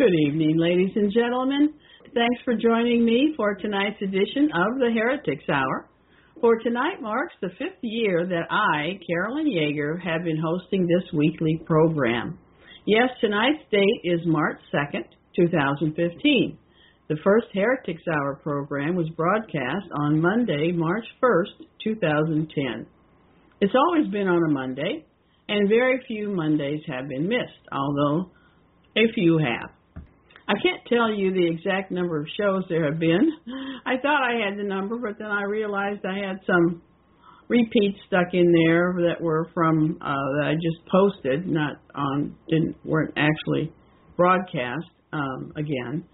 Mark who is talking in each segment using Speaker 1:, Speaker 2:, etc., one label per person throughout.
Speaker 1: Good evening, ladies and gentlemen. Thanks for joining me for tonight's edition of the Heretics Hour. For tonight marks the 5th year that I, Carolyn Yeager, have been hosting this weekly program. Yes, tonight's date is March 2nd, 2015. The first Heretics Hour program was broadcast on Monday, March 1st, 2010. It's always been on a Monday, and very few Mondays have been missed, although a few have. I can't tell you the exact number of shows there have been. I thought I had the number, but then I realized I had some repeats stuck in there that were from that I just posted, weren't actually broadcast again.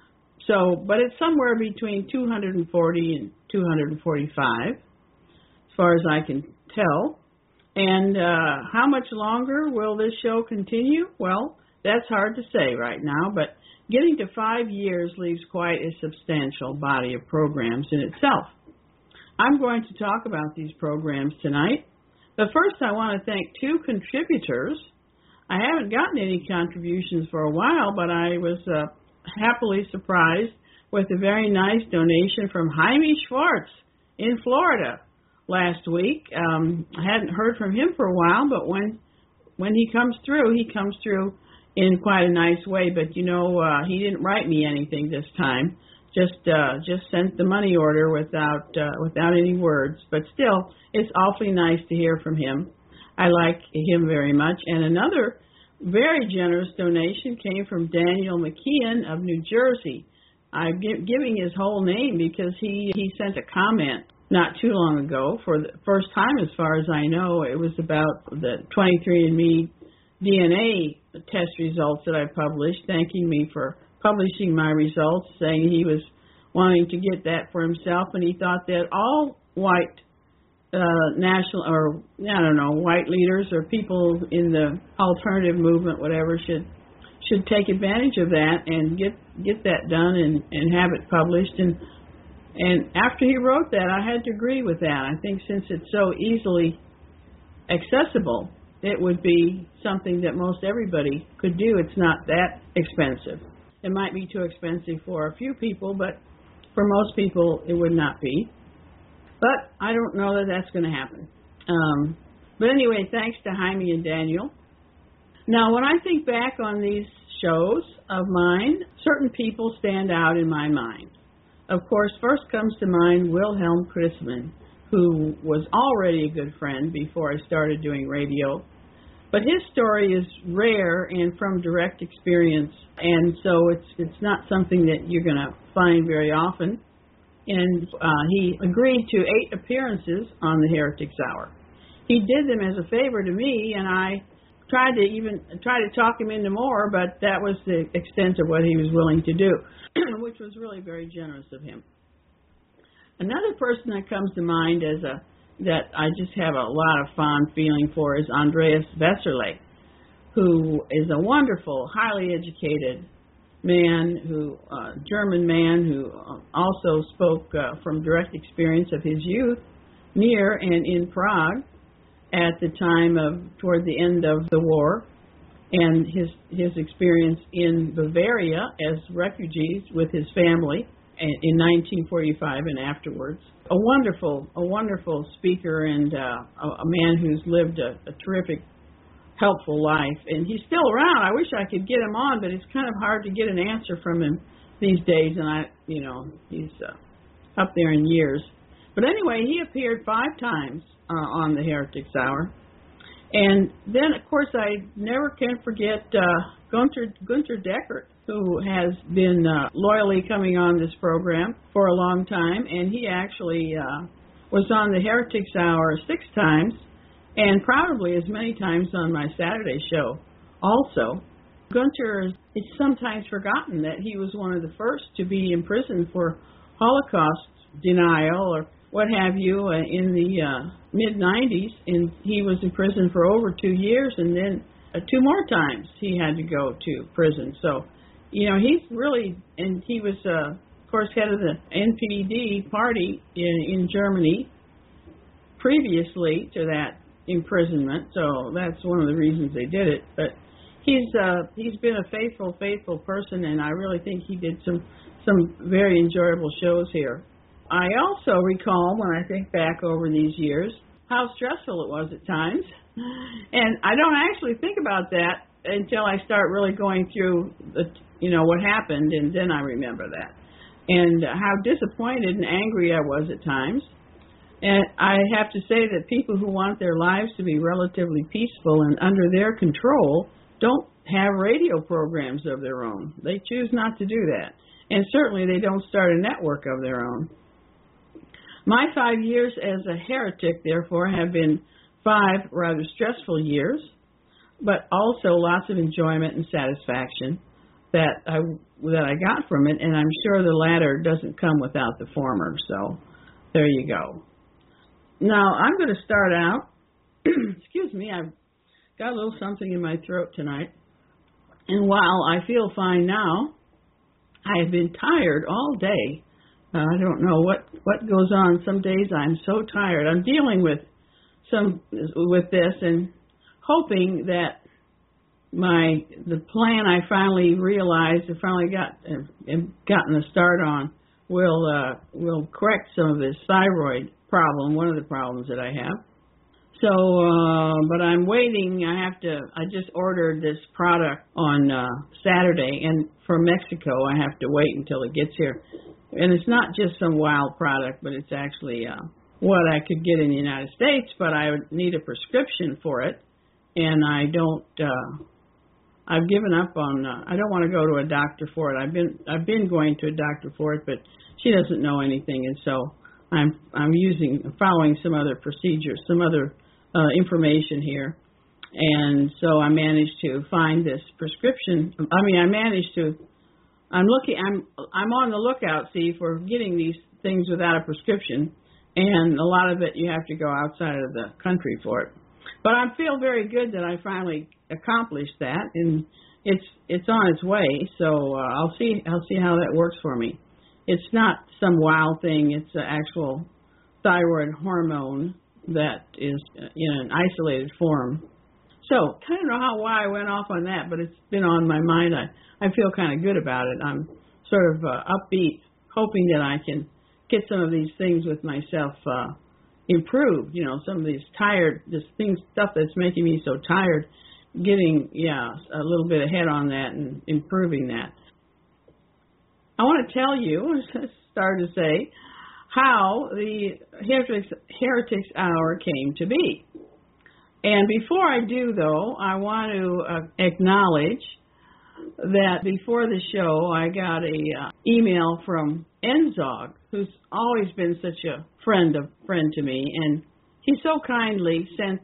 Speaker 1: So, but it's somewhere between 240 and 245, as far as I can tell. And how much longer will this show continue? Well, that's hard to say right now, but getting to 5 years leaves quite a substantial body of programs in itself. I'm going to talk about these programs tonight. But first, I want to thank 2 contributors. I haven't gotten any contributions for a while, but I was happily surprised with a very nice donation from Jaime Schwartz in Florida last week. I hadn't heard from him for a while, but when he comes through in quite a nice way. But you know, he didn't write me anything this time. Just sent the money order without any words. But still, it's awfully nice to hear from him. I like him very much. And another very generous donation came from Daniel McKeon of New Jersey. I'm giving his whole name because he sent a comment not too long ago, for the first time as far as I know. It was about the 23andMe DNA test results that I published, thanking me for publishing my results, saying he was wanting to get that for himself, and he thought that all white white leaders or people in the alternative movement, whatever, should take advantage of that and get that done and have it published. And after he wrote that, I had to agree with that. I think since it's so easily accessible, it would be something that most everybody could do. It's not that expensive. It might be too expensive for a few people, but for most people it would not be. But I don't know that that's going to happen. But anyway, thanks to Jaime and Daniel. Now, when I think back on these shows of mine, certain people stand out in my mind. Of course, first comes to mind Wilhelm Chrisman, who was already a good friend before I started doing radio. But his story is rare and from direct experience, and so it's not something that you're going to find very often. And he agreed to 8 appearances on the Heretics Hour. He did them as a favor to me, and I tried to talk him into more, but that was the extent of what he was willing to do, which was really very generous of him. Another person that comes to mind that I just have a lot of fond feeling for is Andreas Vesserle, who is a wonderful, highly educated man, German man who also spoke from direct experience of his youth near and in Prague at the time toward the end of the war, and his experience in Bavaria as refugees with his family in 1945 and afterwards. A wonderful speaker and a man who's lived a terrific, helpful life. And he's still around. I wish I could get him on, but it's kind of hard to get an answer from him these days. And he's up there in years. But anyway, he appeared 5 times on the Heretics Hour. And then, of course, I never can forget Gunter Deckert, who has been loyally coming on this program for a long time, and he actually was on the Heretics Hour 6 times, and probably as many times on my Saturday show also. Gunter is sometimes forgotten that he was one of the first to be imprisoned for Holocaust denial or what have you in the mid-90s, and he was in prison for over 2 years, and then 2 more times he had to go to prison. So, he's really, and he was, of course, head of the NPD party in Germany previously to that imprisonment, so that's one of the reasons they did it. But he's been a faithful person, and I really think he did some very enjoyable shows here. I also recall, when I think back over these years, how stressful it was at times, and I don't actually think about that until I start really going through what happened, and then I remember that, and how disappointed and angry I was at times. And I have to say that people who want their lives to be relatively peaceful and under their control don't have radio programs of their own. They choose not to do that. And certainly they don't start a network of their own. My 5 years as a heretic, therefore, have been 5 rather stressful years, but also lots of enjoyment and satisfaction that I got from it, and I'm sure the latter doesn't come without the former. So there you go. Now, I'm going to start out, excuse me, I've got a little something in my throat tonight, and while I feel fine now, I have been tired all day. I don't know what goes on. Some days I'm so tired. I'm dealing with this and hoping that the plan I finally realized, I finally gotten a start on, will correct some of this thyroid problem, one of the problems that I have. So, but I'm waiting. I just ordered this product on Saturday, and from Mexico, I have to wait until it gets here. And it's not just some wild product, but it's actually what I could get in the United States, but I would need a prescription for it, and I've given up on, I don't want to go to a doctor for it. I've been going to a doctor for it, but she doesn't know anything, and so I'm following some other procedures, some other information here, and so I managed to find this prescription. I'm on the lookout, see, for getting these things without a prescription, and a lot of it you have to go outside of the country for it. But I feel very good that I finally accomplished that, and it's on its way. So I'll see how that works for me. It's not some wild thing. It's an actual thyroid hormone that is in an isolated form. So I don't know why I went off on that, but it's been on my mind. I feel kind of good about it. I'm sort of upbeat, hoping that I can get some of these things with myself improved. Some of these stuff that's making me so tired, getting a little bit ahead on that and improving that. I want to tell you, start to say, how the Heretics Hour came to be. And before I do, though, I want to acknowledge that before the show, I got a email from Enzog, who's always been such a friend to me, and he so kindly sent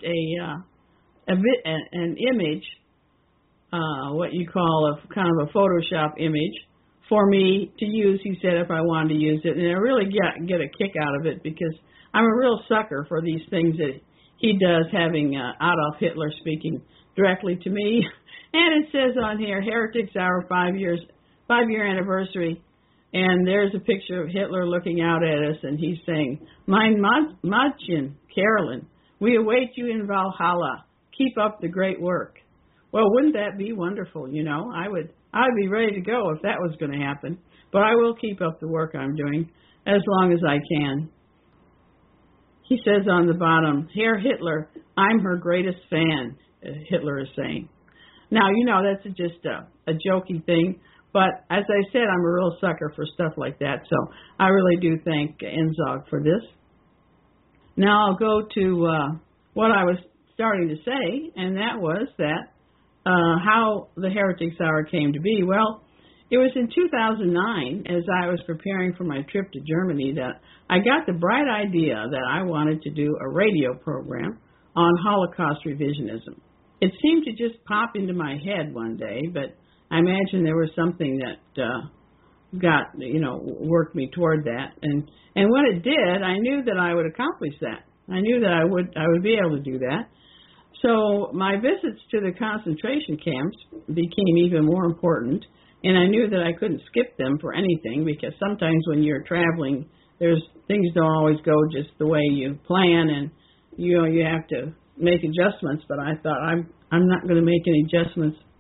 Speaker 1: an image, what you call a kind of a Photoshop image, for me to use. He said if I wanted to use it, and I really get a kick out of it because I'm a real sucker for these things that he does, having Adolf Hitler speaking directly to me. And it says on here, Heretics Hour 5-year anniversary, and there's a picture of Hitler looking out at us, and he's saying, Mein Madchen, Carolyn, we await you in Valhalla. Keep up the great work. Well, wouldn't that be wonderful? I'd be ready to go if that was going to happen. But I will keep up the work I'm doing as long as I can. He says on the bottom, Herr Hitler, I'm her greatest fan, Hitler is saying. Now, that's just a jokey thing, but as I said, I'm a real sucker for stuff like that, so I really do thank Enzog for this. Now I'll go to what I was starting to say, and that was that how the Heretics Hour came to be. Well, it was in 2009, as I was preparing for my trip to Germany, that I got the bright idea that I wanted to do a radio program on Holocaust revisionism. It seemed to just pop into my head one day, but I imagine there was something that worked me toward that. And when it did, I knew that I would accomplish that. I knew that I would be able to do that. So my visits to the concentration camps became even more important, and I knew that I couldn't skip them for anything, because sometimes when you're traveling, things don't always go just the way you plan, and you have to make adjustments. But I thought I'm not going to make any adjustments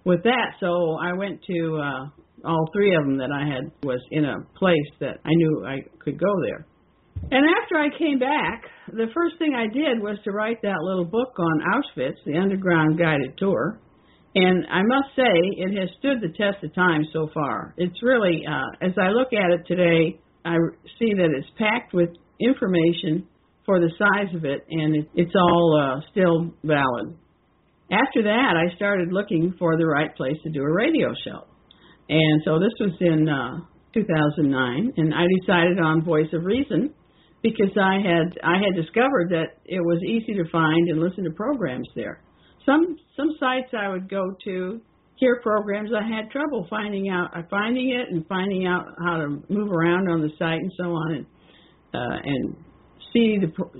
Speaker 1: with that. So I went to all three of them that I had was in a place that I knew I could go there. And after I came back, the first thing I did was to write that little book on Auschwitz, the Underground Guided Tour. And I must say, it has stood the test of time so far. It's really, as I look at it today, I see that it's packed with information for the size of it, and it's all still valid. After that, I started looking for the right place to do a radio show. And so this was in 2009, and I decided on Voice of Reason because I had discovered that it was easy to find and listen to programs there. Some sites I would go to hear programs, I had trouble finding it and finding out how to move around on the site and so on, and see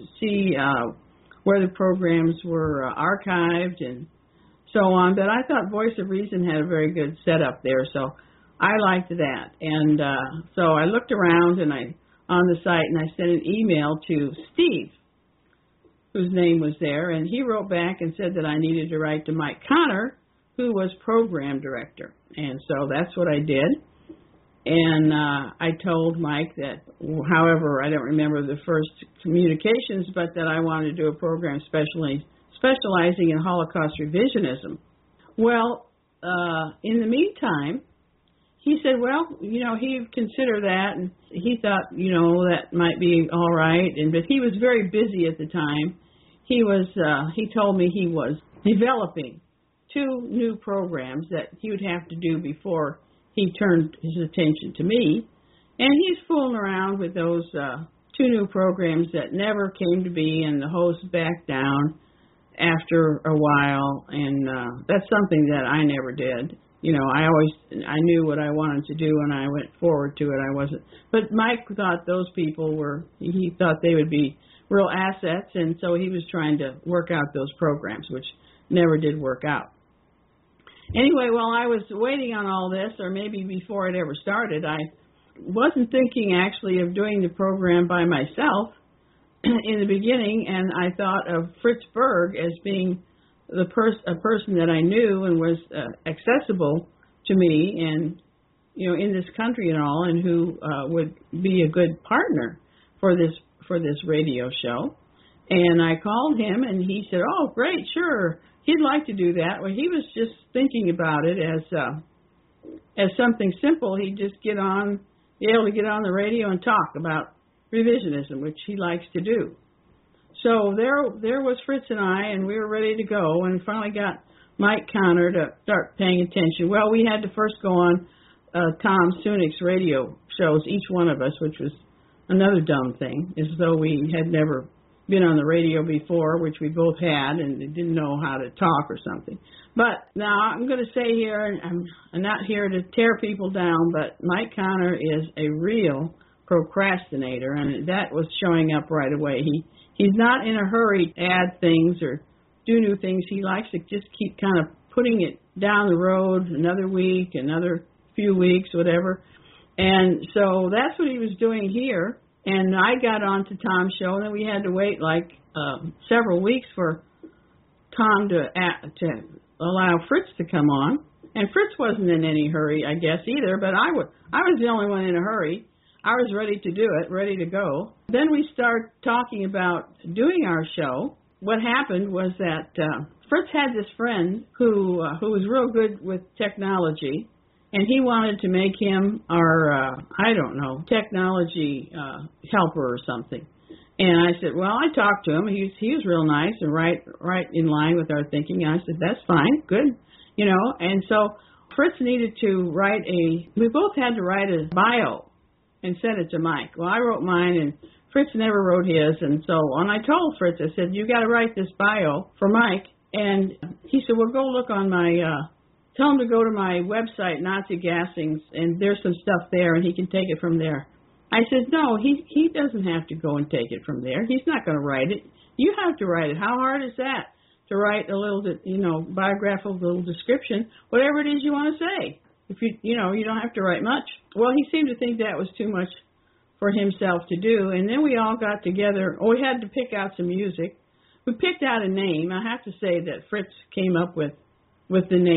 Speaker 1: where the programs were archived and so on. But I thought Voice of Reason had a very good setup there, so I liked that. And so I looked around on the site, and I sent an email to Steve, whose name was there, and he wrote back and said that I needed to write to Mike Connor, who was program director. And so that's what I did. And I told Mike that, however, I don't remember the first communications, but that I wanted to do a program specializing in Holocaust revisionism. Well, in the meantime, he said, well, he'd consider that, and he thought, that might be all right. But he was very busy at the time. He told me he was developing 2 new programs that he would have to do before he turned his attention to me. And he's fooling around with those 2 new programs that never came to be, and the host backed down after a while. And that's something that I never did. I knew what I wanted to do, and I went forward to it. But Mike thought those people he thought they would be real assets, and so he was trying to work out those programs, which never did work out. Anyway, while I was waiting on all this, or maybe before it ever started, I wasn't thinking actually of doing the program by myself in the beginning, and I thought of Fritz Berg as being a person that I knew and was accessible to me, and in this country and all, and who would be a good partner for this radio show. And I called him, and he said, "Oh, great, sure, he'd like to do that." Well, he was just thinking about it as something simple. He'd just be able to get on the radio and talk about revisionism, which he likes to do. So there was Fritz and I, and we were ready to go, and finally got Mike Connor to start paying attention. Well, we had to first go on Tom Sunick's radio shows, each one of us, which was another dumb thing, as though we had never been on the radio before, which we both had, and didn't know how to talk or something. But now I'm going to say here, and I'm not here to tear people down, but Mike Connor is a real procrastinator, and that was showing up right away. He's not in a hurry to add things or do new things. He likes to just keep kind of putting it down the road, another week, another few weeks, whatever. And so that's what he was doing here. And I got on to Tom's show, and then we had to wait like several weeks for Tom to allow Fritz to come on. And Fritz wasn't in any hurry, I guess, either, but I was the only one in a hurry. I was ready to do it, ready to go. Then we started talking about doing our show. What happened was that Fritz had this friend who was real good with technology, and he wanted to make him our, technology helper or something. And I said, well, I talked to him. He was real nice and right in line with our thinking. And I said, that's fine, good, And so Fritz needed to we both had to write a bio and send it to Mike. Well, I wrote mine, and Fritz never wrote his. And so when I told Fritz, I said, you got to write this bio for Mike. And he said, well, go look on tell him to go to my website, Nazi Gassings, and there's some stuff there, and he can take it from there. I said, no, he doesn't have to go and take it from there. He's not going to write it. You have to write it. How hard is that, to write a little, biographical little description, whatever it is you want to say? If you don't have to write much. Well, he seemed to think that was too much for himself to do, and then we all got together. We had to pick out some music. We picked out a name. I have to say that Fritz came up with the name.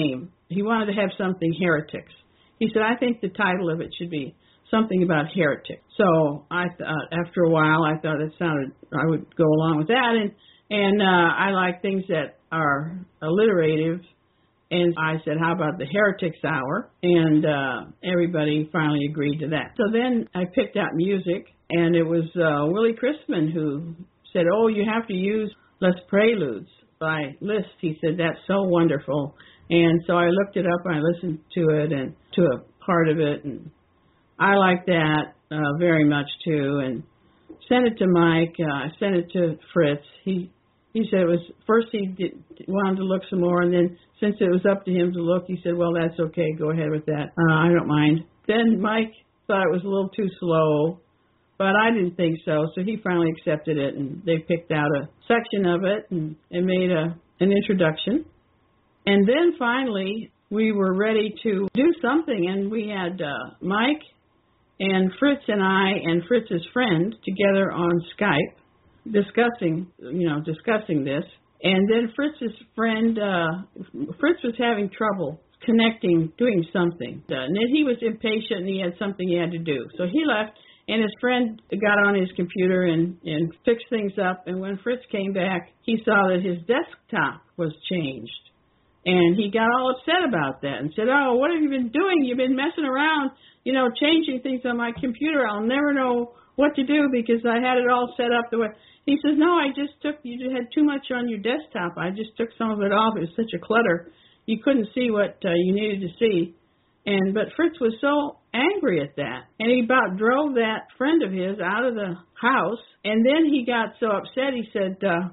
Speaker 1: he wanted to have something heretics. He said, I think the title of it should be something about heretics. So I thought, after a while, I thought it sounded, I would go along with that. And I like things that are alliterative. And I said, how about the Heretics Hour? And everybody finally agreed to that. So then I picked out music, and it was Willie Crispin who said, oh, you have to use Les Preludes by Liszt. He said, that's so wonderful. And so I looked it up, and I listened to it and to a part of it, and I liked that very much, too, and sent it to Mike. I sent it to Fritz. He said it was, first he wanted to look some more, and then since it was up to him to look, he said, well, that's okay, go ahead with that. I don't mind. Then Mike thought it was a little too slow, but I didn't think so, so he finally accepted it, and they picked out a section of it and made an introduction. And then finally, we were ready to do something, and we had Mike and Fritz and I and Fritz's friend together on Skype discussing this. And then Fritz's friend, Fritz was having trouble connecting, doing something. And then he was impatient and he had something he had to do. So he left, and his friend got on his computer and fixed things up. And when Fritz came back, he saw that his desktop was changed. And he got all upset about that and said, oh, what have you been doing? You've been messing around, changing things on my computer. I'll never know what to do because I had it all set up the way. He says, no, you had too much on your desktop. I just took some of it off. It was such a clutter. You couldn't see what you needed to see. But Fritz was so angry at that. And he about drove that friend of his out of the house. And then he got so upset, he said,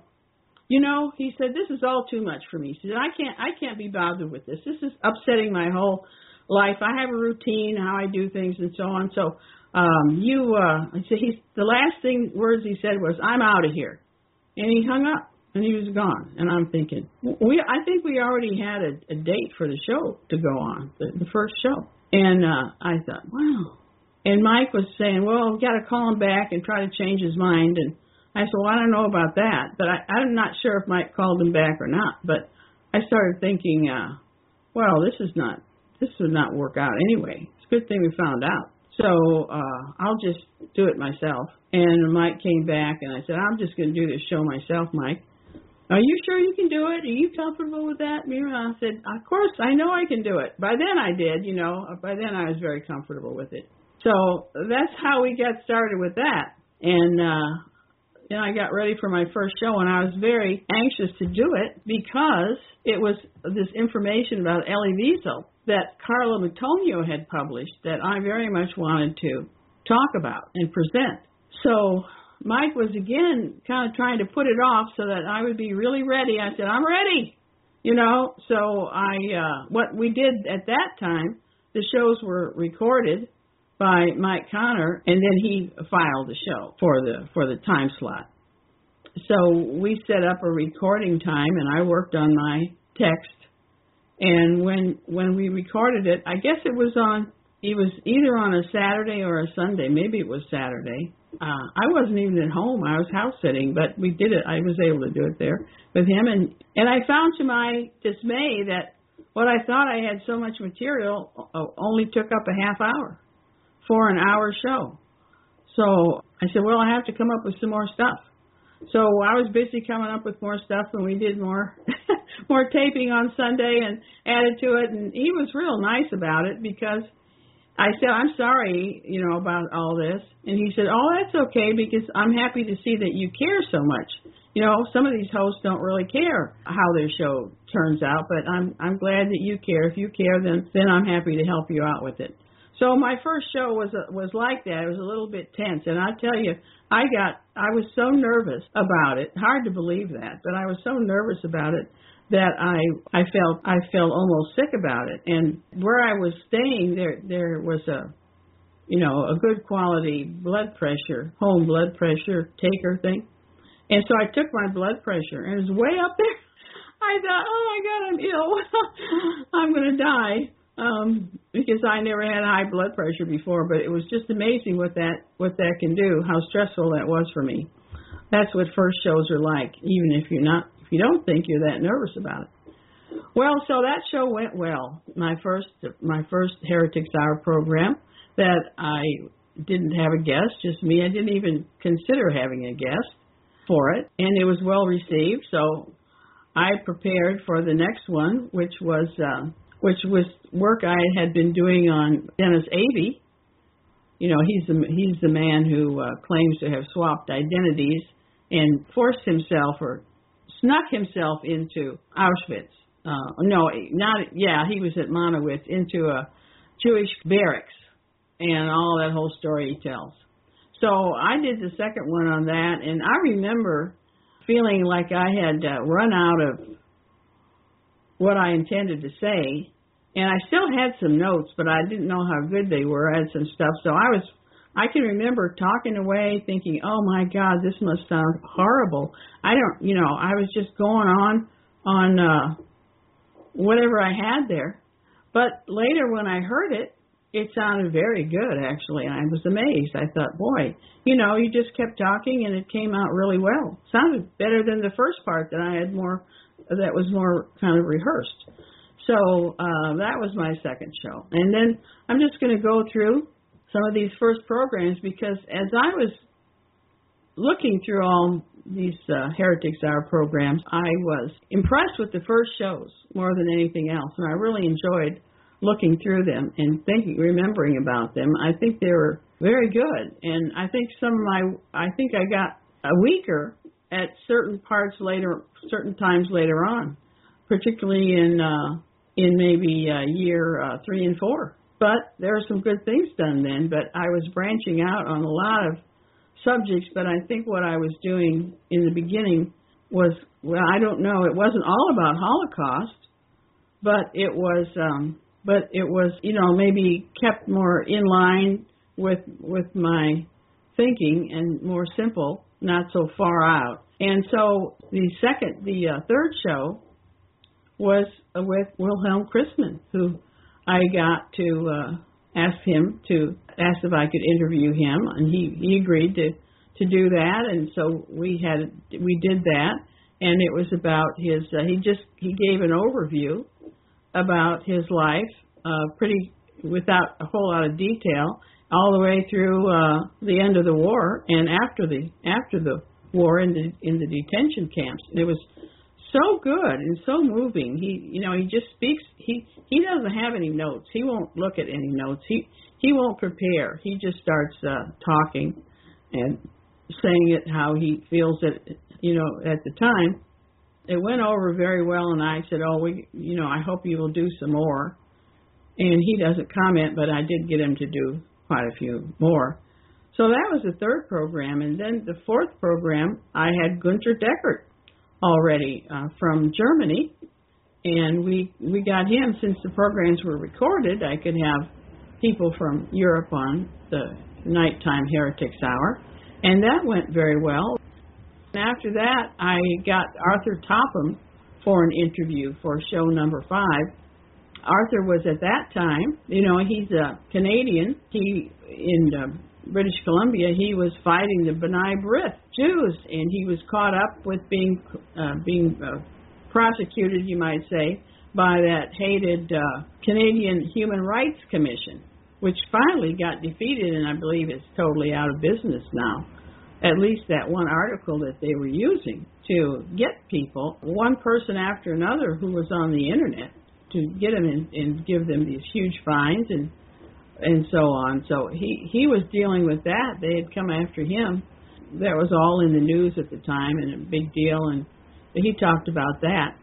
Speaker 1: he said, this is all too much for me. He said, I can't be bothered with this. This is upsetting my whole life. I have a routine, how I do things and so on. So the last words he said was, I'm out of here. And he hung up, and he was gone. And I'm thinking, I think we already had a date for the show to go on, the first show. And I thought, wow. And Mike was saying, well, we've got to call him back and try to change his mind. And I said, well, I don't know about that. But I'm not sure if Mike called him back or not. But I started thinking, well, this would not work out anyway. It's a good thing we found out. So I'll just do it myself. And Mike came back, and I said, I'm just going to do this show myself, Mike. Are you sure you can do it? Are you comfortable with that, Mira? I said, of course, I know I can do it. By then I did, By then I was very comfortable with it. So that's how we got started with that. And I got ready for my first show, and I was very anxious to do it because it was this information about Elie Wiesel that Carlo Matonio had published that I very much wanted to talk about and present. So Mike was again kind of trying to put it off so that I would be really ready. I said, I'm ready, So what we did at that time, the shows were recorded by Mike Connor, and then he filed the show for the time slot. So we set up a recording time, and I worked on my text. And when we recorded it, I guess it was either on a Saturday or a Sunday. Maybe it was Saturday. I wasn't even at home. I was house sitting, but we did it. I was able to do it there with him. And I found to my dismay that what I thought I had so much material only took up a half hour for an hour show. So I said, well, I have to come up with some more stuff. So I was busy coming up with more stuff, and we did more more taping on Sunday and added to it. And he was real nice about it because I said, I'm sorry, about all this. And he said, oh, that's okay because I'm happy to see that you care so much. Some of these hosts don't really care how their show turns out, but I'm glad that you care. If you care, then I'm happy to help you out with it. So my first show was like that. It was a little bit tense, and I tell you, I was so nervous about it. Hard to believe that, but I was so nervous about it that I felt almost sick about it. And where I was staying, there was a good quality blood pressure, home blood pressure taker thing. And so I took my blood pressure, and it was way up there. I thought, oh my God, I'm ill. I'm going to die. Because I never had high blood pressure before, but it was just amazing what that can do, how stressful that was for me. That's what first shows are like, even if you don't think you're that nervous about it. Well, so that show went well. My first Heretics Hour program that I didn't have a guest, just me. I didn't even consider having a guest for it, and it was well received. So I prepared for the next one, which was work I had been doing on Dennis Avey. You know, he's the man who claims to have swapped identities and forced himself or snuck himself into Auschwitz. He was at Monowitz, into a Jewish barracks, and all that whole story he tells. So I did the second one on that, and I remember feeling like I had run out of what I intended to say, and I still had some notes, but I didn't know how good they were. I had some stuff, so I can remember talking away thinking, oh my God, this must sound horrible. I was just going on whatever I had there. But later when I heard it, it sounded very good, actually, and I was amazed. I thought, boy, you just kept talking, and it came out really well. Sounded better than the first part that that was more kind of rehearsed. So that was my second show. And then I'm just going to go through some of these first programs, because as I was looking through all these Heretics Hour programs, I was impressed with the first shows more than anything else, and I really enjoyed looking through them and remembering about them. I think they were very good, and I think I got weaker at certain times later on, particularly in maybe year 3 and 4. But there are some good things done then, but I was branching out on a lot of subjects, but I think what I was doing in the beginning was, I don't know, it wasn't all about Holocaust, but it was maybe kept more in line with my thinking and more simple, not so far out. And so the third show was with Wilhelm Christman, who I got to ask if I could interview him, and he agreed to do that, and so we did that, and it was about his he gave an overview about his life, without a whole lot of detail, all the way through the end of the war and after the war in the detention camps. And it was so good and so moving. He just speaks. He doesn't have any notes. He won't look at any notes. He won't prepare. He just starts talking and saying it how he feels it. At the time, it went over very well, and I said, I hope you will do some more. And he doesn't comment, but I did get him to do quite a few more. So that was the third program, and then the fourth program, I had Gunter Deckert already from Germany, and we got him. Since the programs were recorded, I could have people from Europe on the nighttime Heretics Hour, and that went very well. And after that, I got Arthur Topham for an interview for show number 5. Arthur was at that time, he's a Canadian. In British Columbia, he was fighting the B'nai B'rith Jews, and he was caught up with being prosecuted, you might say, by that hated Canadian Human Rights Commission, which finally got defeated, and I believe it's totally out of business now. At least that one article that they were using to get people, one person after another who was on the internet, to get them and give them these huge fines and so on. So he was dealing with that. They had come after him. That was all in the news at the time and a big deal, and he talked about that.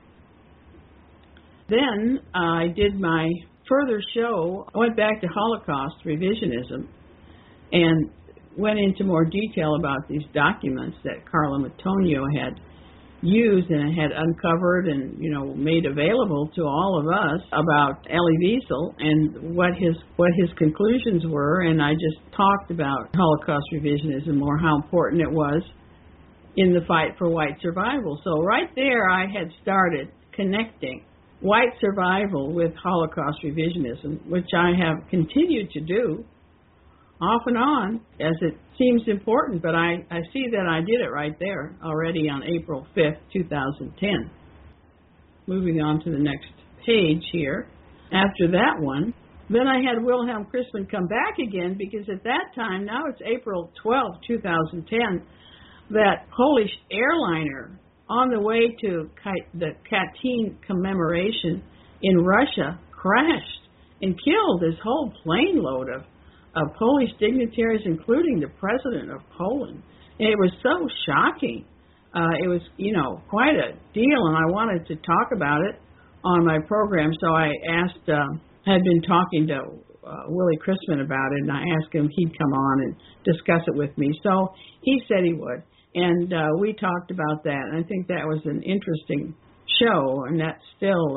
Speaker 1: Then I did my further show. I went back to Holocaust revisionism and went into more detail about these documents that Carlo Antonio had used and had uncovered and made available to all of us about Elie Wiesel and what his conclusions were. And I just talked about Holocaust revisionism, or how important it was in the fight for white survival. So right there I had started connecting white survival with Holocaust revisionism, which I have continued to do off and on as it seems important, but I see that I did it right there already on April 5th, 2010. moving on to the next page here. After that one, then I had Wilhelm Christmann come back again, because at that time, now it's April 12, 2010, that Polish airliner on the way to the Katyn commemoration in Russia crashed and killed this whole plane load of Polish dignitaries, including the president of Poland. And it was so shocking. It was, quite a deal, and I wanted to talk about it on my program. So I asked, had been talking to Willie Christmann about it, and I asked him if he'd come on and discuss it with me. So he said he would, and we talked about that. And I think that was an interesting show, and that's still.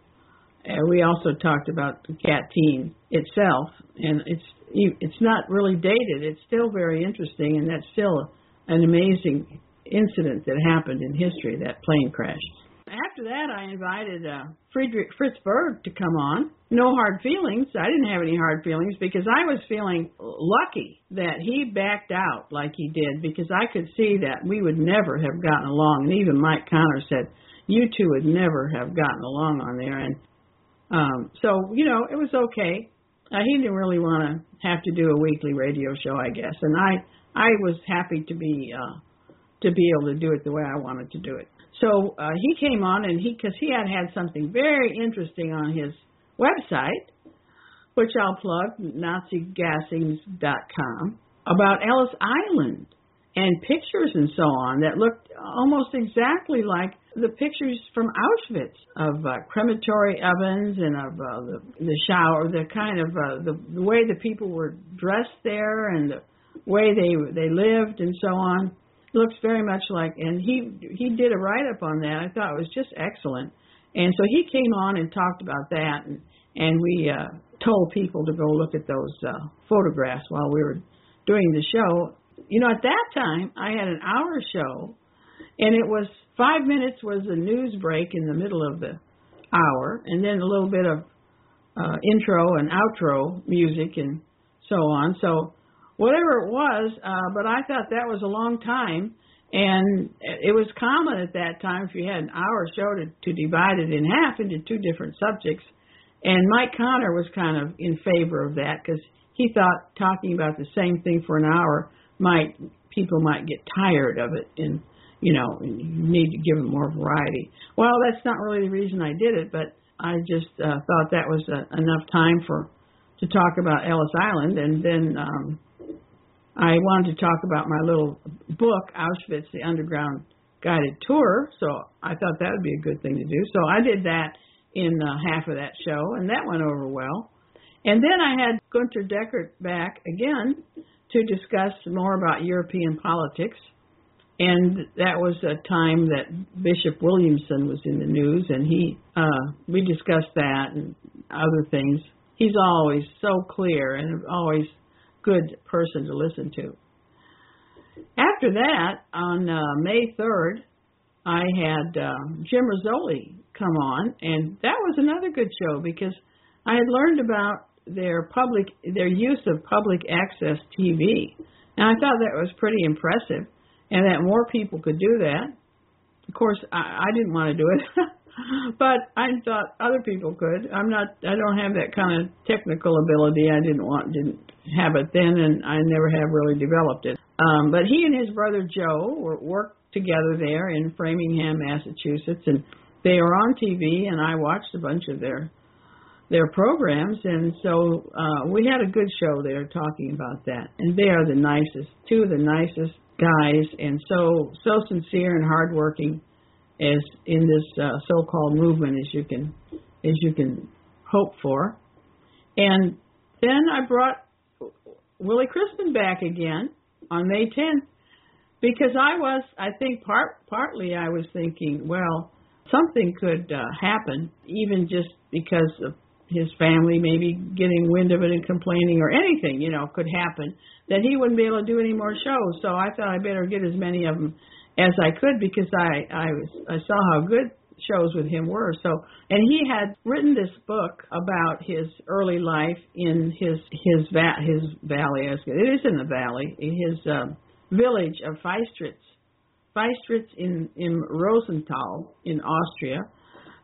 Speaker 1: We also talked about the Katyn itself, and it's not really dated. It's still very interesting, and that's still an amazing incident that happened in history, that plane crash. After that, I invited Fritz Berg to come on. No hard feelings. I didn't have any hard feelings, because I was feeling lucky that he backed out like he did, because I could see that we would never have gotten along. And even Mike Connor said, you two would never have gotten along on there. And so, it was okay. He didn't really want to have to do a weekly radio show, I guess. And I was happy to be able to do it the way I wanted to do it. So he came on, and because he had something very interesting on his website, which I'll plug, NaziGassings.com, about Ellis Island and pictures and so on that looked almost exactly like the pictures from Auschwitz of crematory ovens and of the shower, the kind of the way the people were dressed there and the way they lived and so on. Looks very much like, and he did a write-up on that. I thought it was just excellent. And so he came on and talked about that, and we told people to go look at those photographs while we were doing the show. At that time, I had an hour show, and it was 5 minutes was a news break in the middle of the hour, and then a little bit of intro and outro music and so on. So whatever it was, but I thought that was a long time, and it was common at that time if you had an hour show to divide it in half into two different subjects. And Mike Connor was kind of in favor of that, because he thought talking about the same thing for an hour people might get tired of it, and you need to give them more variety. Well, that's not really the reason I did it, but I just thought that was enough time to talk about Ellis Island, and then I wanted to talk about my little book, Auschwitz, the Underground Guided Tour, so I thought that would be a good thing to do. So I did that in half of that show, and that went over well. And then I had Gunter Deckert back again to discuss more about European politics, and that was a time that Bishop Williamson was in the news, and we discussed that and other things. He's always so clear and always good person to listen to. After that, on May 3rd, I had Jim Rizzoli come on, and that was another good show, because I had learned about their use of public access TV, and I thought that was pretty impressive, and that more people could do that. Of course, I didn't want to do it, but I thought other people could. I don't have that kind of technical ability. I didn't have it then, and I never have really developed it. But he and his brother Joe worked together there in Framingham, Massachusetts, and they are on TV, and I watched a bunch of their programs, and so we had a good show there talking about that. And they are two of the nicest guys, and so sincere and hardworking as in this so-called movement as you can hope for. And then I brought Willie Christmann back again on May 10th, because I think partly I was thinking, well, something could happen, even just because of his family maybe getting wind of it and complaining, or anything, could happen, that he wouldn't be able to do any more shows. So I thought I better get as many of them as I could, because I saw how good shows with him were. So, and he had written this book about his early life in his valley. It is in the valley, his village of Feistritz in Rosenthal in Austria.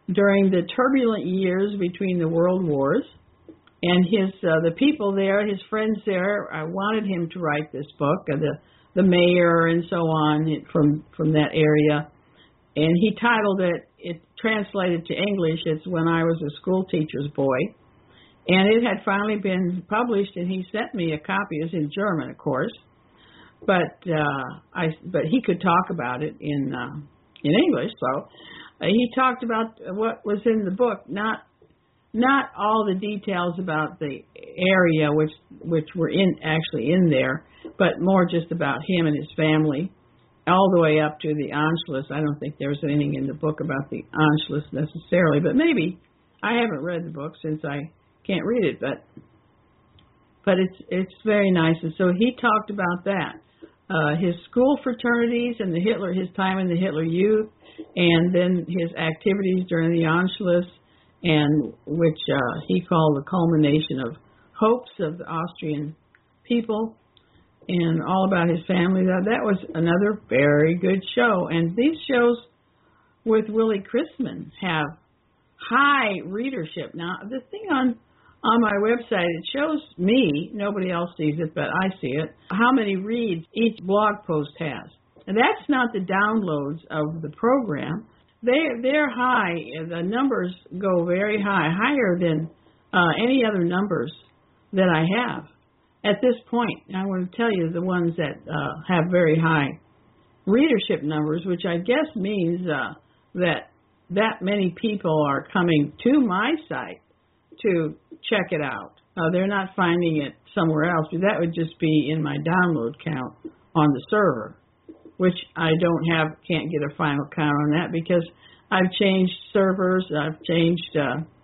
Speaker 1: during the turbulent years between the world wars. And the people there, his friends there, I wanted him to write this book, the mayor and so on from that area. And he titled it translated to English, it's When I Was a School Teacher's Boy. And it had finally been published, and he sent me a copy. It's in German, of course. But he could talk about it in English, so he talked about what was in the book, not all the details about the area which were actually in there, but more just about him and his family, all the way up to the Anschluss. I don't think there was anything in the book about the Anschluss necessarily, but maybe. I haven't read the book since I can't read it, but it's very nice. And so he talked about that, his school fraternities and his time in the Hitler Youth, and then his activities during the Anschluss, and which he called the culmination of hopes of the Austrian people, and all about his family. That was another very good show. And these shows with Willie Chrisman have high readership. Now, the thing on my website, it shows me, nobody else sees it, but I see it, how many reads each blog post has. And that's not the downloads of the program. They're high. The numbers go very high, higher than any other numbers that I have at this point. I want to tell you the ones that have very high readership numbers, which I guess means that many people are coming to my site to check it out. They're not finding it somewhere else, but that would just be in my download count on the server, which I can't get a final count on that because I've changed servers, I've changed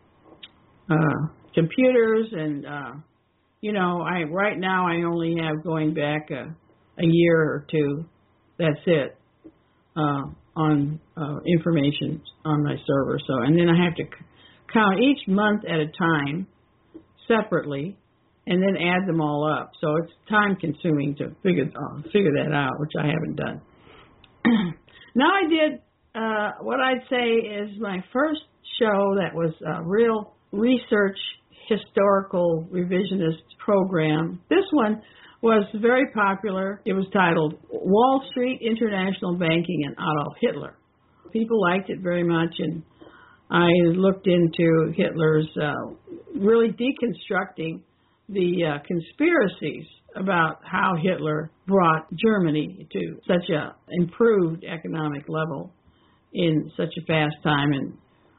Speaker 1: computers, and right now I only have going back a year or two. That's it on information on my server. So, and then I have to count each month at a time separately, and then add them all up. So it's time consuming to figure that out, which I haven't done. Now I did what I'd say is my first show that was a real research historical revisionist program. This one was very popular. It was titled Wall Street, International Banking, and Adolf Hitler. People liked it very much, and I looked into Hitler's really deconstructing the conspiracies about how Hitler brought Germany to such a improved economic level in such a fast time, and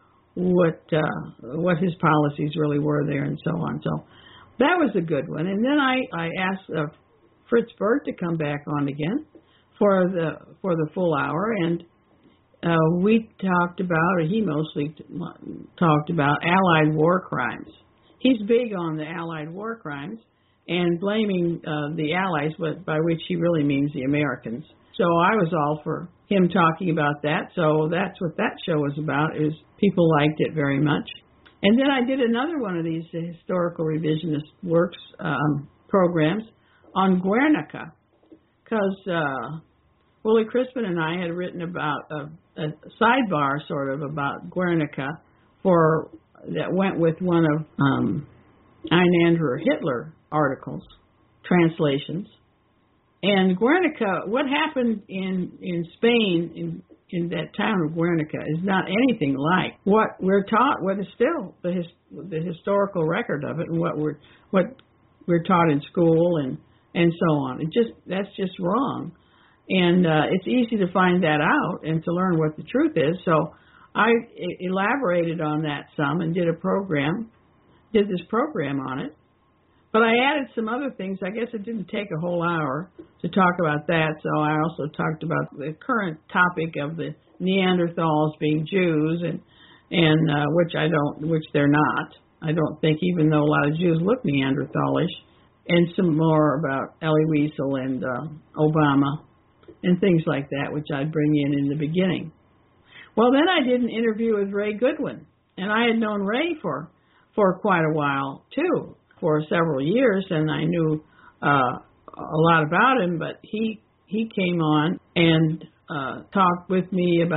Speaker 1: what his policies really were there, and so on. So that was a good one. And then I asked Fritz Burt to come back on again for the full hour, and we talked about, or he mostly talked about, Allied war crimes. He's big on the Allied war crimes and blaming the Allies, but by which he really means the Americans. So I was all for him talking about that. So that's what that show was about, is people liked it very much. And then I did another one of these historical revisionist works programs on Guernica, because Willie Chrisman and I had written about a sidebar sort of about Guernica that went with one of Ein Anderer Hitler articles, translations. And Guernica, what happened in Spain, in that town of Guernica, is not anything like what we're taught, what is still the historical record of it, and what we're taught in school and so on. That's just wrong. And it's easy to find that out and to learn what the truth is. So I elaborated on that some and did this program on it. But I added some other things. I guess it didn't take a whole hour to talk about that. So I also talked about the current topic of the Neanderthals being Jews, and which they're not. I don't think, even though a lot of Jews look Neanderthalish, and some more about Elie Wiesel and Obama and things like that, which I'd bring in the beginning. Well, then I did an interview with Ray Goodwin, and I had known Ray for quite a while too, for several years, and I knew a lot about him. But he came on and talked with me about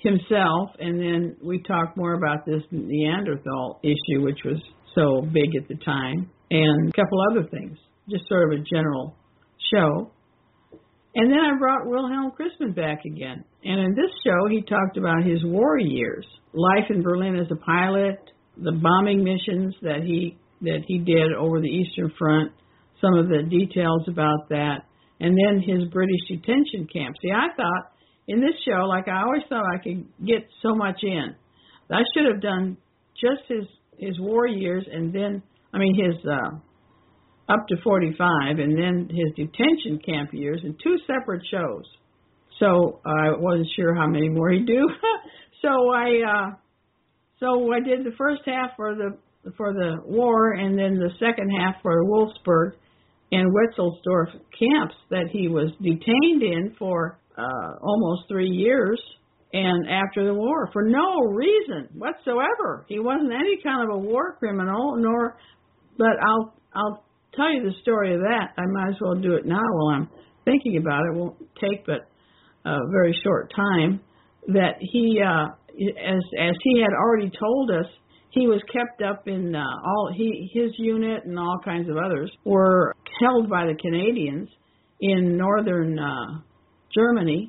Speaker 1: himself, and then we talked more about this Neanderthal issue, which was so big at the time, and a couple other things, just sort of a general show. And then I brought Wilhelm Christman back again. And in this show, he talked about his war years, life in Berlin as a pilot, the bombing missions that he did over the Eastern Front, some of the details about that, and then his British detention camp. See, I thought in this show, like I always thought I could get so much in. I should have done just his war years and then, his up to 45, and then his detention camp years in two separate shows. So I wasn't sure how many more he'd do. So I did the first half for the war, and then the second half for Wolfsburg and Wetzelsdorf camps that he was detained in for almost 3 years, and after the war, for no reason whatsoever. He wasn't any kind of a war criminal, but I'll tell you the story of that. I might as well do it now while I'm thinking about it. It won't take but a very short time. That he, as he had already told us, he was kept up in his unit and all kinds of others were held by the Canadians in northern Germany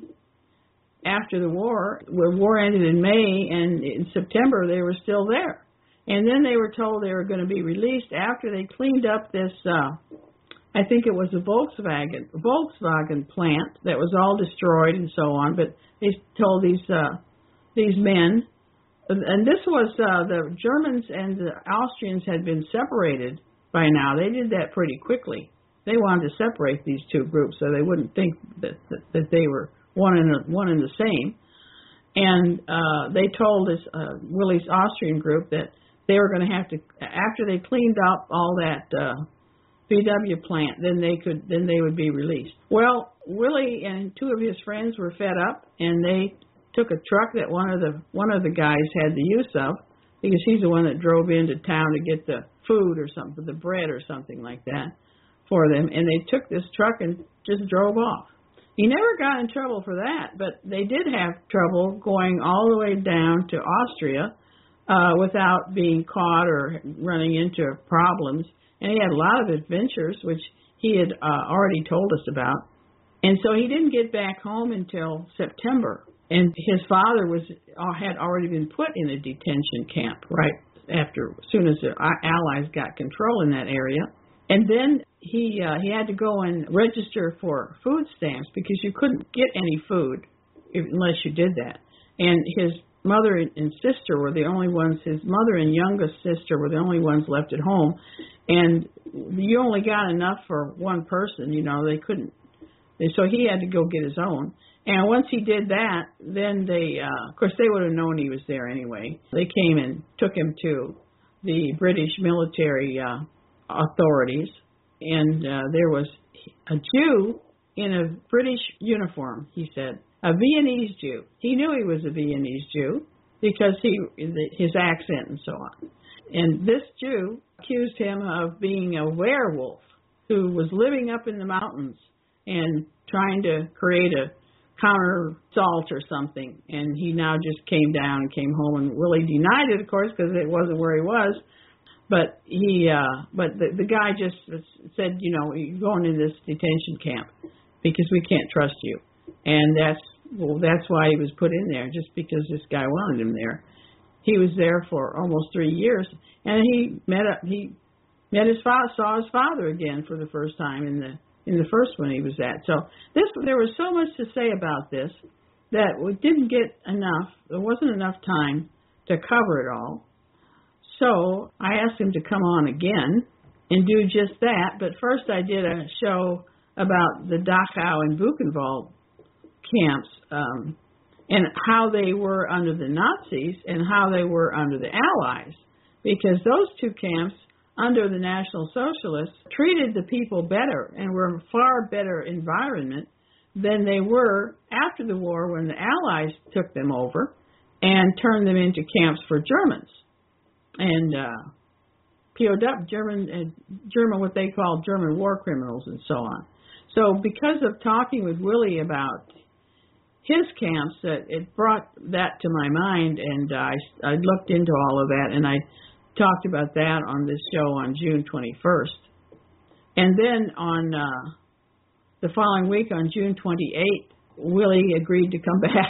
Speaker 1: after the war. The war ended in May, and in September they were still there. And then they were told they were going to be released after they cleaned up this, I think it was a Volkswagen plant that was all destroyed and so on. But they told these men, and this was the Germans and the Austrians had been separated by now. They did that pretty quickly. They wanted to separate these two groups so they wouldn't think that they were one and the same. And they told this Willie's Austrian group that they were going to have to, after they cleaned up all that VW plant, then they would be released. Well, Willie and two of his friends were fed up, and they took a truck that one of the guys had the use of, because he's the one that drove into town to get the food or something, the bread or something like that for them, and they took this truck and just drove off. He never got in trouble for that, but they did have trouble going all the way down to Austria without being caught or running into problems. And he had a lot of adventures, which he had already told us about. And so he didn't get back home until September. And his father had already been put in a detention camp right after, as soon as the Allies got control in that area. And then he had to go and register for food stamps, because you couldn't get any food unless you did that. And his mother and sister were the only ones, his mother and youngest sister were the only ones left at home. And you only got enough for one person, they couldn't. So he had to go get his own. And once he did that, then they, of course, they would have known he was there anyway. They came and took him to the British military authorities. And there was a Jew in a British uniform, he said. A Viennese Jew. He knew he was a Viennese Jew because his accent and so on. And this Jew accused him of being a werewolf who was living up in the mountains and trying to create a counter assault or something. And he now just came down and came home, and Willie denied it, of course, because it wasn't where he was. But the guy just said, you're going in this detention camp because we can't trust you. And that's why he was put in there, just because this guy wanted him there. He was there for almost 3 years, and he met his father, saw his father again for the first time in the first one he was at. So there was so much to say about this that we didn't get enough. There wasn't enough time to cover it all. So I asked him to come on again and do just that. But first I did a show about the Dachau and Buchenwald camps and how they were under the Nazis and how they were under the Allies, because those two camps under the National Socialists treated the people better and were a far better environment than they were after the war, when the Allies took them over and turned them into camps for Germans and POW, German, what they call German war criminals and so on. So because of talking with Willie about his camps, it brought that to my mind, and I looked into all of that, and I talked about that on this show on June 21st. And then on the following week, on June 28th, Willie agreed to come back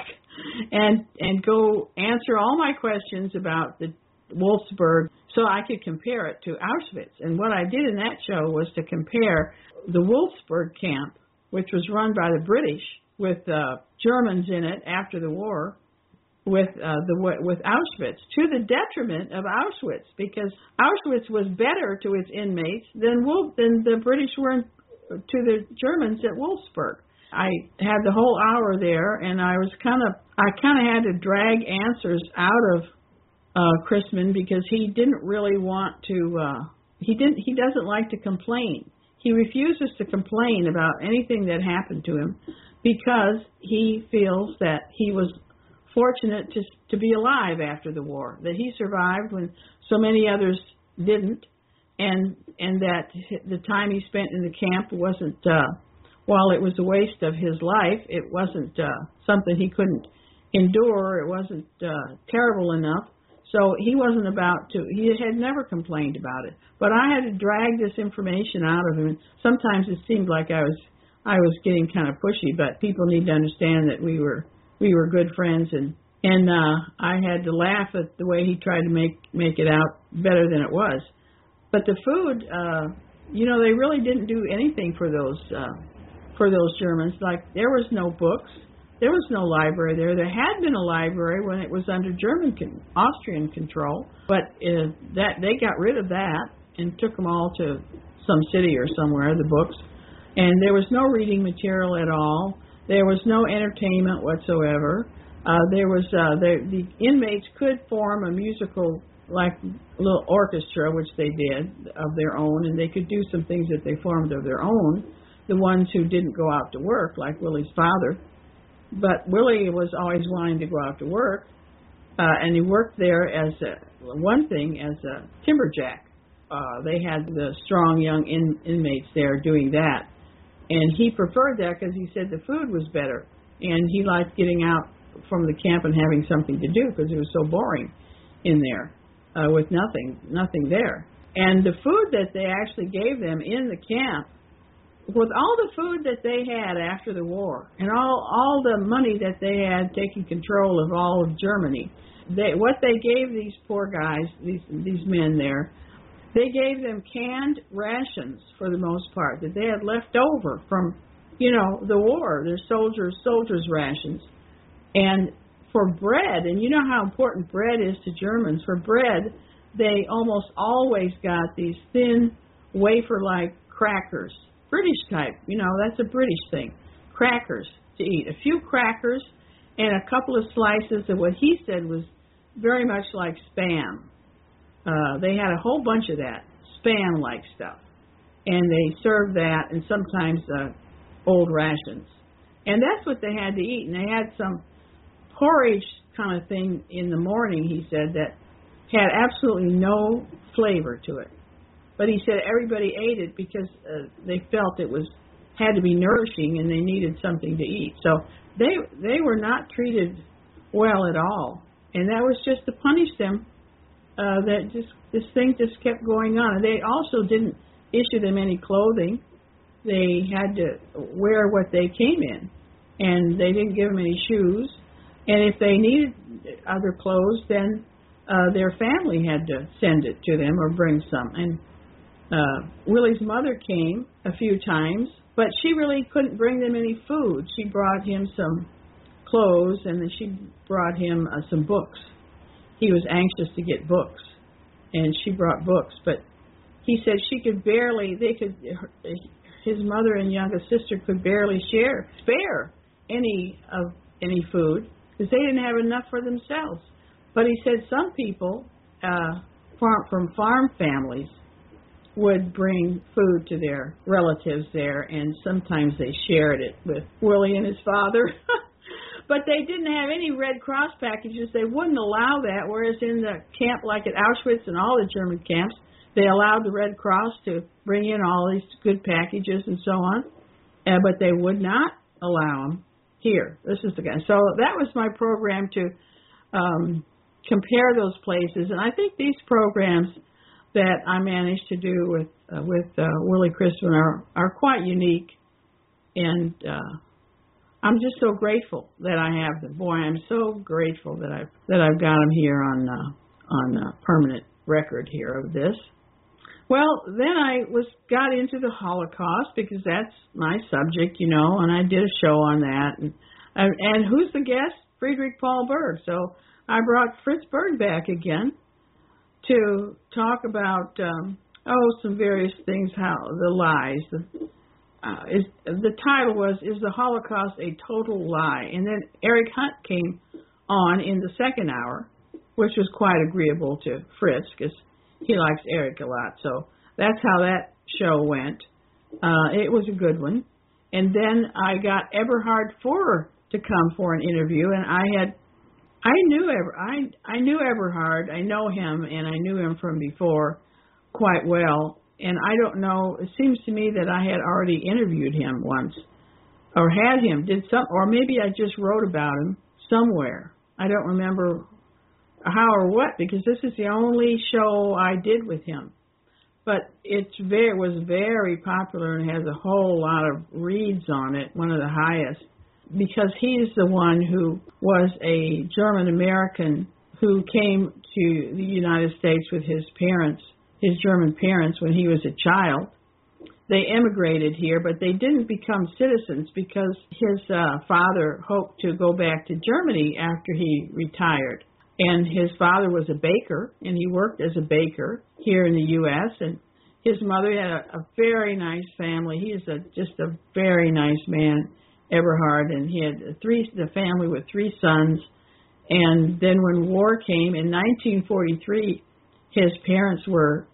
Speaker 1: and go answer all my questions about the Wolfsburg so I could compare it to Auschwitz. And what I did in that show was to compare the Wolfsburg camp, which was run by the British, with Germans in it after the war, with Auschwitz, to the detriment of Auschwitz, because Auschwitz was better to its inmates than the British were to the Germans at Wolfsburg. I had the whole hour there, and I kind of had to drag answers out of Chrisman, because he didn't really want to. He doesn't like to complain. He refuses to complain about anything that happened to him, because he feels that he was fortunate to be alive after the war, that he survived when so many others didn't, and that the time he spent in the camp wasn't, while it was a waste of his life, it wasn't something he couldn't endure. It wasn't terrible enough. So he wasn't he had never complained about it. But I had to drag this information out of him. Sometimes it seemed like I was getting kind of pushy, but people need to understand that we were good friends, and I had to laugh at the way he tried to make it out better than it was. But the food, they really didn't do anything for those Germans. Like, there was no books. There was no library there. There had been a library when it was under Austrian control, but that they got rid of that and took them all to some city or somewhere, the books. And there was no reading material at all. There was no entertainment whatsoever. The inmates could form a musical, like, little orchestra, which they did, of their own, and they could do some things that they formed of their own, the ones who didn't go out to work, like Willie's father. But Willie was always wanting to go out to work, and he worked there as a timberjack. They had the strong young inmates there doing that, and he preferred that because he said the food was better, and he liked getting out from the camp and having something to do because it was so boring in there with nothing there. And the food that they actually gave them in the camp, with all the food that they had after the war and all the money that they had taken control of all of Germany, what they gave these poor guys, these men there, they gave them canned rations for the most part that they had left over from, the war, their soldiers' rations. And for bread, and you know how important bread is to Germans, for bread, they almost always got these thin, wafer-like crackers. British type, that's a British thing. Crackers to eat. A few crackers and a couple of slices of what he said was very much like Spam. They had a whole bunch of that, Spam-like stuff. And they served that, and sometimes old rations. And that's what they had to eat. And they had some porridge kind of thing in the morning, he said, that had absolutely no flavor to it. But he said everybody ate it because they felt it had to be nourishing and they needed something to eat. So they were not treated well at all, and that was just to punish them. This thing just kept going on. And they also didn't issue them any clothing. They had to wear what they came in, and they didn't give them any shoes. And if they needed other clothes, then their family had to send it to them or bring some. And Willie's mother came a few times, but she really couldn't bring them any food. She brought him some clothes, and then she brought him some books. He was anxious to get books, and she brought books, but he said his mother and youngest sister could barely spare any food because they didn't have enough for themselves. But he said some people from farm families would bring food to their relatives there, and sometimes they shared it with Willie and his father. But they didn't have any Red Cross packages. They wouldn't allow that, whereas in the camp, like at Auschwitz and all the German camps, they allowed the Red Cross to bring in all these good packages and so on. But they would not allow them here. This is the guy. So that was my program to compare those places. And I think these programs that I managed to do with Willie Crispin are quite unique. And I'm just so grateful that I have them. Boy, I'm so grateful that I've got them here on permanent record here of this. Well, then I got into the Holocaust because that's my subject, and I did a show on that. And who's the guest? Friedrich Paul Berg. So I brought Fritz Berg back again to talk about some various things, how the lies. The title was "Is the Holocaust a Total Lie?" And then Eric Hunt came on in the second hour, which was quite agreeable to Fritz because he likes Eric a lot. So that's how that show went. It was a good one. And then I got Eberhard Furrer to come for an interview, and I knew Eberhard. I know him, and I knew him from before quite well. And I don't know, it seems to me that I had already interviewed him once, or had him, or maybe I just wrote about him somewhere. I don't remember how or what, because this is the only show I did with him. But it was very popular and has a whole lot of reads on it, one of the highest, because he's the one who was a German-American who came to the United States with his German parents, when he was a child. They emigrated here, but they didn't become citizens because his father hoped to go back to Germany after he retired. And his father was a baker, and he worked as a baker here in the U.S., and his mother had a very nice family. He is just a very nice man, Eberhard, and he had the family with 3 sons. And then when war came in 1943, his parents were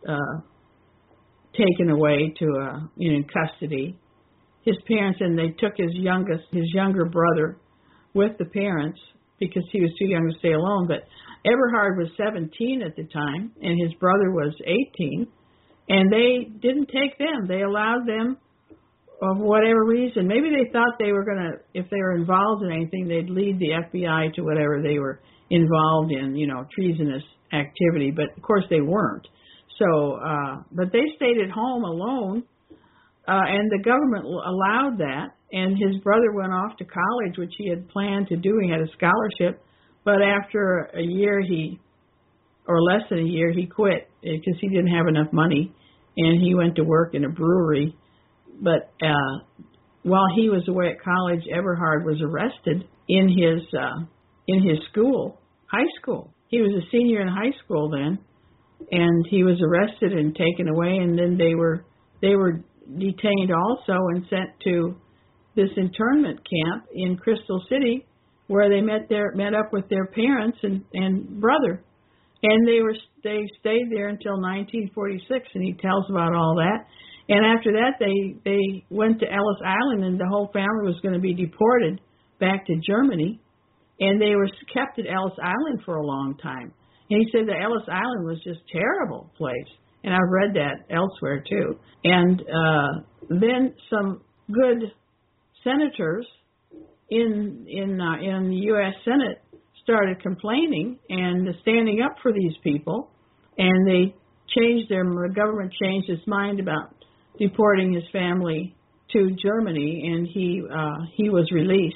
Speaker 1: taken away to in custody. His parents, and they took his younger brother with the parents because he was too young to stay alone. But Eberhard was 17 at the time, and his brother was 18, and they didn't take them. They allowed them, of whatever reason. Maybe they thought they were going to, if they were involved in anything, they'd lead the FBI to whatever they were involved in, treasonous activity. But, of course, they weren't. So, but they stayed at home alone, and the government allowed that. And his brother went off to college, which he had planned to do. He had a scholarship. But after a year, or less than a year, he quit because he didn't have enough money, and he went to work in a brewery. But while he was away at college, Eberhard was arrested in his school, high school. He was a senior in high school then, and he was arrested and taken away. And then they were detained also and sent to this internment camp in Crystal City, where they met up with their parents and brother. And they stayed there until 1946, and he tells about all that. And after that, they went to Ellis Island, and the whole family was going to be deported back to Germany. And they were kept at Ellis Island for a long time. And he said that Ellis Island was just a terrible place. And I've read that elsewhere, too. And then some good senators in the U.S. Senate started complaining and standing up for these people. And the government changed its mind about deporting his family to Germany, and he was released.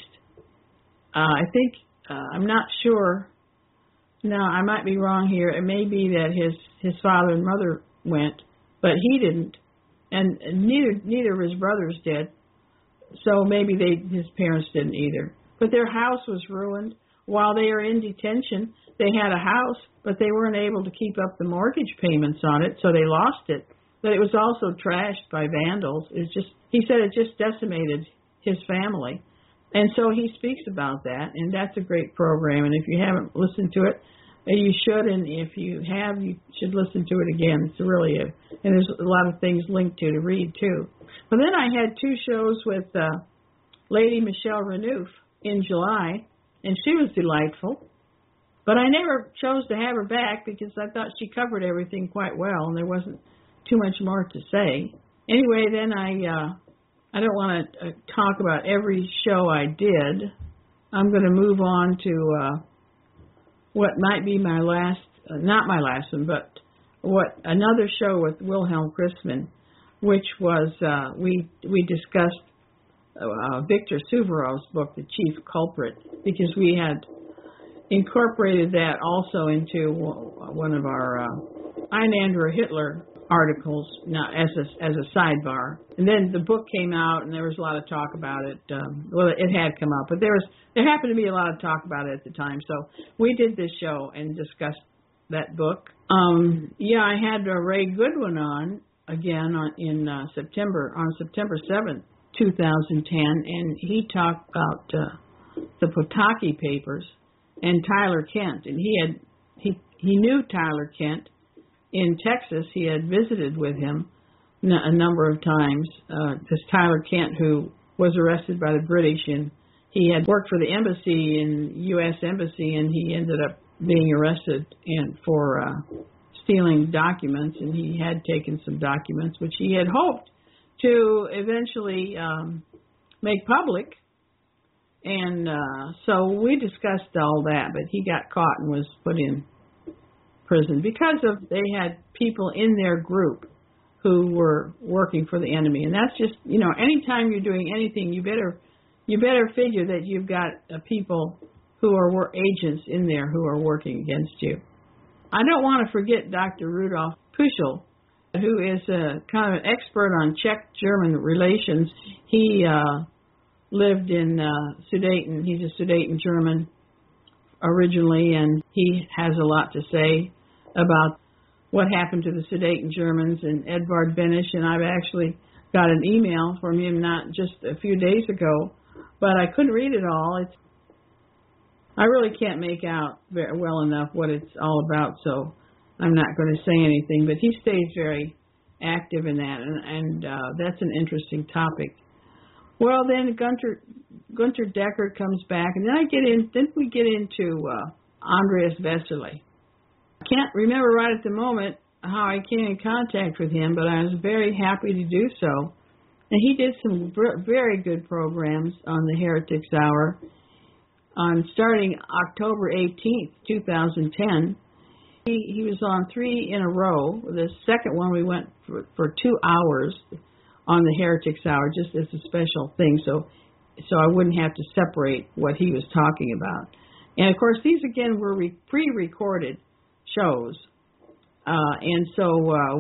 Speaker 1: I think, I'm not sure. No, I might be wrong here. It may be that his father and mother went, but he didn't, and neither of his brothers did. So maybe his parents didn't either. But their house was ruined. While they were in detention, they had a house, but they weren't able to keep up the mortgage payments on it, so they lost it. But it was also trashed by vandals. He said it just decimated his family. And so he speaks about that, and that's a great program. And if you haven't listened to it, you should, and if you have, you should listen to it again. It's really and there's a lot of things linked to read, too. But then I had 2 shows with Lady Michelle Renouf in July, and she was delightful. But I never chose to have her back because I thought she covered everything quite well, and there wasn't too much more to say. Anyway, then I I don't want to talk about every show I did. I'm going to move on to what might be my last, not my last one, but another show with Wilhelm Christman, which was we discussed Victor Suvorov's book, The Chief Culprit, because we had incorporated that also into one of our Ein anderer Hitler articles, not as a sidebar. And then the book came out, and there was a lot of talk about it. Well, it had come out, but there happened to be a lot of talk about it at the time. So we did this show and discussed that book. I had Ray Goodwin on again on September 7th, 2010, and he talked about the Pataki Papers and Tyler Kent, and he knew Tyler Kent in Texas. He had visited with him a number of times. This Tyler Kent, who was arrested by the British, and he had worked for the embassy U.S. Embassy, and he ended up being arrested for stealing documents, and he had taken some documents which he had hoped to eventually make public. And so we discussed all that, but he got caught and was put in prison because they had people in their group who were working for the enemy. And that's just, anytime you're doing anything, you better figure that you've got people who are agents in there who are working against you. I don't want to forget Dr. Rudolf Puschel, who is kind of an expert on Czech-German relations. He lived in Sudeten. He's a Sudeten German originally, and he has a lot to say about what happened to the Sudeten Germans and Edvard Beneš, and I've actually got an email from him not just a few days ago, but I couldn't read it all. I really can't make out very well enough what it's all about, so I'm not going to say anything, but he stays very active in that, and that's an interesting topic. Well, then Gunter Decker comes back, and then we get into Andreas Vesely. I can't remember right at the moment how I came in contact with him, but I was very happy to do so. And he did some very good programs on the Heretics Hour. Starting October 18th, 2010, he was on 3 in a row. The second one we went for 2 hours on the Heretics Hour, just as a special thing, so I wouldn't have to separate what he was talking about. And, of course, these, again, were pre-recorded shows. And so,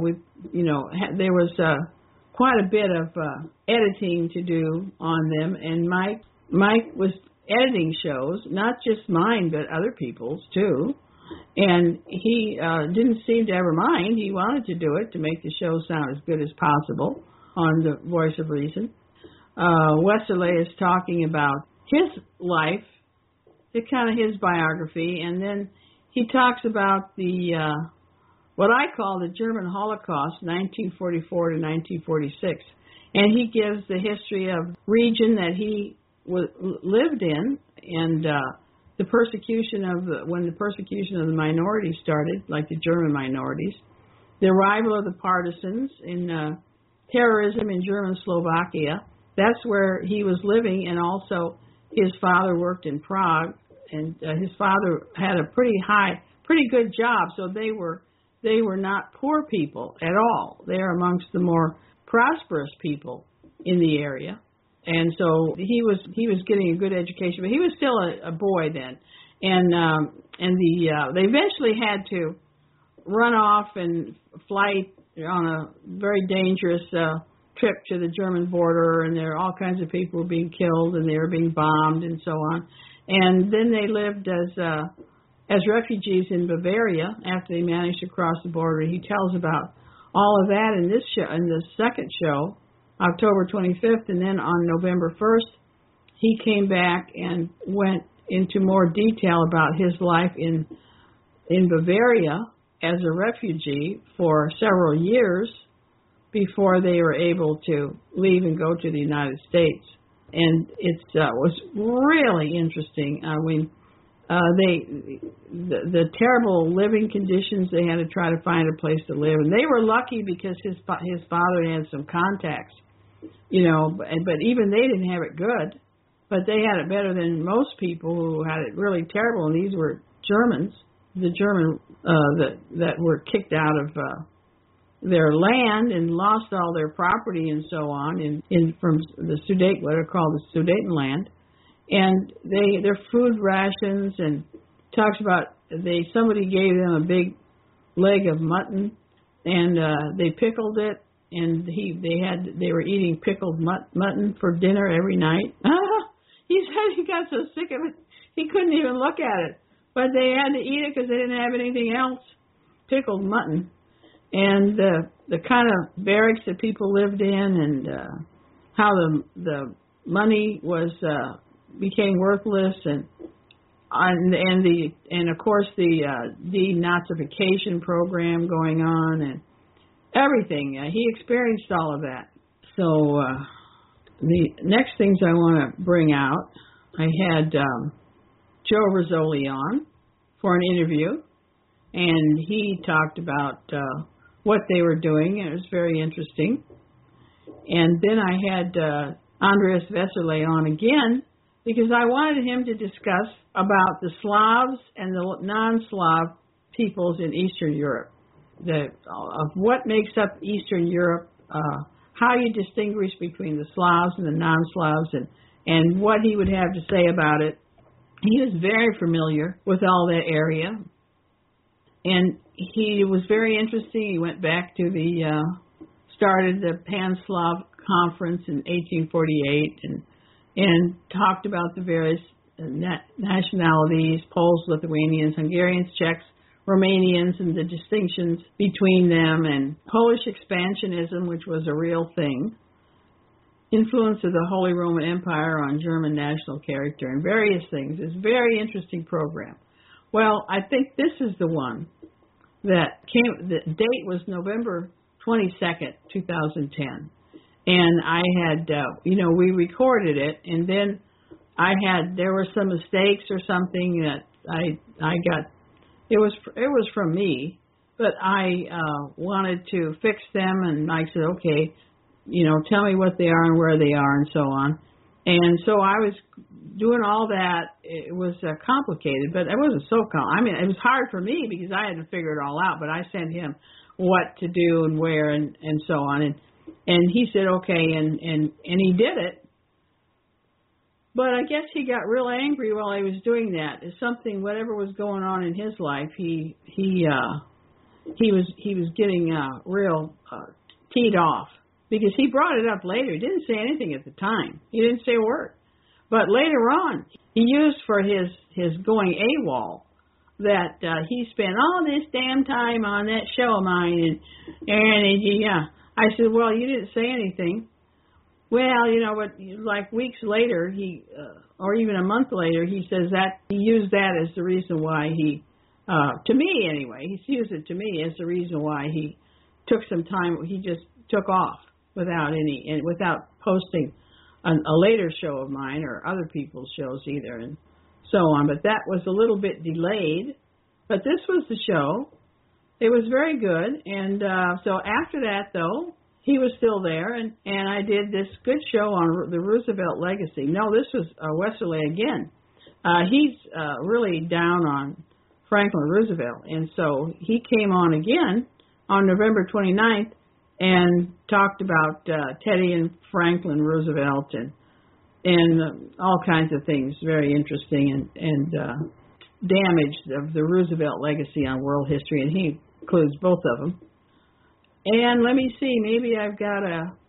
Speaker 1: there was quite a bit of editing to do on them, and Mike was editing shows, not just mine, but other people's, too. And he didn't seem to ever mind. He wanted to do it to make the show sound as good as possible on the Voice of Reason. Westerle is talking about his life, kind of his biography, and then he talks about the what I call the German Holocaust, 1944 to 1946, and he gives the history of region that he lived in, and the persecution when the persecution of the minorities started, like the German minorities, the arrival of the partisans in terrorism in German Slovakia. That's where he was living, and also his father worked in Prague, and his father had a pretty good job, so they were not poor people at all. They are amongst the more prosperous people in the area. And so he was getting a good education, but he was still a boy then. And they eventually had to run off and fly on a very dangerous trip to the German border, and there all kinds of people were being killed, and they were being bombed and so on. And then they lived as refugees in Bavaria after they managed to cross the border. He tells about all of that in this show, in the second show, October 25th, and then on November 1st, he came back and went into more detail about his life in Bavaria as a refugee for several years before they were able to leave and go to the United States. And it was really interesting. I mean, the terrible living conditions, they had to try to find a place to live. And they were lucky because his father had some contacts but even they didn't have it good. But they had it better than most people who had it really terrible. And these were Germans, the German that were kicked out of their land and lost all their property and so on from the Sudeten, what are called the Sudetenland. And their food rations, and talks about somebody gave them a big leg of mutton, and they pickled it, and they were eating pickled mutton for dinner every night. He said he got so sick of it he couldn't even look at it, but they had to eat it because they didn't have anything else. Pickled mutton, and the kind of barracks that people lived in, and how the money was became worthless, and of course the denazification program going on, and everything. He experienced all of that. So the next things I want to bring out, I had Joe Rizzoli on for an interview, and he talked about what they were doing, and it was very interesting. And then I had Andreas Vesserle on again, because I wanted him to discuss about the Slavs and the non-Slav peoples in Eastern Europe, of what makes up Eastern Europe, how you distinguish between the Slavs and the non-Slavs, and what he would have to say about it. He was very familiar with all that area, and he was very interesting. He went back to started the Pan-Slav Conference in 1848, and talked about the various nationalities, Poles, Lithuanians, Hungarians, Czechs, Romanians, and the distinctions between them, and Polish expansionism, which was a real thing, influence of the Holy Roman Empire on German national character, and various things. It's a very interesting program. Well, I think this is the one that came, the date was November 22nd, 2010. And I had, we recorded it, and then there were some mistakes or something that I got. It was from me, but I wanted to fix them, and I said, okay, tell me what they are and where they are and so on. And so I was doing all that. It was complicated, but it wasn't so complicated. It was hard for me because I had to figure it all out, but I sent him what to do and where and so on. And he said, okay, and he did it. But I guess he got real angry while he was doing that. It's something, whatever was going on in his life, he was getting real teed off, because he brought it up later. He didn't say anything at the time. He didn't say a word. But later on, he used for his going AWOL that he spent all this damn time on that show of mine, and I said, well, you didn't say anything. Well, but like weeks later, or even a month later, he says that he used that as the reason why to me anyway, he's used it to me as the reason why he took some time. He just took off without posting a later show of mine or other people's shows either, and so on. But that was a little bit delayed. But this was the show. It was very good, and so after that, though, he was still there, and I did this good show on the Roosevelt legacy. No, this was Westerly again. He's really down on Franklin Roosevelt, and so he came on again on November 29th and talked about Teddy and Franklin Roosevelt and all kinds of things, very interesting, and damage of the Roosevelt legacy on world history, and he includes both of them. And let me see, maybe I've got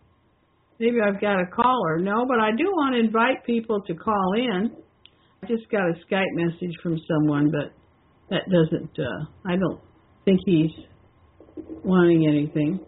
Speaker 1: a caller. No, but I do want to invite people to call in. I just got a Skype message from someone, but that doesn't, I don't think he's wanting anything.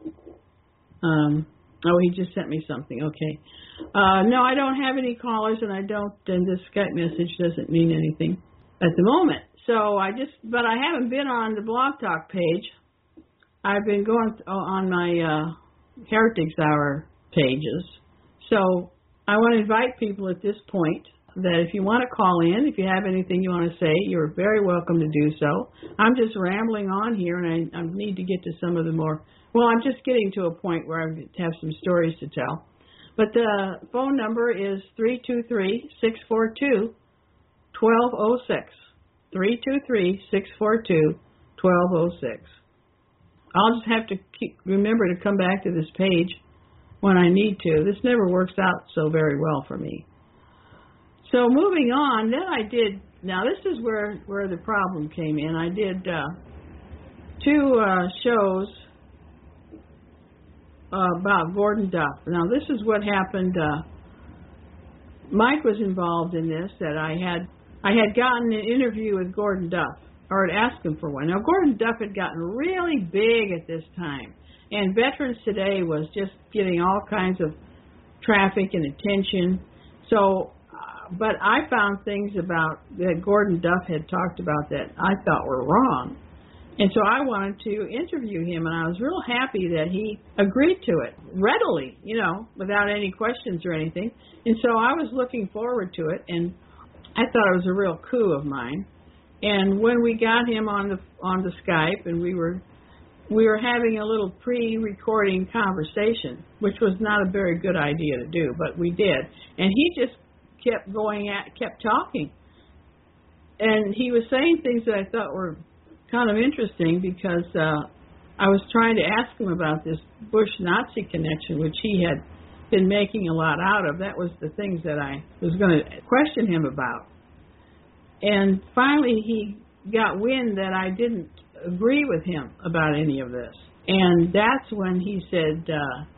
Speaker 1: He just sent me something. Okay. No, I don't have any callers, and this Skype message doesn't mean anything at the moment. So but I haven't been on the Blog Talk page. I've been going on my Heretics Hour pages. So I want to invite people at this point that if you want to call in, if you have anything you want to say, you're very welcome to do so. I'm just rambling on here, and I need to get to some of the more, I'm just getting to a point where I have some stories to tell. But the phone number is 323-642-1206. 323-642-1206. I'll just have to remember to come back to this page when I need to. This never works out so very well for me. So moving on, then I did, now this is where the problem came in. I did 2 shows about Gordon Duff. Now this is what happened. Mike was involved in this, that I had gotten an interview with Gordon Duff, or had asked him for one. Now Gordon Duff had gotten really big at this time, and Veterans Today was just getting all kinds of traffic and attention. So, but I found things about that Gordon Duff had talked about that I thought were wrong. And so I wanted to interview him, and I was real happy that he agreed to it readily, without any questions or anything. And so I was looking forward to it, and I thought it was a real coup of mine. And when we got him on the Skype, and we were having a little pre-recording conversation, which was not a very good idea to do, but we did. And he just kept talking, and he was saying things that I thought were kind of interesting, because I was trying to ask him about this Bush-Nazi connection, which he had been making a lot out of. That was the things that I was going to question him about. And finally he got wind that I didn't agree with him about any of this. And that's when he said,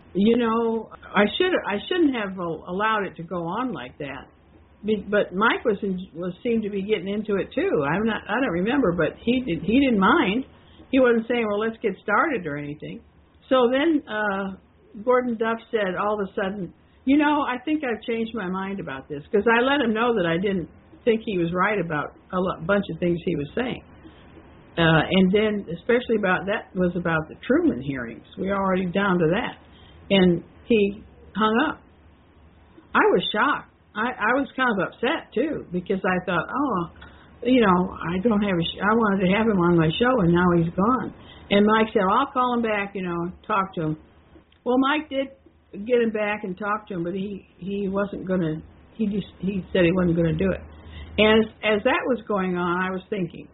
Speaker 1: I shouldn't have allowed it to go on like that. But Mike seemed to be getting into it too. I don't remember, but he didn't mind. He wasn't saying, well, let's get started or anything. So then Gordon Duff said all of a sudden, I think I've changed my mind about this, because I let him know that I didn't think he was right about a bunch of things he was saying. And then especially about the Truman hearings. We were already down to that. And he hung up. I was shocked. I was kind of upset too, because I thought, I wanted to have him on my show, and now he's gone. And Mike said, well, I'll call him back, talk to him. Well, Mike did get him back and talk to him, but he wasn't going to. He said he wasn't going to do it. And as that was going on, I was thinking,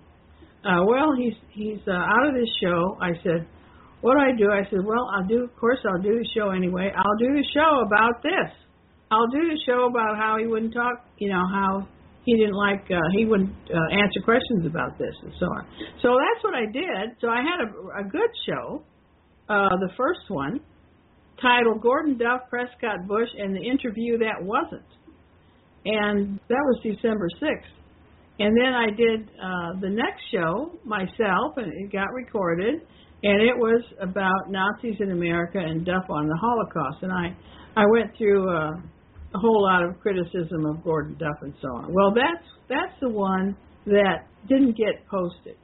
Speaker 1: he's out of this show. I said, what do I do? I said, well, I'll do the show anyway. I'll do the show about this. I'll do the show about how he wouldn't talk, how he didn't he wouldn't answer questions about this and so on. So that's what I did. So I had a good show, the first one, titled Gordon Duff, Prescott Bush, and the Interview That Wasn't. And that was December 6th. And then I did the next show myself, and it got recorded, and it was about Nazis in America and Duff on the Holocaust. And I went through a whole lot of criticism of Gordon Duff and so on. Well, that's the one that didn't get posted.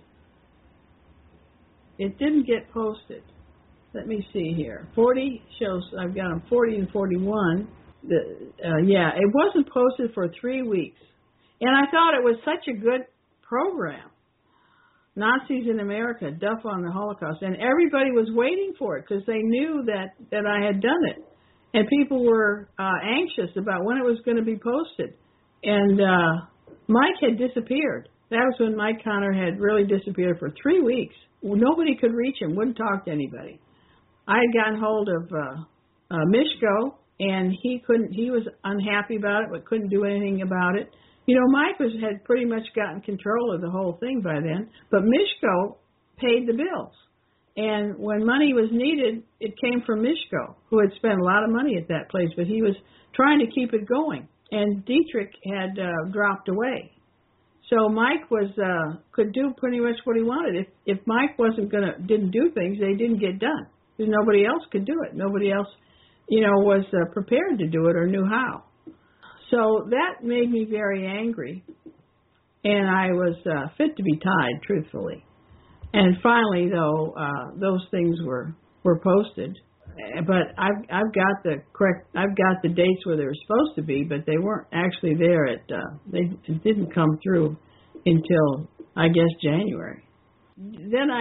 Speaker 1: It didn't get posted. Let me see here. 40 shows, I've got them 40 and 41. It wasn't posted for 3 weeks. And I thought it was such a good program. Nazis in America, Duff on the Holocaust. And everybody was waiting for it because they knew that I had done it. And people were anxious about when it was going to be posted. And Mike had disappeared. That was when Mike Connor had really disappeared for 3 weeks. Nobody could reach him, wouldn't talk to anybody. I had gotten hold of Mishko, and he was unhappy about it, but couldn't do anything about it. Mike had pretty much gotten control of the whole thing by then, but Mishko paid the bills. And when money was needed, it came from Mishko, who had spent a lot of money at that place, but he was trying to keep it going. And Dietrich had dropped away. So Mike could do pretty much what he wanted. If Mike didn't do things, they didn't get done. Because nobody else could do it. Nobody else, was prepared to do it or knew how. So that made me very angry. And I was fit to be tied, truthfully. And finally, though, those things were posted. But I've got the dates where they were supposed to be, but they weren't actually there they didn't come through until, I guess, January. Then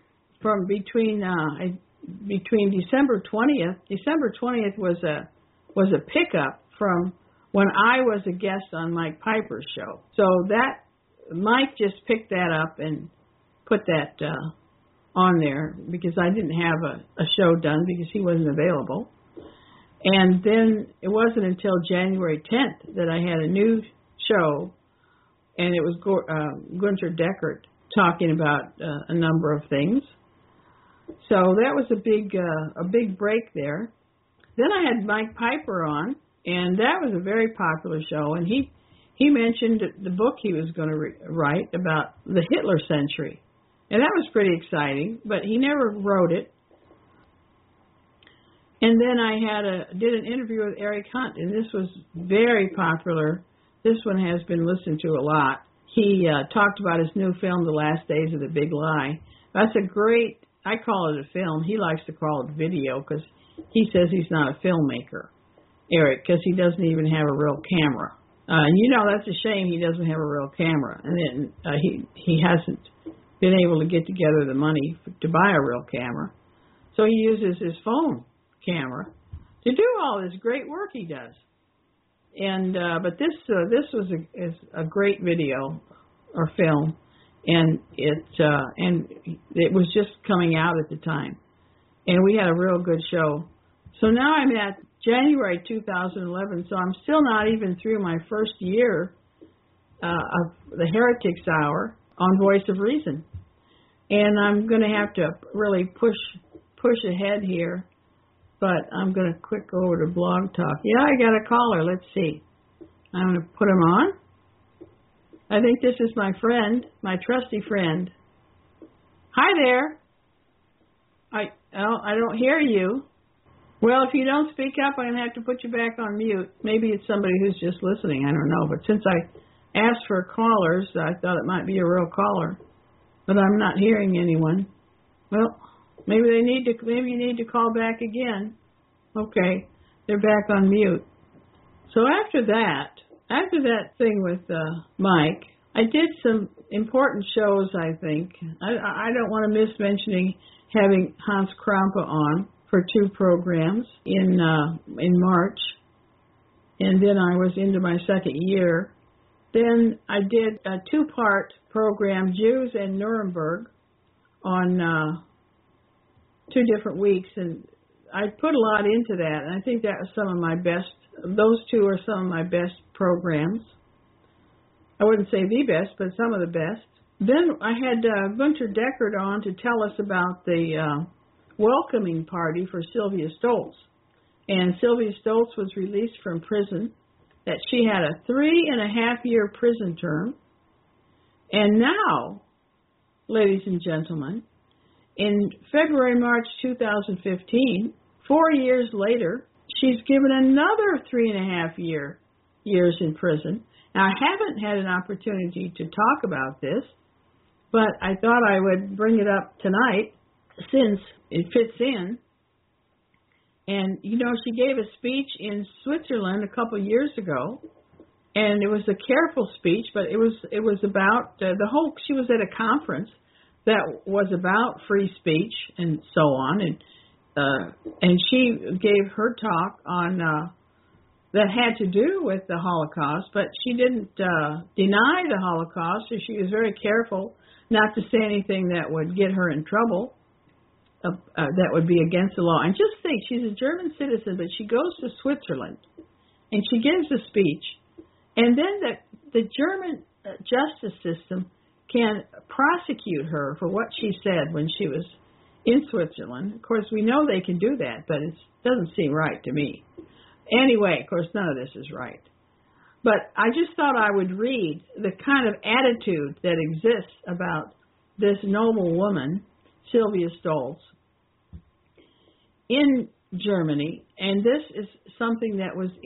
Speaker 1: between December 20th was was a pickup from when I was a guest on Mike Piper's show. So that Mike just picked that up and put that on there because I didn't have a show done because he wasn't available. And then it wasn't until January 10th that I had a new show, and it was Gunter Deckert talking about a number of things. So that was a big break there. Then I had Mike Piper on, and that was a very popular show. And he mentioned the book he was going to write about the Hitler century, and that was pretty exciting. But he never wrote it. And then I did an interview with Eric Hunt, and this was very popular. This one has been listened to a lot. He talked about his new film, The Last Days of the Big Lie. That's a great, I call it a film. He likes to call it video because he says he's not a filmmaker, Eric, because he doesn't even have a real camera. And that's a shame he doesn't have a real camera. And then he hasn't been able to get together the money to buy a real camera. So he uses his phone camera to do all this great work he does. And but this was a great video or film, and it was just coming out at the time, and we had a real good show. So now I'm at January 2011, so I'm still not even through my first year of the Heretics Hour on Voice of Reason, and I'm going to have to really push ahead here. But I'm going to quick go over to Blog Talk. Yeah, I got a caller. Let's see. I'm going to put him on. I think this is my friend, my trusty friend. Hi there. I don't hear you. Well, if you don't speak up, I'm going to have to put you back on mute. Maybe it's somebody who's just listening. I don't know. But since I asked for callers, I thought it might be a real caller. But I'm not hearing anyone. Well, maybe you need to call back again. Okay, they're back on mute. So after that thing with Mike, I did some important shows, I think. I don't want to miss mentioning having Hans Krampa on for 2 programs in March. And then I was into my second year. Then I did a 2-part program, Jews and Nuremberg, on 2 different weeks, and I put a lot into that, and I think that was some of my best. Those 2 are some of my best programs. I wouldn't say the best, but some of the best. Then I had Gunter Deckert on to tell us about the welcoming party for Sylvia Stoltz. And Sylvia Stoltz was released from prison, that she had a 3.5-year prison term. And now, ladies and gentlemen, in February, March 2015, 4 years later, she's given another 3.5 years in prison. Now, I haven't had an opportunity to talk about this, but I thought I would bring it up tonight since it fits in. And, she gave a speech in Switzerland a couple years ago, and it was a careful speech, but it was about she was at a conference that was about free speech and so on, and she gave her talk on that had to do with the Holocaust, but she didn't deny the Holocaust, so she was very careful not to say anything that would get her in trouble, that would be against the law. And just think, she's a German citizen, but she goes to Switzerland, and she gives a speech, and then the German justice system can prosecute her for what she said when she was in Switzerland. Of course, we know they can do that, but it doesn't seem right to me. Anyway, of course, none of this is right. But I just thought I would read the kind of attitude that exists about this noble woman, Sylvia Stoltz, in Germany. And this is something that was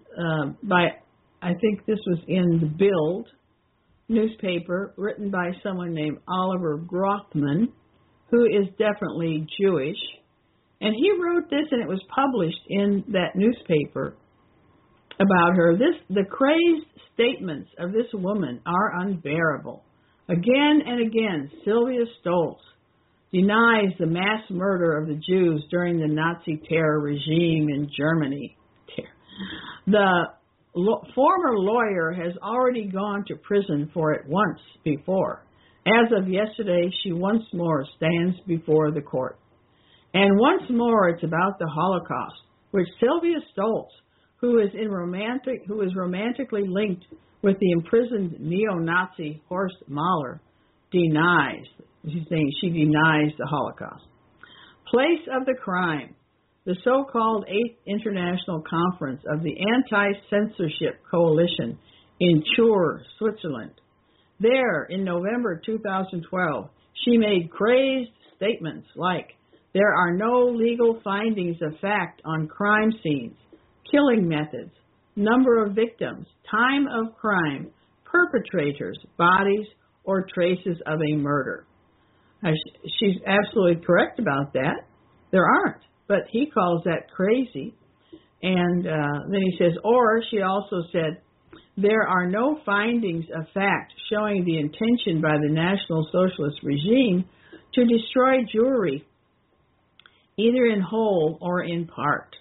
Speaker 1: I think this was in the Bild newspaper, written by someone named Oliver Grothman, who is definitely Jewish. And he wrote this, and it was published in that newspaper about her. The crazed statements of this woman are unbearable. Again and again, Sylvia Stoltz denies the mass murder of the Jews during the Nazi terror regime in Germany. The former lawyer has already gone to prison for it once before. As of yesterday, she once more stands before the court. And once more, it's about the Holocaust, which Sylvia Stoltz, who is romantically linked with the imprisoned neo-Nazi Horst Mahler, denies. She's saying she denies the Holocaust. Place of the crime. The so-called 8th International Conference of the Anti-Censorship Coalition in Chur, Switzerland. There, in November 2012, she made crazed statements like, there are no legal findings of fact on crime scenes, killing methods, number of victims, time of crime, perpetrators, bodies, or traces of a murder. She's absolutely correct about that. There aren't, but he calls that crazy. And then he says, or she also said, there are no findings of fact showing the intention by the National Socialist regime to destroy Jewry, either in whole or in part.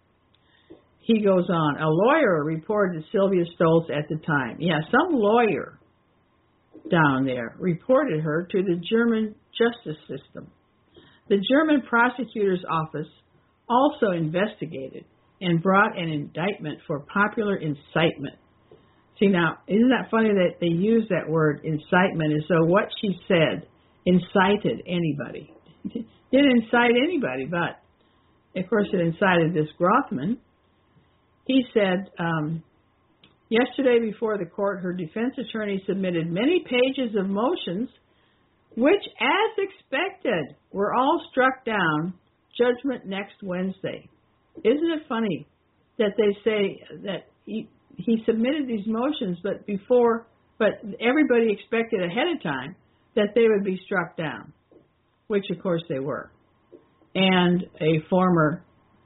Speaker 1: He goes on, a lawyer reported Sylvia Stoltz at the time. Yeah, some lawyer down there reported her to the German justice system. The German prosecutor's office also investigated and brought an indictment for popular incitement. See, now, isn't that funny that they use that word incitement as though what she said incited anybody? It didn't incite anybody, but, of course, it incited this Grothman. He said, yesterday before the court, her defense attorney submitted many pages of motions which, as expected, were all struck down, judgment next Wednesday. Isn't it funny that they say that he submitted these motions, but everybody expected ahead of time that they would be struck down, which of course they were. And a former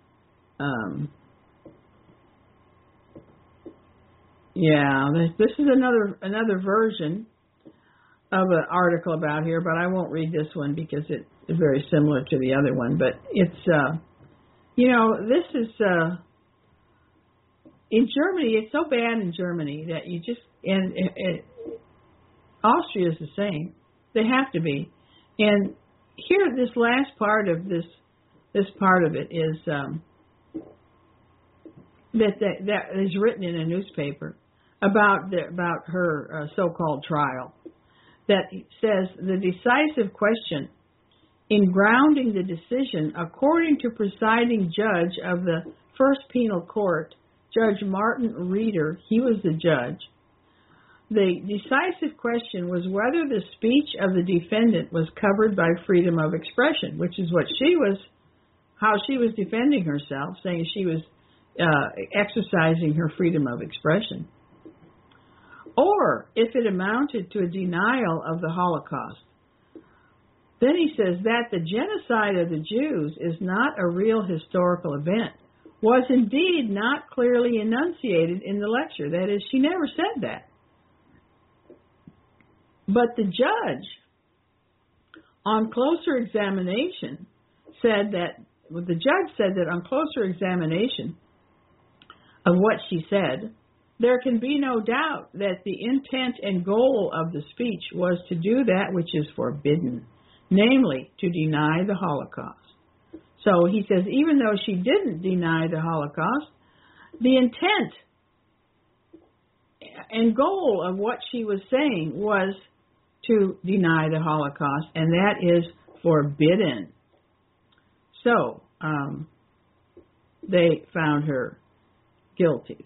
Speaker 1: this is another version of an article about here, but I won't read this one because it's very similar to the other one. But it's, this is, in Germany, it's so bad in Germany that you just, and Austria is the same. They have to be. And here, this last part of this part of it is that is written in a newspaper about her so-called trial. That says the decisive question in grounding the decision, according to presiding judge of the First Penal Court, Judge Martin Reeder, he was the judge. The decisive question was whether the speech of the defendant was covered by freedom of expression, which is how she was defending herself, saying she was exercising her freedom of expression. Or if it amounted to a denial of the Holocaust. Then he says that the genocide of the Jews is not a real historical event, was indeed not clearly enunciated in the lecture. That is, she never said that. But the judge, on closer examination, the judge said that on closer examination of what she said, there can be no doubt that the intent and goal of the speech was to do that which is forbidden, namely to deny the Holocaust. So he says even though she didn't deny the Holocaust, the intent and goal of what she was saying was to deny the Holocaust, and that is forbidden. So they found her guilty.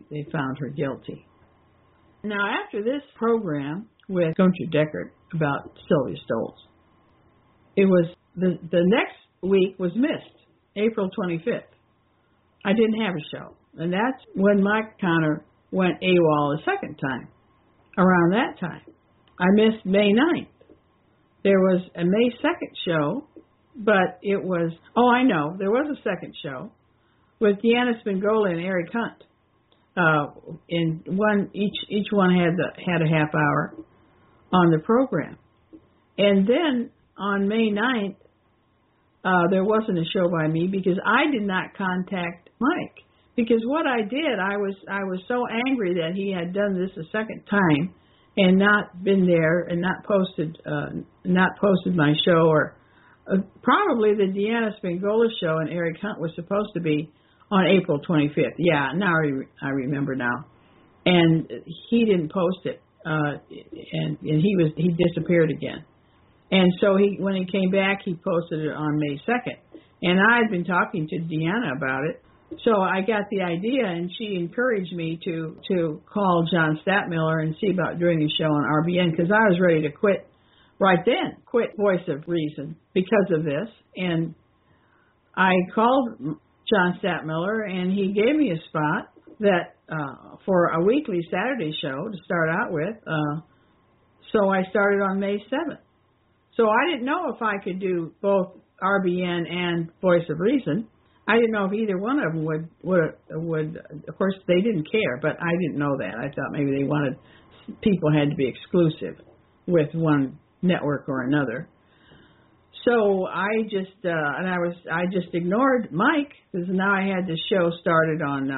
Speaker 1: Now, after this program with Gunther Deckert about Sylvia Stoltz, it was the next week was missed, April 25th. I didn't have a show, and that's when Mike Connor went AWOL a second time. Around that time, I missed May 9th. There was a May 2nd show, but it was there was a second show with Deanna Spingola and Eric Hunt. In one, each one had a half hour on the program, and then on May 9th, there wasn't a show by me because I did not contact Mike because what I did, I was so angry that he had done this a second time and not been there and not posted my show, or probably the Deanna Spingola show and Eric Hunt was supposed to be on April 25th. Yeah, now I remember now. And he didn't post it, and he disappeared again. And so when he came back, he posted it on May 2nd. And I'd been talking to Deanna about it, so I got the idea, and she encouraged me to call John Stadtmiller and see about doing a show on RBN, because I was ready to quit right then, quit Voice of Reason because of this. And I called John Stadtmiller, and he gave me a spot that for a weekly Saturday show to start out with. So I started on May 7th. So I didn't know if I could do both RBN and Voice of Reason. I didn't know if either one of them would. Of course, they didn't care, but I didn't know that. I thought maybe they wanted people had to be exclusive with one network or another. So I just ignored Mike, because now I had this show started on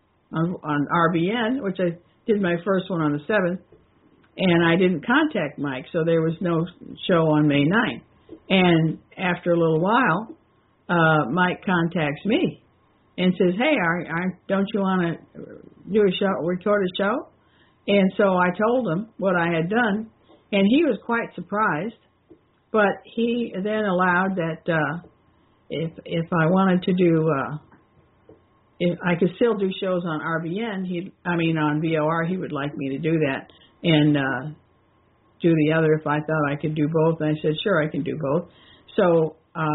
Speaker 1: RBN, which I did my first one on the 7th, and I didn't contact Mike, so there was no show on May 9th. And after a little while, Mike contacts me and says, "Hey, don't you want to do a show, record a show?" And so I told him what I had done, and he was quite surprised. But he then allowed that if I wanted to do, if I could still do shows on RBN, on VOR, he would like me to do that and do the other if I thought I could do both. And I said, sure, I can do both. So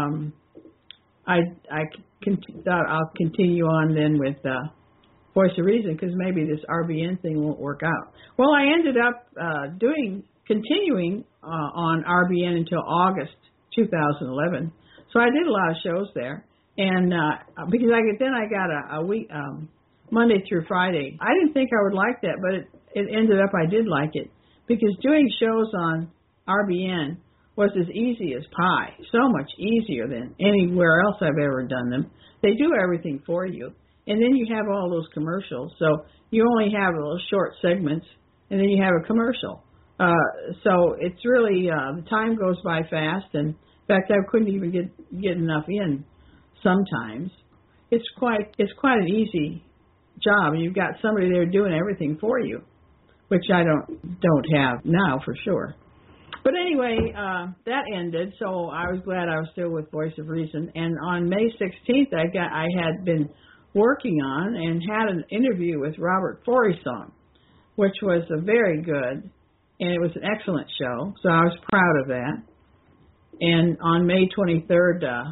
Speaker 1: I thought I'll continue on then with Voice of Reason, because maybe this RBN thing won't work out. Well, I ended up continuing on RBN until August 2011. So I did a lot of shows there, and because I got a week, Monday through Friday. I didn't think I would like that, but it ended up I did like it, because doing shows on RBN was as easy as pie, so much easier than anywhere else I've ever done them. They do everything for you, and then you have all those commercials. So you only have little short segments, and then you have a commercial. So it's really the time goes by fast, and in fact I couldn't even get enough in sometimes. It's quite an easy job, and you've got somebody there doing everything for you, which I don't have now for sure. But anyway, that ended, so I was glad I was still with Voice of Reason. And on May 16th, I had been working on and had an interview with Robert Forysong, which was very good, and it was an excellent show, so I was proud of that. And on May 23rd,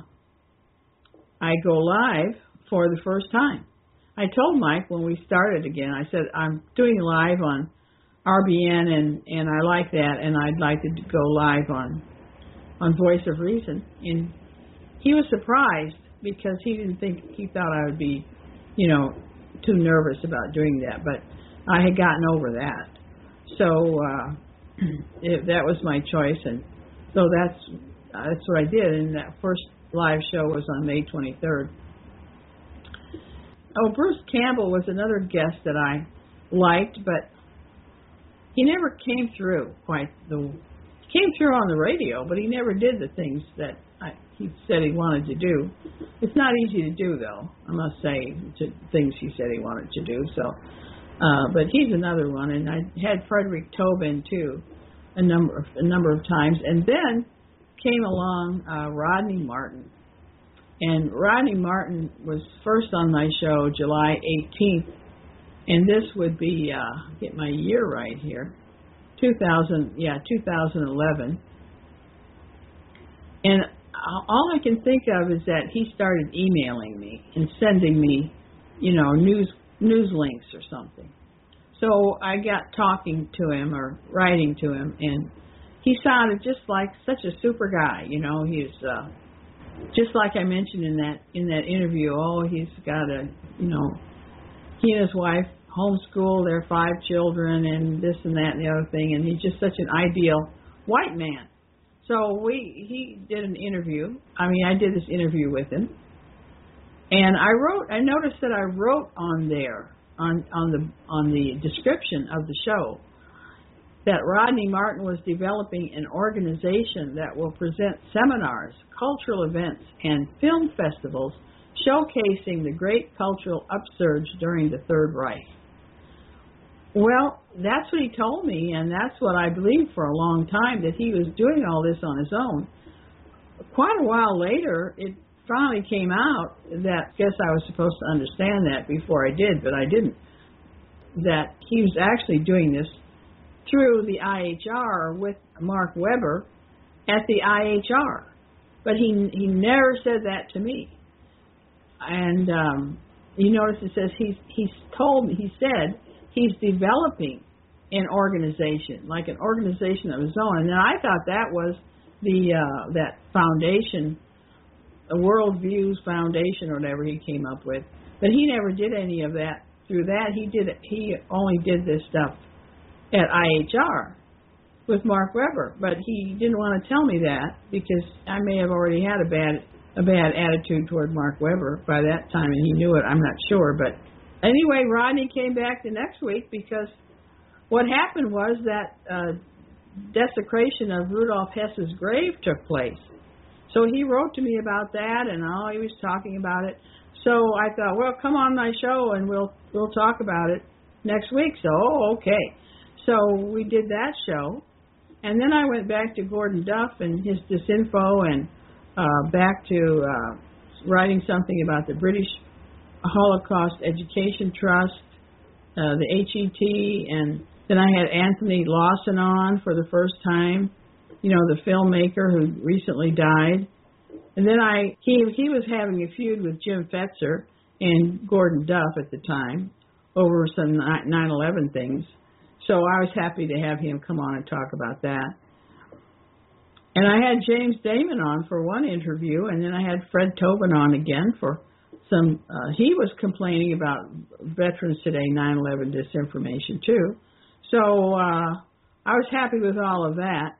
Speaker 1: I go live for the first time. I told Mike when we started again, I said, I'm doing live on RBN, and I like that, and I'd like to go live on Voice of Reason. And he was surprised, because he thought I would be, too nervous about doing that, but I had gotten over that. So that was my choice, and so that's what I did, and that first live show was on May 23rd. Oh, Bruce Campbell was another guest that I liked, but he never came through came through on the radio, but he never did the things that he said he wanted to do. It's not easy to do, though, I must say, things he said he wanted to do. So, but he's another one, and I had Frederick Tobin too, a number of times, and then came along Rodney Martin. And Rodney Martin was first on my show July 18th, and this would be, get my year right here, 2011. And all I can think of is that he started emailing me and sending me, news links or something. So I got talking to him or writing to him, and he sounded just like such a super guy. He's just like I mentioned in that interview. Oh, he's got he and his wife homeschool their 5 children and this and that and the other thing, and he's just such an ideal white man. So he did an interview. I did this interview with him, And I noticed that I wrote on there, on the description of the show, that Rodney Martin was developing an organization that will present seminars, cultural events, and film festivals showcasing the great cultural upsurge during the Third Reich. Well, that's what he told me, and that's what I believed for a long time, that he was doing all this on his own. Quite a while later, it finally came out that, I guess I was supposed to understand that before I did, but I didn't, that he was actually doing this through the IHR with Mark Weber at the IHR. But he never said that to me. And you notice it says he said he's developing an organization, like an organization of his own. And then I thought that was that foundation, a Worldviews Foundation or whatever he came up with. But he never did any of that through that. He only did this stuff at IHR with Mark Weber. But he didn't want to tell me that because I may have already had a bad attitude toward Mark Weber by that time, and he knew it. I'm not sure. But anyway, Rodney came back the next week because what happened was that desecration of Rudolf Hess's grave took place. So he wrote to me about that, and he was talking about it. So I thought, well, come on my show, and we'll talk about it next week. So, okay. So we did that show, and then I went back to Gordon Duff and his disinfo, and back to writing something about the British Holocaust Education Trust, the HET, and then I had Anthony Lawson on for the first time, the filmmaker who recently died. And then he was having a feud with Jim Fetzer and Gordon Duff at the time over some 9/11 things. So I was happy to have him come on and talk about that. And I had James Damon on for one interview, and then I had Fred Tobin on again for some, he was complaining about Veterans Today 9/11 disinformation too. So I was happy with all of that.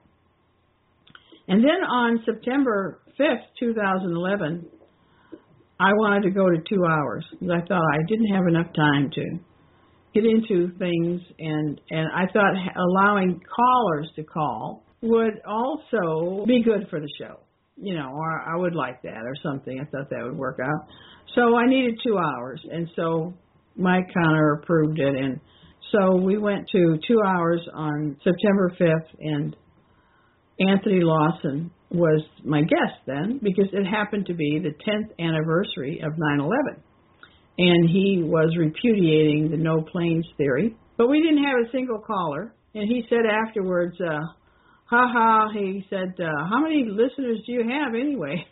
Speaker 1: And then on September 5th, 2011, I wanted to go to 2 hours because I thought I didn't have enough time to get into things, and I thought allowing callers to call would also be good for the show, or I would like that or something. I thought that would work out. So I needed 2 hours, and so Mike Connor approved it, and so we went to 2 hours on September 5th, and Anthony Lawson was my guest then because it happened to be the 10th anniversary of 9/11. And he was repudiating the no planes theory. But we didn't have a single caller. And he said afterwards, he said, how many listeners do you have anyway?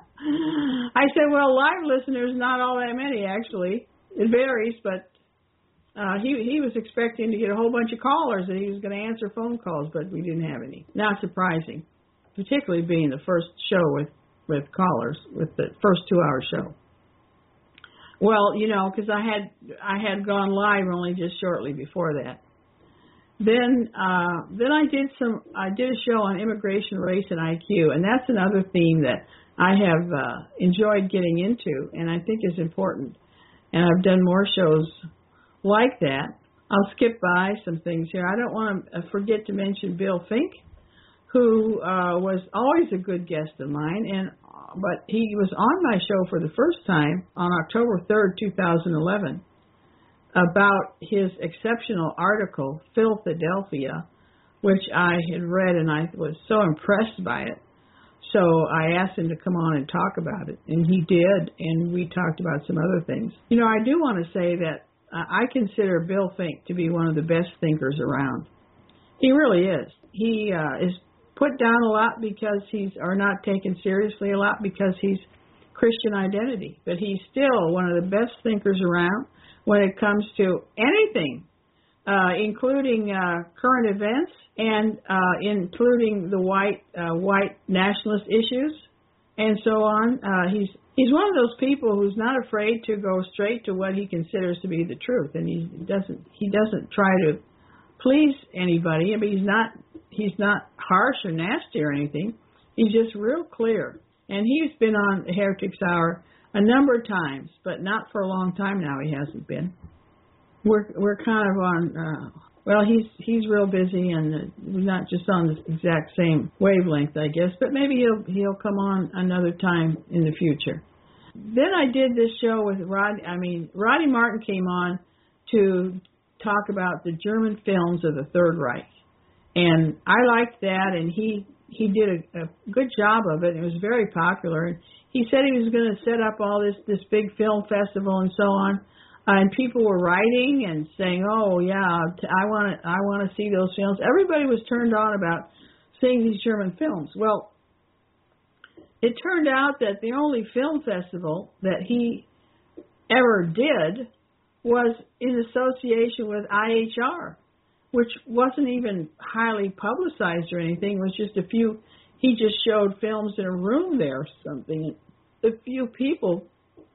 Speaker 1: I said, well, live listeners, not all that many, actually. It varies, but he was expecting to get a whole bunch of callers, and he was going to answer phone calls, but we didn't have any. Not surprising, particularly being the first show with callers, with the first 2 hour show. Well, because I had gone live only just shortly before that. Then I did a show on immigration, race, and IQ, and that's another theme that I have enjoyed getting into, and I think is important. And I've done more shows like that. I'll skip by some things here. I don't want to forget to mention Bill Fink, who was always a good guest of mine, but he was on my show for the first time on October 3rd, 2011, about his exceptional article, Philadelphia, which I had read, and I was so impressed by it. So I asked him to come on and talk about it, and he did, and we talked about some other things. I do want to say that I consider Bill Fink to be one of the best thinkers around. He really is. He is put down a lot because or not taken seriously a lot because he's Christian identity. But he's still one of the best thinkers around when it comes to anything, including current events and including the white nationalist issues and so on. He's one of those people who's not afraid to go straight to what he considers to be the truth, and he doesn't try to please anybody. I mean, he's not harsh or nasty or anything. He's just real clear. And he's been on Heretics Hour a number of times, but not for a long time now. He hasn't been. We're kind of on. Well, he's real busy, and we're not just on the exact same wavelength, I guess. But maybe he'll come on another time in the future. Then I did this show with Rodney Martin came on to talk about the German films of the Third Reich, and I liked that, and he did a good job of it. It was very popular, and he said he was going to set up all this big film festival and so on. And people were writing and saying, "Oh yeah, I want to see those films." Everybody was turned on about seeing these German films. Well, it turned out that the only film festival that he ever did was in association with IHR, which wasn't even highly publicized or anything. It was just a few. He just showed films in a room there or something. A few people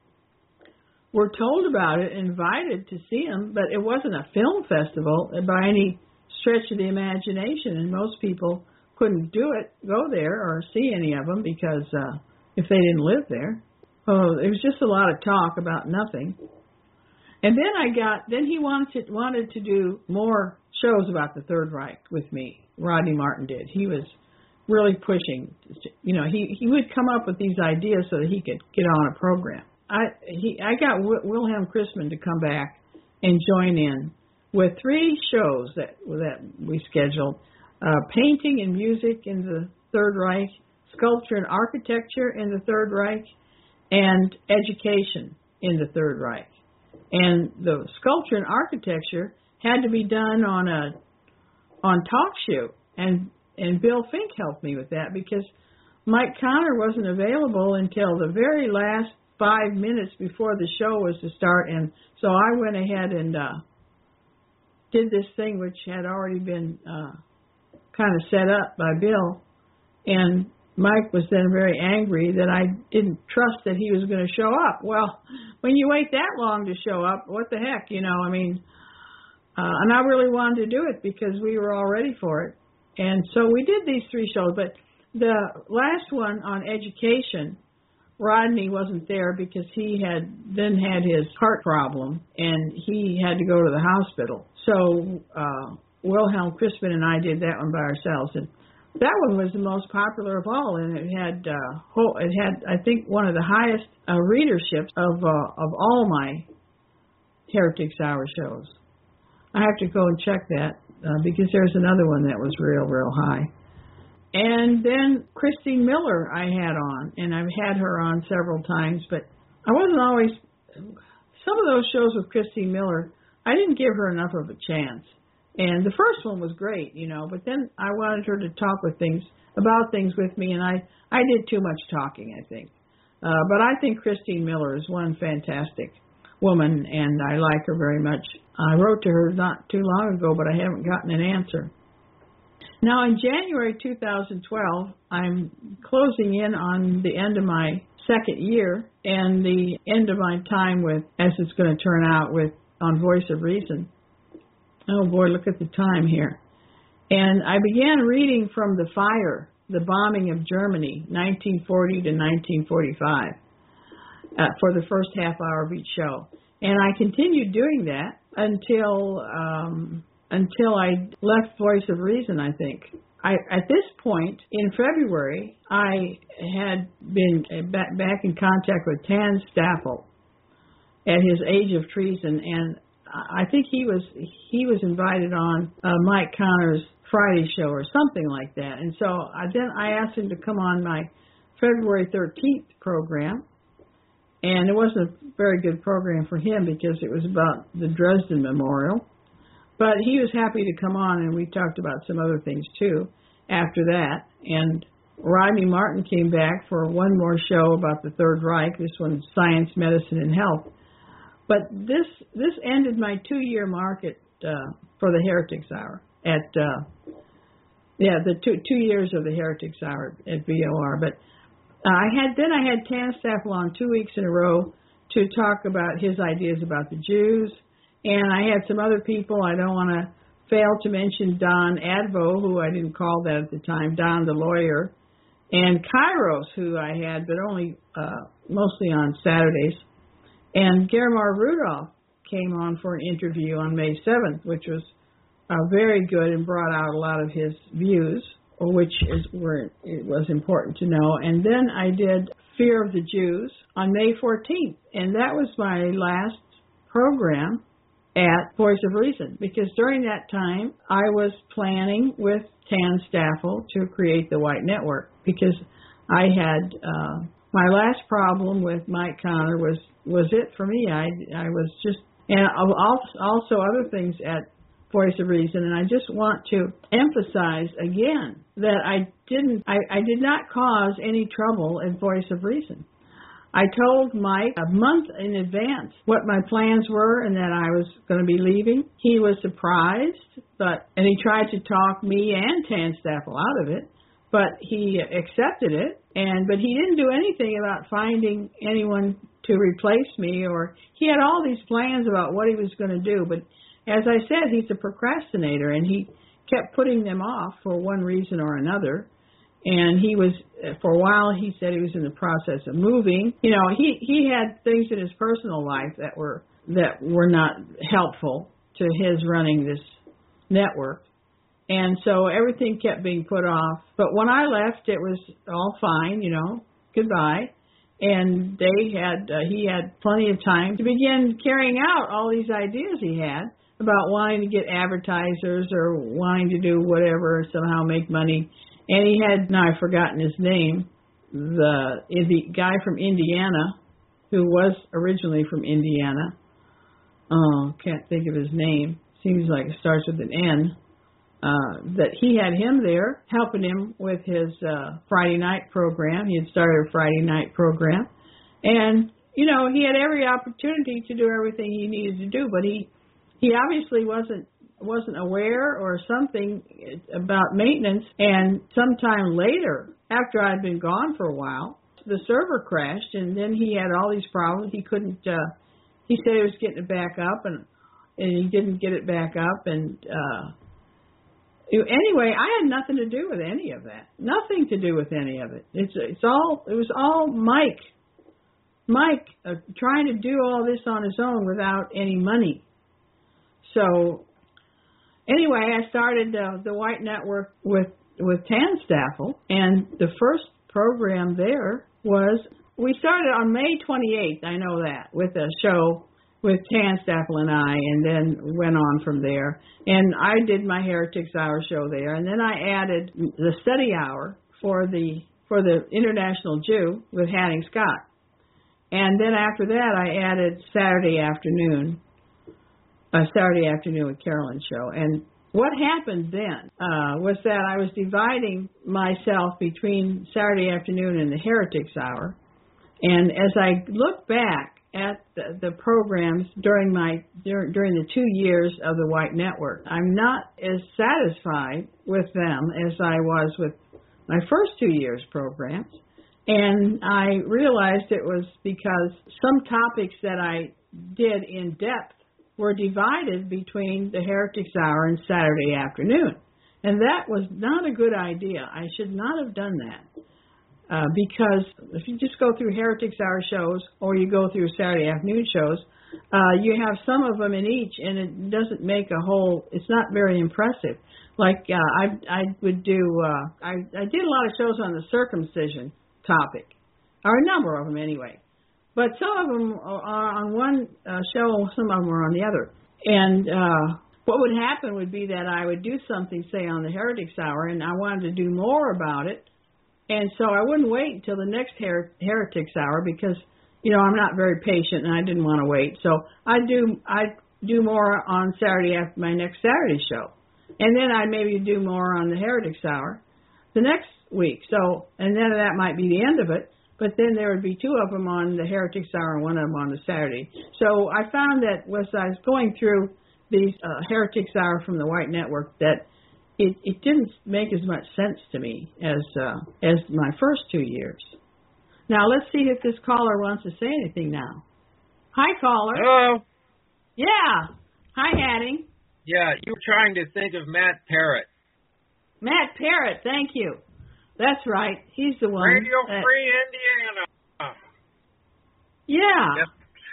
Speaker 1: were told about it, invited to see them, but it wasn't a film festival by any stretch of the imagination, and most people couldn't go there or see any of them because if they didn't live there. Oh, it was just a lot of talk about nothing. And then he wanted to do more shows about the Third Reich with me. Rodney Martin did. He was really pushing. He would come up with these ideas so that he could get on a program. I got Wilhelm Christman to come back and join in with 3 shows that we scheduled: painting and music in the Third Reich, sculpture and architecture in the Third Reich, and education in the Third Reich. And the sculpture and architecture had to be done on TalkShoe, and Bill Fink helped me with that because Mike Connor wasn't available until the very last 5 minutes before the show was to start, and so I went ahead and did this thing which had already been kind of set up by Bill, and Mike was then very angry that I didn't trust that he was going to show up. Well, when you wait that long to show up, what the heck, and I really wanted to do it because we were all ready for it, and so we did these 3 shows, but the last one on education, Rodney wasn't there because he had then had his heart problem and he had to go to the hospital. So Wilhelm Christman and I did that one by ourselves, and that one was the most popular of all, and it had I think one of the highest readerships of all my Heretics Hour shows. I have to go and check that because there's another one that was real high. And then Christine Miller I had on, and I've had her on several times, but I wasn't always, some of those shows with Christine Miller, I didn't give her enough of a chance. And the first one was great, but then I wanted her to talk about things with me, and I did too much talking, I think. But I think Christine Miller is one fantastic woman, and I like her very much. I wrote to her not too long ago, but I haven't gotten an answer. Now, in January 2012, I'm closing in on the end of my second year and the end of my time with, as it's going to turn out, on Voice of Reason. Oh, boy, look at the time here. And I began reading from The Fire, the bombing of Germany, 1940 to 1945, for the first half hour of each show. And I continued doing that until I left Voice of Reason, I think. At this point, in February, I had been back in contact with Tan Staffel at his Age of Treason, and I think he was invited on Mike Connor's Friday show or something like that. And so then I asked him to come on my February 13th program, and it wasn't a very good program for him because it was about the Dresden Memorial. But he was happy to come on, and we talked about some other things, too, after that. And Rodney Martin came back for one more show about the Third Reich. This one's Science, Medicine, and Health. But this ended my 2-year mark for the Heretics Hour the 2 years of the Heretics Hour at VOR. But I had Tan Staffel on 2 weeks in a row to talk about his ideas about the Jews. And I had some other people. I don't want to fail to mention Don Advo, who I didn't call that at the time, Don the lawyer, and Kairos, who I had, but only mostly on Saturdays. And Germar Rudolph came on for an interview on May 7th, which was very good and brought out a lot of his views, which is where it was important to know. And then I did Fear of the Jews on May 14th, and that was my last program at Voice of Reason, because during that time I was planning with Tan Staffel to create the White Network, because I had my last problem with Mike Connor was it for me. I was just, and also other things at Voice of Reason, and I just want to emphasize again that I did not cause any trouble at Voice of Reason. I told Mike a month in advance what my plans were and that I was going to be leaving. He was surprised, and he tried to talk me and Tan Staffel out of it, but he accepted it. But he didn't do anything about finding anyone to replace me, or he had all these plans about what he was going to do. But as I said, he's a procrastinator, and he kept putting them off for one reason or another. And he was, for a while, he said he was in the process of moving. You know, he had things in his personal life that were not helpful to his running this network. And so everything kept being put off. But when I left, it was all fine, you know, goodbye. And he had plenty of time to begin carrying out all these ideas he had about wanting to get advertisers or wanting to do whatever, somehow make money. And he had, now I've forgotten his name, the guy from Indiana, who was originally from Indiana. Oh, can't think of his name. Seems like it starts with an N. That he had him there helping him with his Friday night program. He had started a Friday night program. And, you know, he had every opportunity to do everything he needed to do, but he obviously wasn't aware or something about maintenance. And sometime later, after I'd been gone for a while, the server crashed, and then he had all these problems. He couldn't, he said he was getting it back up, and he didn't get it back up. And anyway, I had nothing to do with any of that. Nothing to do with any of it. It was all Mike. Mike trying to do all this on his own without any money. So anyway, I started the White Network with Tan Staffel, and the first program there was, we started on May 28th, I know that, with a show with Tan Staffel and I, and then went on from there. And I did my Heretics Hour show there, and then I added the study hour for the International Jew with Hattie Scott. And then after that, I added Saturday afternoon with Carolyn show. And what happened then was that I was dividing myself between Saturday afternoon and the Heretics Hour. And as I look back at the programs during the 2 years of the White Network, I'm not as satisfied with them as I was with my first 2 years programs. And I realized it was because some topics that I did in depth were divided between the Heretics Hour and Saturday afternoon. And that was not a good idea. I should not have done that. Because if you just go through Heretics Hour shows or you go through Saturday afternoon shows, you have some of them in each, and it doesn't make a whole, it's not very impressive. Like I would do, I did a lot of shows on the circumcision topic, or a number of them anyway. But some of them are on one show, some of them are on the other. And what would happen would be that I would do something, say, on the Heretics Hour, and I wanted to do more about it. And so I wouldn't wait until the next Heretics Hour because, you know, I'm not very patient and I didn't want to wait. So I'd do more on Saturday after my next Saturday show. And then I'd maybe do more on the Heretics Hour the next week. So, and then that might be the end of it. But then there would be two of them on the Heretics Hour and one of them on the Saturday. So I found that as I was going through these Heretics Hour from the White Network that it didn't make as much sense to me as my first 2 years. Now, let's see if this caller wants to say anything now. Hi, caller.
Speaker 2: Hello.
Speaker 1: Yeah. Hi, Hattie.
Speaker 2: Yeah, you were trying to think of Matt Parrott.
Speaker 1: Matt Parrott, thank you. That's right. He's the one.
Speaker 2: Radio Free Indiana.
Speaker 1: Yeah.
Speaker 2: Yep.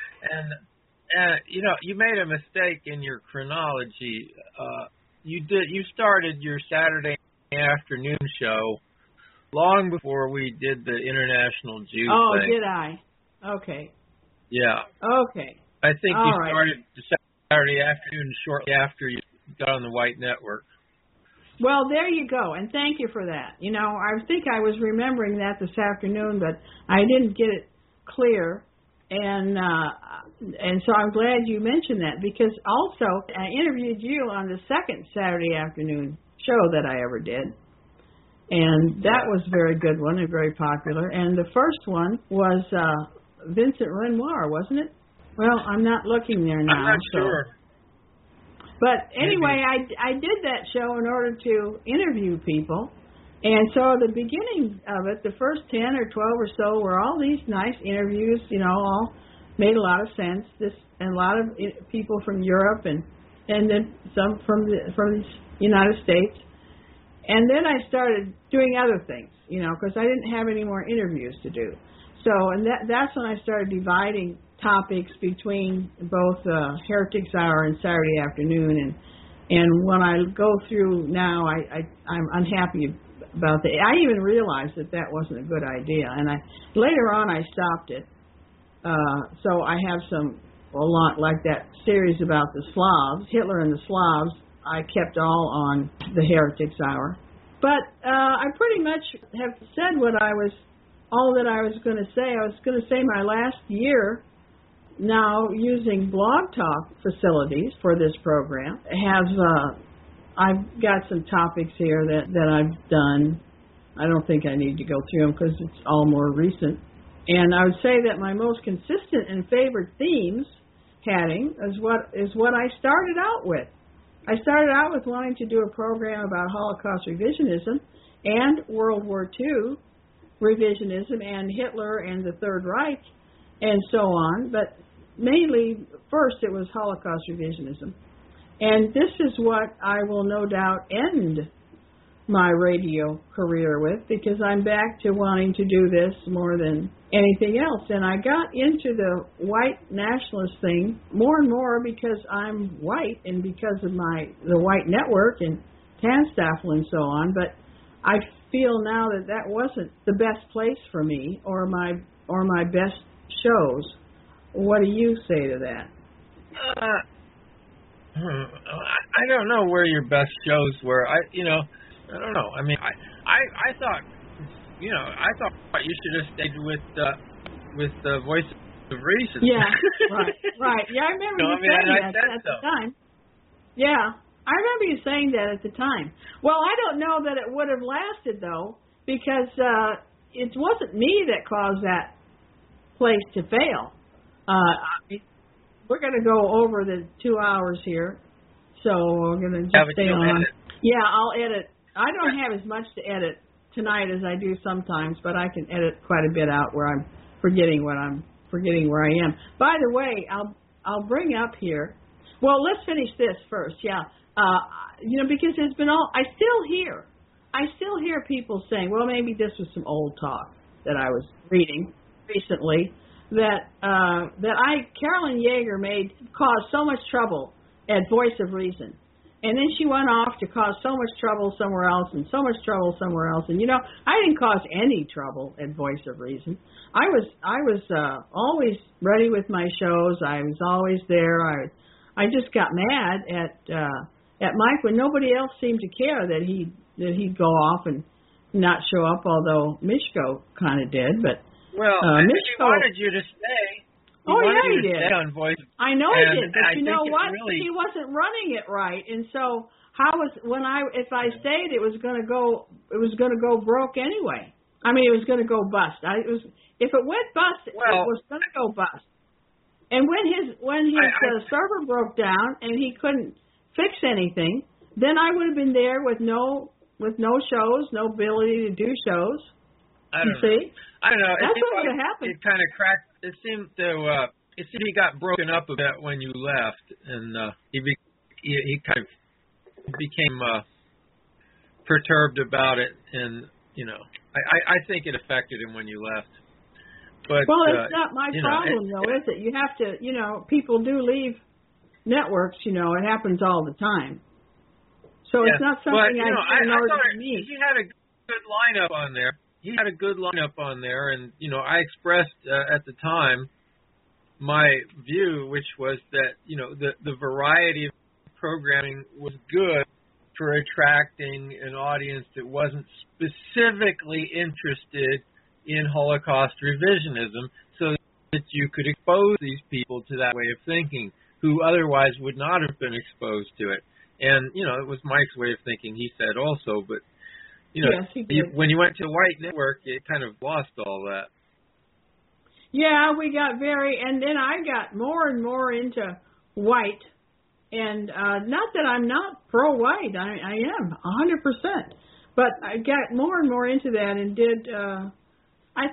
Speaker 2: And you made a mistake in your chronology. You started your Saturday afternoon show long before we did the International Jew thing.
Speaker 1: Did I? Okay.
Speaker 2: Yeah.
Speaker 1: Okay.
Speaker 2: I think
Speaker 1: All
Speaker 2: you
Speaker 1: right.
Speaker 2: started the Saturday afternoon shortly after you got on the White Network.
Speaker 1: Well, there you go, and thank you for that. I think I was remembering that this afternoon, but I didn't get it clear, and so I'm glad you mentioned that, because also I interviewed you on the second Saturday afternoon show that I ever did, and that was a very good one and very popular. And the first one was Vincent Renoir, wasn't it? Well, I'm not looking there now.
Speaker 2: I'm not sure.
Speaker 1: But anyway, I did that show in order to interview people. And so the beginning of it, the first 10 or 12 or so, were all these nice interviews, all made a lot of sense. And a lot of people from Europe and then some from the United States. And then I started doing other things, because I didn't have any more interviews to do. So, and that's when I started dividing topics between both Heretics Hour and Saturday afternoon, and when I go through now, I'm unhappy about that. I even realized that wasn't a good idea, and later on I stopped it. So I have a lot like that series about the Slavs, Hitler and the Slavs. I kept all on the Heretics Hour, but I pretty much have said all that I was going to say. I was going to say my last year now using Blog Talk facilities for this program I've got some topics here that I've done. I don't think I need to go through them because it's all more recent. And I would say that my most consistent and favorite themes heading is what I started out with. I started out with wanting to do a program about Holocaust revisionism and World War II revisionism and Hitler and the Third Reich and so on, but mainly first it was Holocaust revisionism. And this is what I will no doubt end my radio career with, because I'm back to wanting to do this more than anything else. And I got into the white nationalist thing more and more because I'm white and because of the White Network and Tanstaffel and so on, but I feel now that wasn't the best place for me or my best shows. What do you say to that?
Speaker 2: I don't know where your best shows were. I don't know. I mean, I thought, I thought you should have stayed with the Voice of Reason.
Speaker 1: Yeah, right. Yeah, I remember you saying that at the time. Yeah, I remember you saying that at the time. Well, I don't know that it would have lasted, though, because it wasn't me that caused that place to fail. We're going to go over the 2 hours here, so we're going to just stay on.
Speaker 2: Edit.
Speaker 1: Yeah, I'll edit. I don't have as much to edit tonight as I do sometimes, but I can edit quite a bit out where I'm forgetting where I am. By the way, I'll bring up here. Well, let's finish this first. Yeah, because there's been I still hear people saying, well, maybe this was some old talk that I was reading recently. That Carolyn Yeager caused so much trouble at Voice of Reason, and then she went off to cause so much trouble somewhere else and so much trouble somewhere else. And I didn't cause any trouble at Voice of Reason. I was always ready with my shows. I was always there. I just got mad at Mike when nobody else seemed to care that he'd go off and not show up. Although Mishko kind of did, but.
Speaker 2: Well, he wanted you to stay.
Speaker 1: He did.
Speaker 2: Stay on Voice.
Speaker 1: I know he did, but you know what?
Speaker 2: Really...
Speaker 1: He wasn't running it right, and so if I stayed, it was going to go broke anyway. I mean, it was going to go bust. If it went bust, it was going to go bust. And when his server broke down and he couldn't fix anything, then I would have been there with no shows, no ability to do shows.
Speaker 2: I don't know.
Speaker 1: See?
Speaker 2: I don't know.
Speaker 1: That's what would have happened.
Speaker 2: It kind of cracked. It seemed he got broken up a bit when you left, and he kind of became perturbed about it, and I think it affected him when you left. But
Speaker 1: well, it's not my problem, though, is it? You have to, people do leave networks. It happens all the time. So it's not something I do in order to meet.
Speaker 2: He had a good lineup on there. And I expressed at the time my view, which was that the variety of programming was good for attracting an audience that wasn't specifically interested in Holocaust revisionism, so that you could expose these people to that way of thinking who otherwise would not have been exposed to it. And, it was Mike's way of thinking, he said also, but,
Speaker 1: yes, he did.
Speaker 2: When you went to White Network, it kind of lost all that.
Speaker 1: Yeah, we got and then I got more and more into White. And not that I'm not pro-white, I am 100%. But I got more and more into that and did, I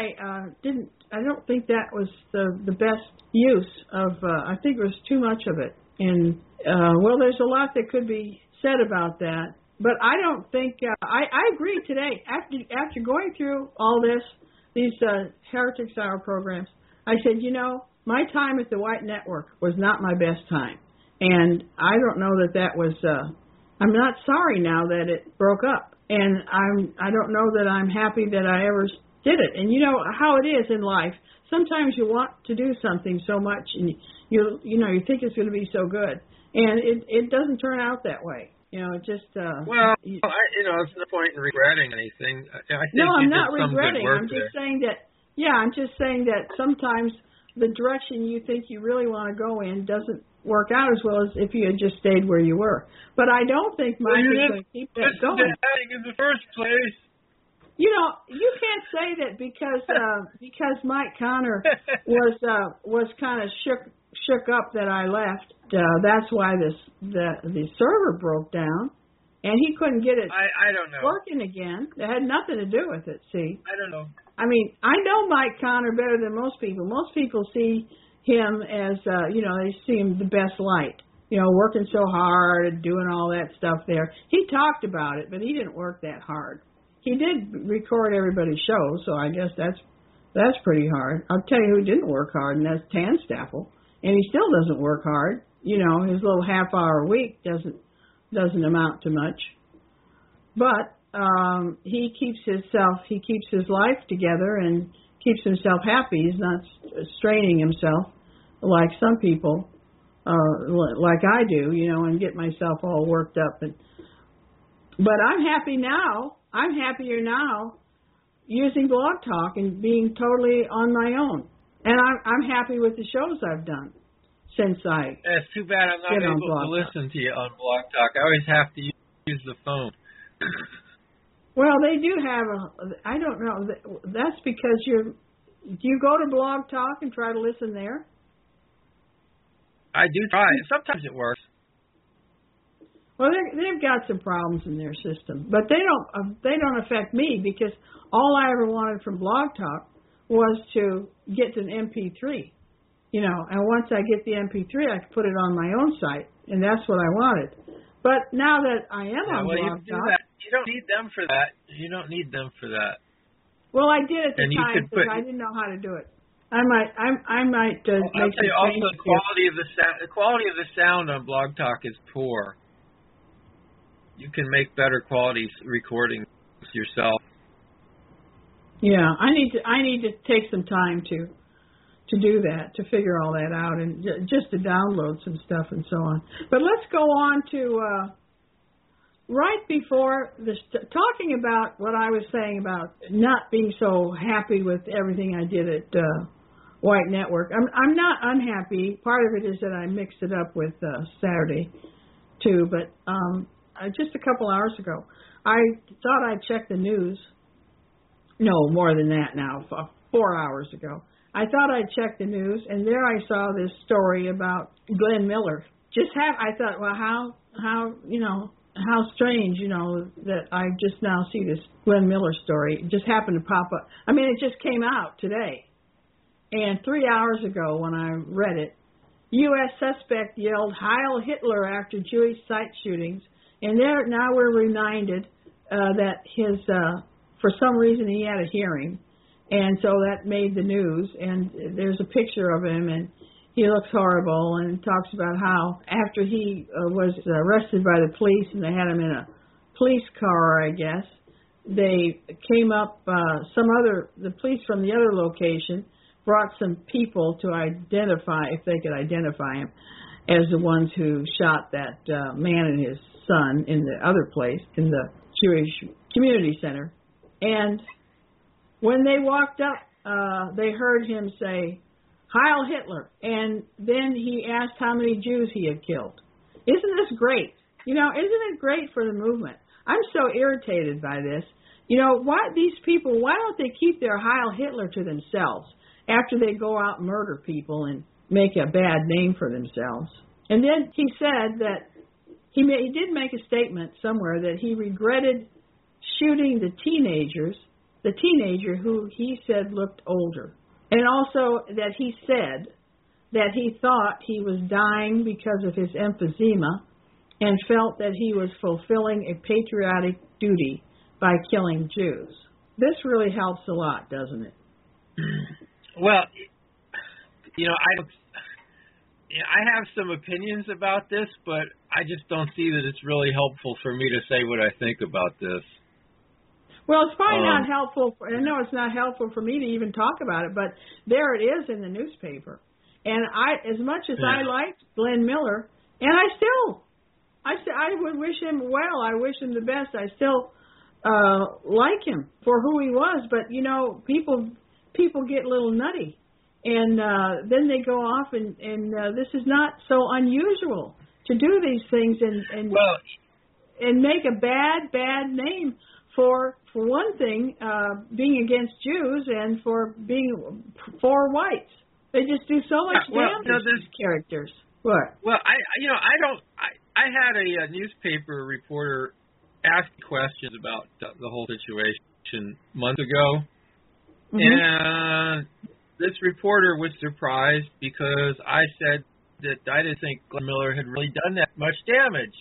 Speaker 1: don't think that was the best use of, I think it was too much of it. And, there's a lot that could be said about that. But I don't think, I agree today, after going through all these Heretics Hour programs, I said, my time at the White Network was not my best time. And I don't know that was, I'm not sorry now that it broke up. And I don't know that I'm happy that I ever did it. And how it is in life. Sometimes you want to do something so much and you think it's going to be so good. And it doesn't turn out that way. It just... there's
Speaker 2: no point in regretting anything. I think
Speaker 1: I'm not regretting. I'm just saying that sometimes the direction you think you really want to go in doesn't work out as well as if you had just stayed where you were. But I don't think Mike is going to keep that going.
Speaker 2: In the first place.
Speaker 1: You can't say that because Mike Connor was kind of shook up that I left. That's why the server broke down, and he couldn't get it
Speaker 2: I don't know.
Speaker 1: working again. It had nothing to do with it. See,
Speaker 2: I don't know.
Speaker 1: I mean, I know Mike Connor better than most people. Most people see him as they see him the best light. Working so hard and doing all that stuff there. He talked about it, but he didn't work that hard. He did record everybody's show, so I guess that's pretty hard. I'll tell you who didn't work hard, and that's Tanstaffel. And he still doesn't work hard. His little half hour a week doesn't amount to much. But he keeps his life together and keeps himself happy. He's not straining himself like some people, like I do, and get myself all worked up. But I'm happy now. I'm happier now using Blog Talk and being totally on my own. And I'm happy with the shows I've done since I...
Speaker 2: It's too bad I'm not able to listen to you on Blog Talk. I always have to use the phone.
Speaker 1: Well, they do have I don't know. That's because do you go to Blog Talk and try to listen there?
Speaker 2: I do try. Sometimes it works.
Speaker 1: Well, they've got some problems in their system, but they don't affect me because all I ever wanted from Blog Talk was to get an MP3, and once I get the MP3, I can put it on my own site, and that's what I wanted. But now that I am on Blog Talk,
Speaker 2: you don't need them for that. You don't need them for that.
Speaker 1: Well, I did at the time because I didn't know how to do it. I might make some changes.
Speaker 2: Also, the quality of the sound on Blog Talk is poor. You can make better quality recordings yourself.
Speaker 1: Yeah, I need to take some time to do that, to figure all that out, and just to download some stuff and so on. But let's go on to right before this, talking about what I was saying about not being so happy with everything I did at White Network. I'm not unhappy. Part of it is that I mixed it up with Saturday too, but just a couple hours ago, I thought I'd check the news. No, more than that now, 4 hours ago. I thought I'd check the news, and there I saw this story about Glenn Miller. I thought, well, how strange, that I just now see this Glenn Miller story. It just happened to pop up. I mean, it just came out today. And 3 hours ago when I read it, U.S. suspect yelled Heil Hitler after Jewish site shootings. And now we're reminded that for some reason he had a hearing, and so that made the news. And there's a picture of him, and he looks horrible, and talks about how after he was arrested by the police and they had him in a police car, I guess, they came up, the police from the other location brought some people to identify, if they could identify him, as the ones who shot that man and his son in the other place, in the Jewish community center. And when they walked up, they heard him say, "Heil Hitler," and then he asked how many Jews he had killed. Isn't this great? Isn't it great for the movement? I'm so irritated by this. Why these people, why don't they keep their Heil Hitler to themselves after they go out and murder people and make a bad name for themselves? And then he said that he did make a statement somewhere that he regretted shooting the teenager who he said looked older. And also that he said that he thought he was dying because of his emphysema and felt that he was fulfilling a patriotic duty by killing Jews. This really helps a lot, doesn't it?
Speaker 2: Well, I have some opinions about this, but I just don't see that it's really helpful for me to say what I think about this.
Speaker 1: Well, it's probably not helpful. I know it's not helpful for me to even talk about it, but there it is in the newspaper. And as much as I liked Glenn Miller, and I would wish him well. I wish him the best. I still like him for who he was, but people get a little nutty, and then they go off, and this is not so unusual to do these things and make a bad name for one thing, being against Jews, and for being for whites. They just do so much damage to these characters. What?
Speaker 2: Well, I had a newspaper reporter ask questions about the whole situation months ago, and this reporter was surprised because I said that I didn't think Glenn Miller had really done that much damage.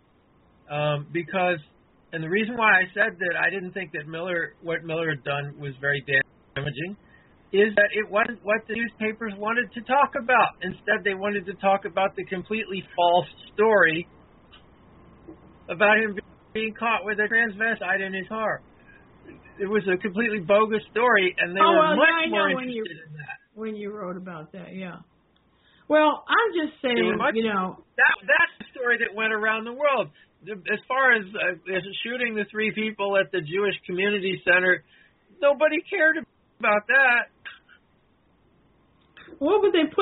Speaker 2: And the reason why I said that I didn't think that what Miller had done was very damaging is that it wasn't what the newspapers wanted to talk about. Instead, they wanted to talk about the completely false story about him being caught with a transvestite in his car. It was a completely bogus story, and they were much more interested in that.
Speaker 1: When you wrote about that, yeah. Well, I'm just saying,
Speaker 2: that's the story that went around the world. As far as shooting the 3 people at the Jewish Community Center, nobody cared about that.
Speaker 1: Well, but they're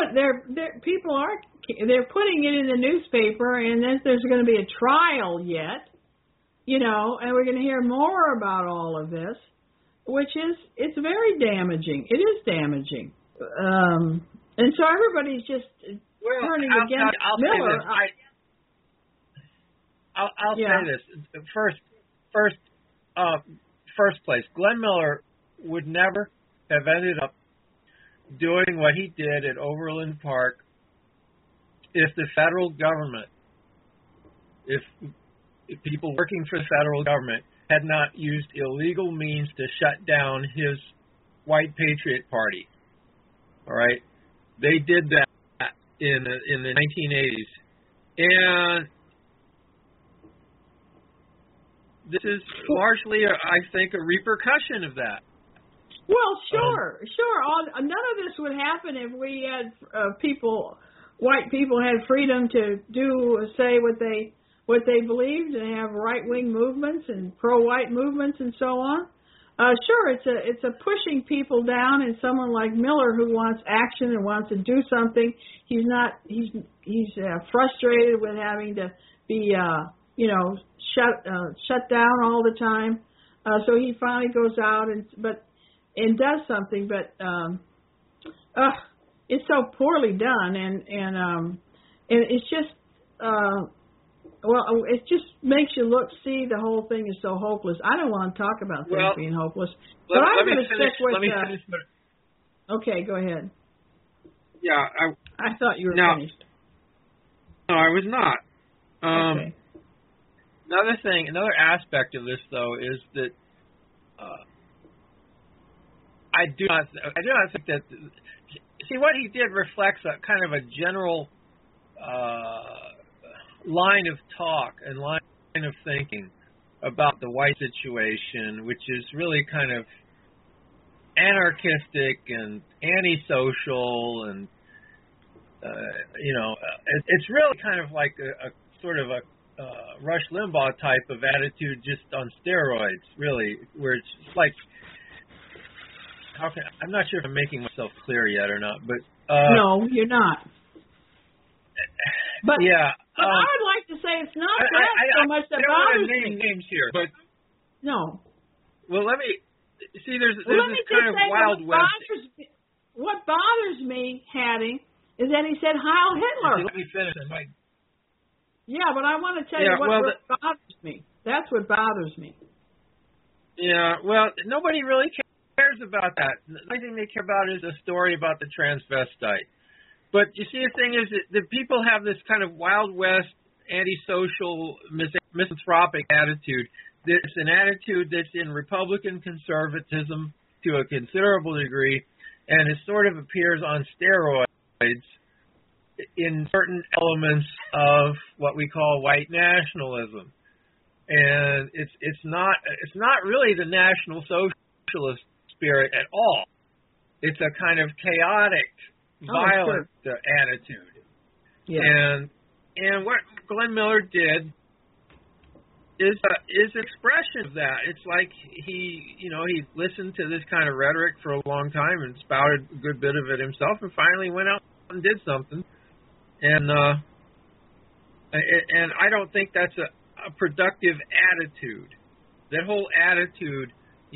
Speaker 1: putting it in the newspaper, and then there's going to be a trial yet, and we're going to hear more about all of this, it's very damaging. It is damaging. And so everybody's just turning against Miller.
Speaker 2: I'll say this. First place, Glenn Miller would never have ended up doing what he did at Overland Park if the federal government, if people working for the federal government had not used illegal means to shut down his White Patriot Party. All right? They did that in the 1980s. And this is largely, I think, a repercussion of that.
Speaker 1: Well, sure. None of this would happen if we had white people had freedom to say what they believed, and have right-wing movements and pro-white movements and so on. Sure, it's a pushing people down, and someone like Miller who wants action and wants to do something. He's frustrated with having to be shut down all the time. So he finally goes out and does something, but it's so poorly done, and it's just it just makes you see the whole thing is so hopeless. I don't want to talk about things being hopeless, but I'm going to stick with.
Speaker 2: Let me finish.
Speaker 1: Okay, go ahead.
Speaker 2: Yeah,
Speaker 1: I thought you were finished.
Speaker 2: No, I was not.
Speaker 1: Okay.
Speaker 2: Another aspect of this, though, is that I do not think that. See, what he did reflects a kind of a general line of talk and line of thinking about the white situation, which is really kind of anarchistic and antisocial, and it's really kind of like a sort of a Rush Limbaugh type of attitude, just on steroids, really, where it's like, I'm not sure if I'm making myself clear yet or not, but
Speaker 1: no, you're not. But
Speaker 2: yeah,
Speaker 1: but I would like to say it's not so much that
Speaker 2: I don't want
Speaker 1: bothers
Speaker 2: to name
Speaker 1: me.
Speaker 2: names here, but
Speaker 1: No.
Speaker 2: well, let me see. There's
Speaker 1: Let me
Speaker 2: this
Speaker 1: just
Speaker 2: kind of
Speaker 1: say
Speaker 2: Wild West.
Speaker 1: what bothers me, Hattie, is that he said Heil Hitler.
Speaker 2: Let me finish.
Speaker 1: Yeah, but I want to tell you what bothers me. That's what bothers me.
Speaker 2: Yeah, well, nobody really cares about that. The only thing they care about is a story about the transvestite. But you see, the thing is that the people have this kind of Wild West, antisocial, misanthropic attitude. It's an attitude that's in Republican conservatism to a considerable degree, and it sort of appears on steroids in certain elements of what we call white nationalism. And it's not really the National Socialist spirit at all. It's a kind of chaotic, violent attitude. Yeah. And what Glenn Miller did is expression of that. It's like he listened to this kind of rhetoric for a long time and spouted a good bit of it himself, and finally went out and did something. And I don't think that's a productive attitude. That whole attitude,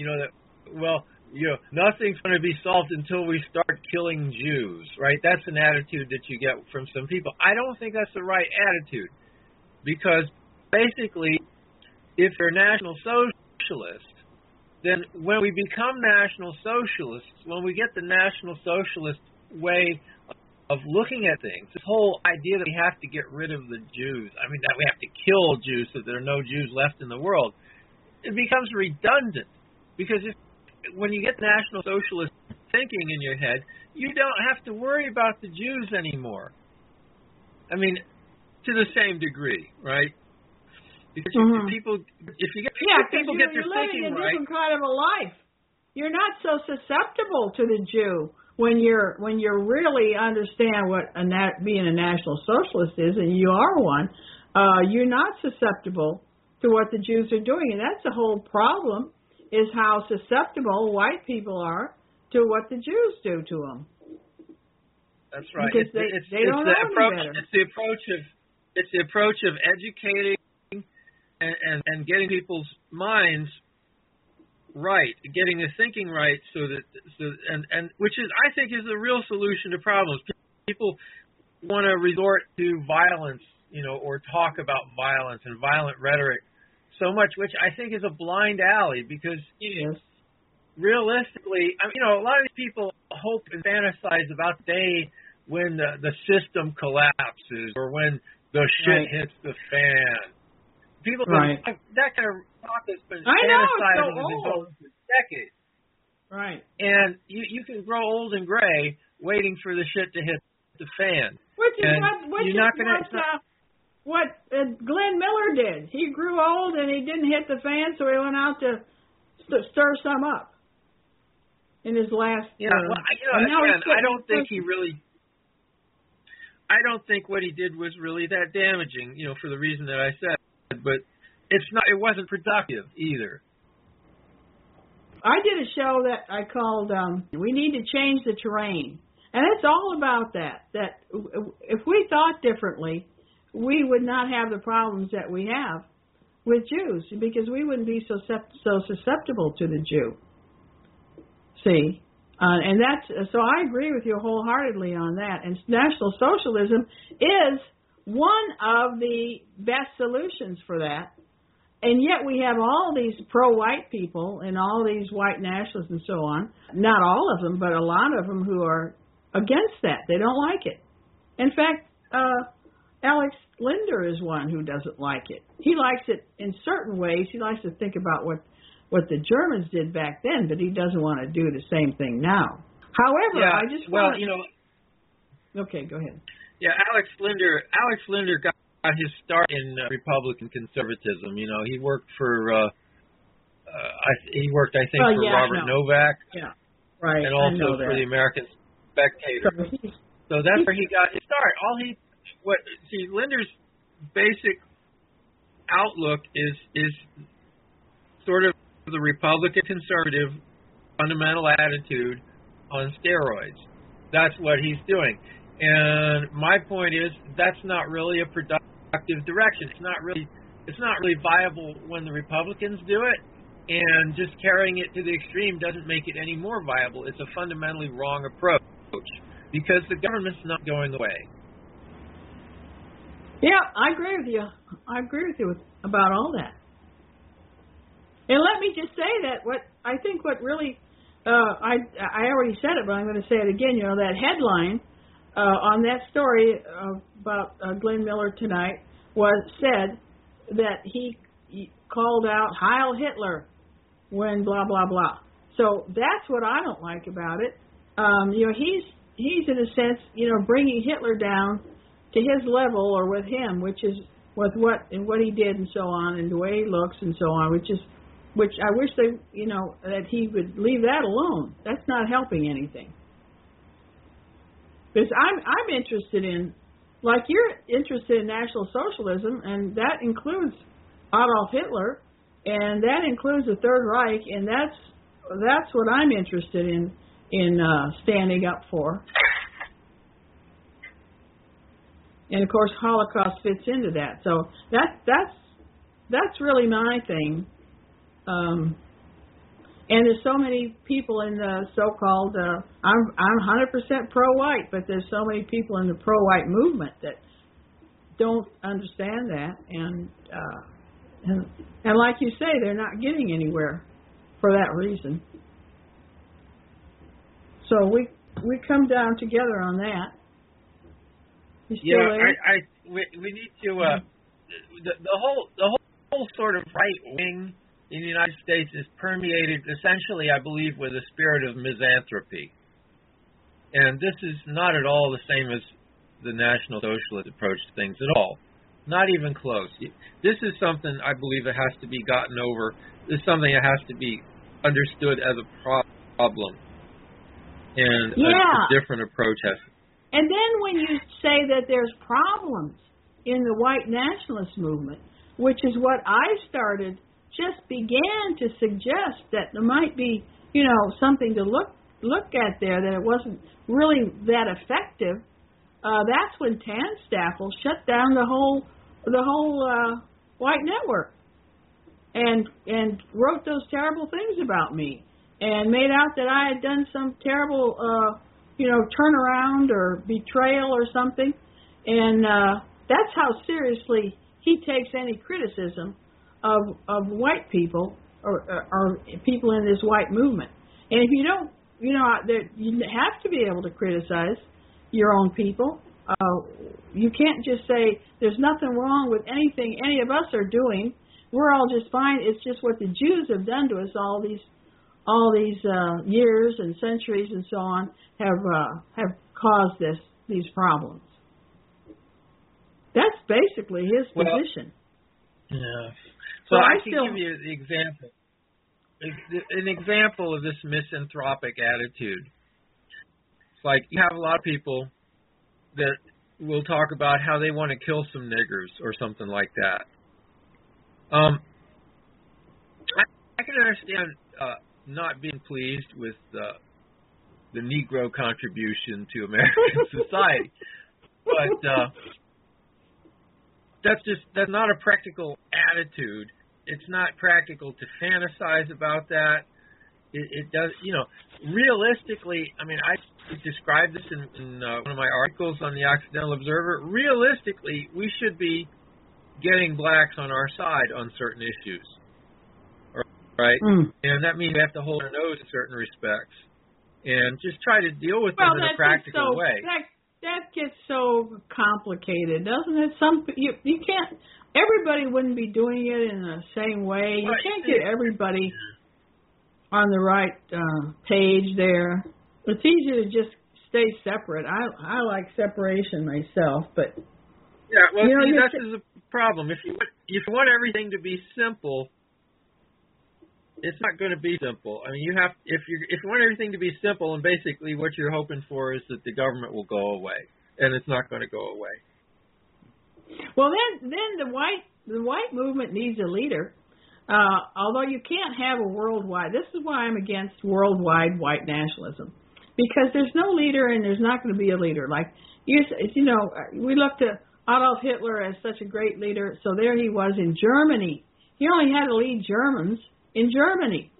Speaker 2: nothing's going to be solved until we start killing Jews, right? That's an attitude that you get from some people. I don't think that's the right attitude, because basically, if you're a National Socialist, then when we become National Socialists, when we get the National Socialist way of looking at things, this whole idea that we have to get rid of the Jews, that we have to kill Jews so there are no Jews left in the world, it becomes redundant. Because when you get National Socialist thinking in your head, you don't have to worry about the Jews anymore. To the same degree, right? Because people get people get their thinking right,
Speaker 1: you're living a different kind of a life. You're not so susceptible to the Jew when you really understand what being a National Socialist is, and you are one. You're not susceptible to what the Jews are doing, and that's the whole problem: is how susceptible white people are to what the Jews do to them.
Speaker 2: That's right.
Speaker 1: Because they don't know any better.
Speaker 2: It's the approach of educating and getting people's minds right, getting the thinking right, and which is, I think, is the real solution to problems. People want to resort to violence, or talk about violence and violent rhetoric so much, which I think is a blind alley, because realistically, a lot of these people hope and fantasize about the day when the system collapses or when the shit hits the fan. People, that kind of talk has been fantasizing for decades.
Speaker 1: Right.
Speaker 2: And you can grow old and gray waiting for the shit to hit the fan.
Speaker 1: Which is what Glenn Miller did. He grew old and he didn't hit the fan, so he went out to stir some up in his last.
Speaker 2: Yeah. I don't think he really. I don't think what he did was really that damaging, for the reason that I said. But it wasn't productive either. I
Speaker 1: did a show that I called We Need to Change the Terrain. And it's all about that if we thought differently, we would not have the problems that we have with Jews, because we wouldn't be so susceptible to the Jew. See? And so I agree with you wholeheartedly on that. And National Socialism is one of the best solutions for that. And yet we have all these pro-white people and all these white nationalists and so on, not all of them, but a lot of them who are against that. They don't like it. In fact, Alex Linder is one who doesn't like it. He likes it in certain ways. He likes to think about what what the Germans did back then, but he doesn't want to do the same thing now. However,
Speaker 2: Yeah,
Speaker 1: I just want
Speaker 2: well, you know.
Speaker 1: Okay, go ahead.
Speaker 2: Yeah, Alex Linder got his start in Republican conservatism. You know, he worked for I think for Robert Novak.
Speaker 1: Yeah, right.
Speaker 2: And also for the American Spectator. So that's where he got his start. Linder's basic outlook is sort of the Republican conservative fundamental attitude on steroids. That's what he's doing. And my point is that's not really a productive direction. It's not really viable when the Republicans do it, and just carrying it to the extreme doesn't make it any more viable. It's a fundamentally wrong approach because the government's not going away.
Speaker 1: Yeah, I agree with you. I agree with you about all that. And let me just say that what really I already said it, but I'm going to say it again. You know, that headline on that story about Glenn Miller tonight said that he called out Heil Hitler when blah blah blah. So that's what I don't like about it. You know, he's in a sense, you know, bringing Hitler down to his level or with him, which is with what he did and so on, and the way he looks and so on, which I wish that he would leave that alone. That's not helping anything. Because I'm interested in, like you're interested in National Socialism, and that includes Adolf Hitler, and that includes the Third Reich, and that's what I'm interested in standing up for. And of course, Holocaust fits into that. So that's really my thing. And there's so many people in the so-called, I'm 100% pro-white, but there's so many people in the pro-white movement that don't understand that, and like you say, they're not getting anywhere for that reason. So we come down together on that. You still there?
Speaker 2: We need to the whole sort of right wing in the United States is permeated essentially, I believe, with a spirit of misanthropy. And this is not at all the same as the National Socialist approach to things at all. Not even close. This is something I believe that has to be gotten over. This is something that has to be understood as a problem. And a different approach has.
Speaker 1: And then when you say that there's problems in the white nationalist movement, which is what I just began to suggest that there might be, you know, something to look at there, that it wasn't really that effective. That's when Tanstaffel shut down the whole white network and wrote those terrible things about me and made out that I had done some terrible turnaround or betrayal or something. And that's how seriously he takes any criticism of white people or people in this white movement. And if you don't, you have to be able to criticize your own people. You can't just say there's nothing wrong with anything any of us are doing. We're all just fine. It's just what the Jews have done to us all these years and centuries and so on have caused these problems. That's basically his position.
Speaker 2: Yeah. So I can give you the example. An example of this misanthropic attitude. It's like you have a lot of people that will talk about how they want to kill some niggers or something like that. I can understand not being pleased with the Negro contribution to American society, but that's not a practical attitude. It's not practical to fantasize about that. It does, realistically, I mean, I described this in one of my articles on the Occidental Observer. Realistically, we should be getting blacks on our side on certain issues, right? And that means we have to hold our nose in certain respects and just try to deal with them in a practical way.
Speaker 1: That gets so complicated, doesn't it? You can't. Everybody wouldn't be doing it in the same way. You can't get everybody on the right page there. It's easier to just stay separate. I like separation myself, but
Speaker 2: yeah, well,
Speaker 1: you know,
Speaker 2: see, that's the problem. If you want everything to be simple, it's not going to be simple. I mean, if you want everything to be simple, and basically what you're hoping for is that the government will go away, and it's not going to go away.
Speaker 1: Well, then the white movement needs a leader. Although you can't have a worldwide. This is why I'm against worldwide white nationalism, because there's no leader and there's not going to be a leader. Like you know, we looked at Adolf Hitler as such a great leader. So there he was in Germany. He only had to lead Germans in Germany.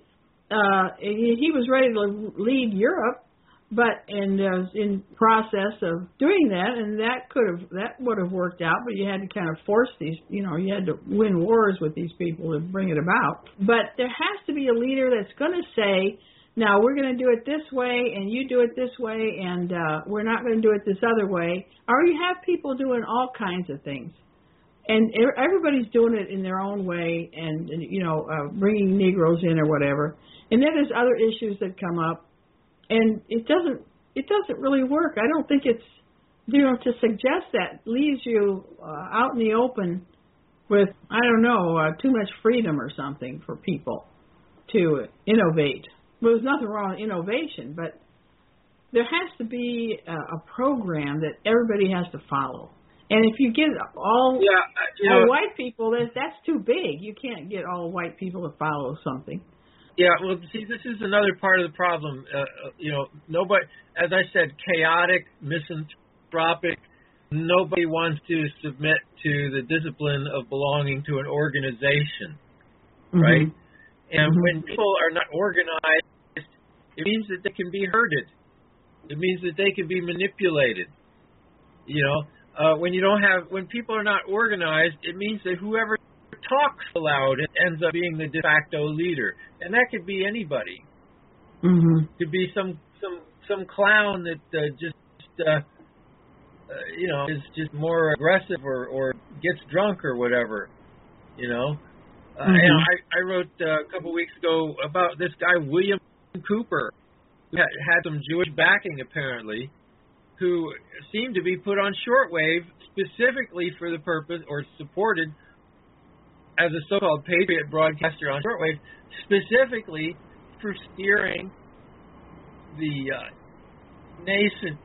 Speaker 1: He was ready to lead Europe, but in process of doing that, and that would have worked out. But you had to kind of force these. You know, you had to win wars with these people to bring it about. But there has to be a leader that's going to say, now we're going to do it this way, and you do it this way, and we're not going to do it this other way. Or you have people doing all kinds of things, and everybody's doing it in their own way, and you know, bringing Negroes in or whatever. And then there's other issues that come up, and it doesn't really work. I don't think it's, you know, to suggest that leaves you out in the open with, I don't know, too much freedom or something for people to innovate. Well, there's nothing wrong with innovation, but there has to be a program that everybody has to follow. And if you get all white people, that's too big. You can't get all white people to follow something.
Speaker 2: Yeah, well, see, this is another part of the problem. You know, nobody, as I said, chaotic, misanthropic. Nobody wants to submit to the discipline of belonging to an organization, right? And when people are not organized, it means that they can be herded. It means that they can be manipulated. You know, when people are not organized, it means that whoever talks aloud ends up being the de facto leader, and that could be anybody. Could be some clown that you know, is just more aggressive or gets drunk or whatever. You know. And I wrote a couple weeks ago about this guy, William Cooper, who had some Jewish backing, apparently, who seemed to be put on shortwave specifically for the purpose, or supported as a so-called patriot broadcaster on shortwave, specifically for steering the nascent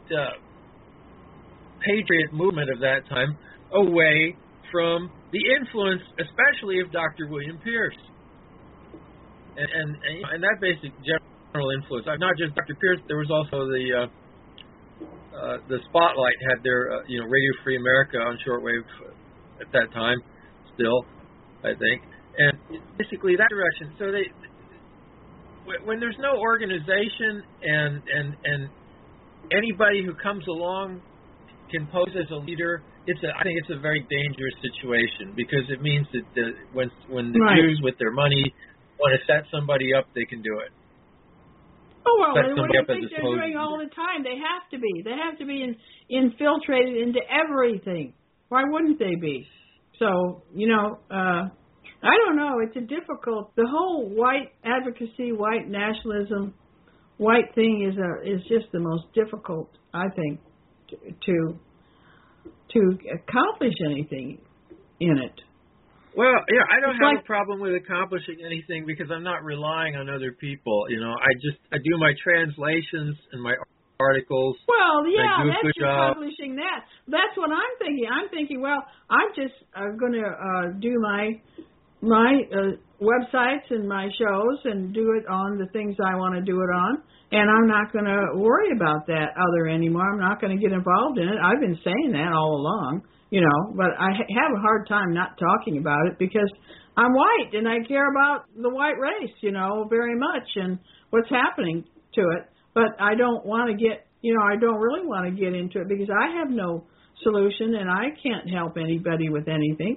Speaker 2: patriot movement of that time away from the influence, especially of Dr. William Pierce, and that basic general influence. Not just Dr. Pierce. There was also the Spotlight had their Radio Free America on shortwave at that time, still, I think, and basically that direction. So when there's no organization and anybody who comes along can pose as a leader, I think it's a very dangerous situation, because it means that when the Jews with their money want to set somebody up, they can do it.
Speaker 1: Oh, well, and what do you think they're doing all the time? They have to be. They have to be infiltrated into everything. Why wouldn't they be? So, you know, I don't know. It's the whole white advocacy, white nationalism, white thing is just the most difficult, I think, to accomplish anything in it.
Speaker 2: Well, yeah, I don't have a problem with accomplishing anything, because I'm not relying on other people. You know, I do my translations and my articles.
Speaker 1: Well, yeah, that's you're publishing that. That's what I'm thinking. I'm thinking, well, I'm just going to do my websites and my shows and do it on the things I want to do it on, and I'm not going to worry about that other anymore. I'm not going to get involved in it. I've been saying that all along, you know, but I have a hard time not talking about it, because I'm white and I care about the white race, you know, very much, and what's happening to it. But I don't want to I don't really want to get into it, because I have no solution and I can't help anybody with anything.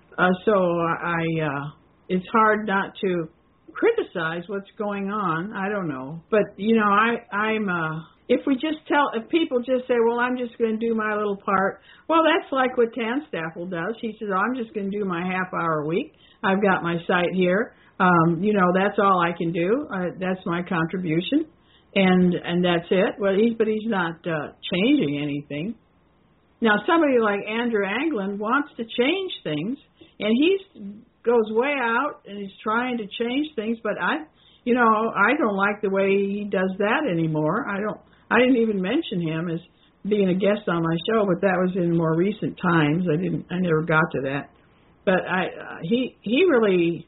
Speaker 1: It's hard not to criticize what's going on. I don't know. But, you know, if people just say, well, I'm just going to do my little part, well, that's like what Tanstaffel does. He says, oh, I'm just going to do my half-hour a week. I've got my site here. That's all I can do. That's my contribution, and that's it. Well, he's not changing anything. Now, somebody like Andrew Anglin wants to change things, and he goes way out and he's trying to change things. But I don't like the way he does that anymore. I didn't even mention him as being a guest on my show, but that was in more recent times. I never got to that. But he really.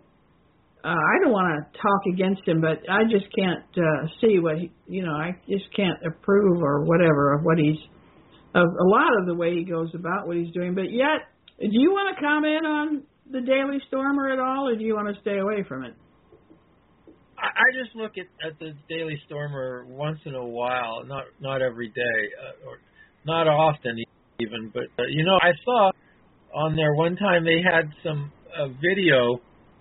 Speaker 1: I don't want to talk against him, but I just can't see what I just can't approve or whatever of what of a lot of the way he goes about what he's doing. But yet, do you want to comment on the Daily Stormer at all, or do you want to stay away from it?
Speaker 2: I just look at the Daily Stormer once in a while, not every day, or not often even. But I saw on there one time they had some video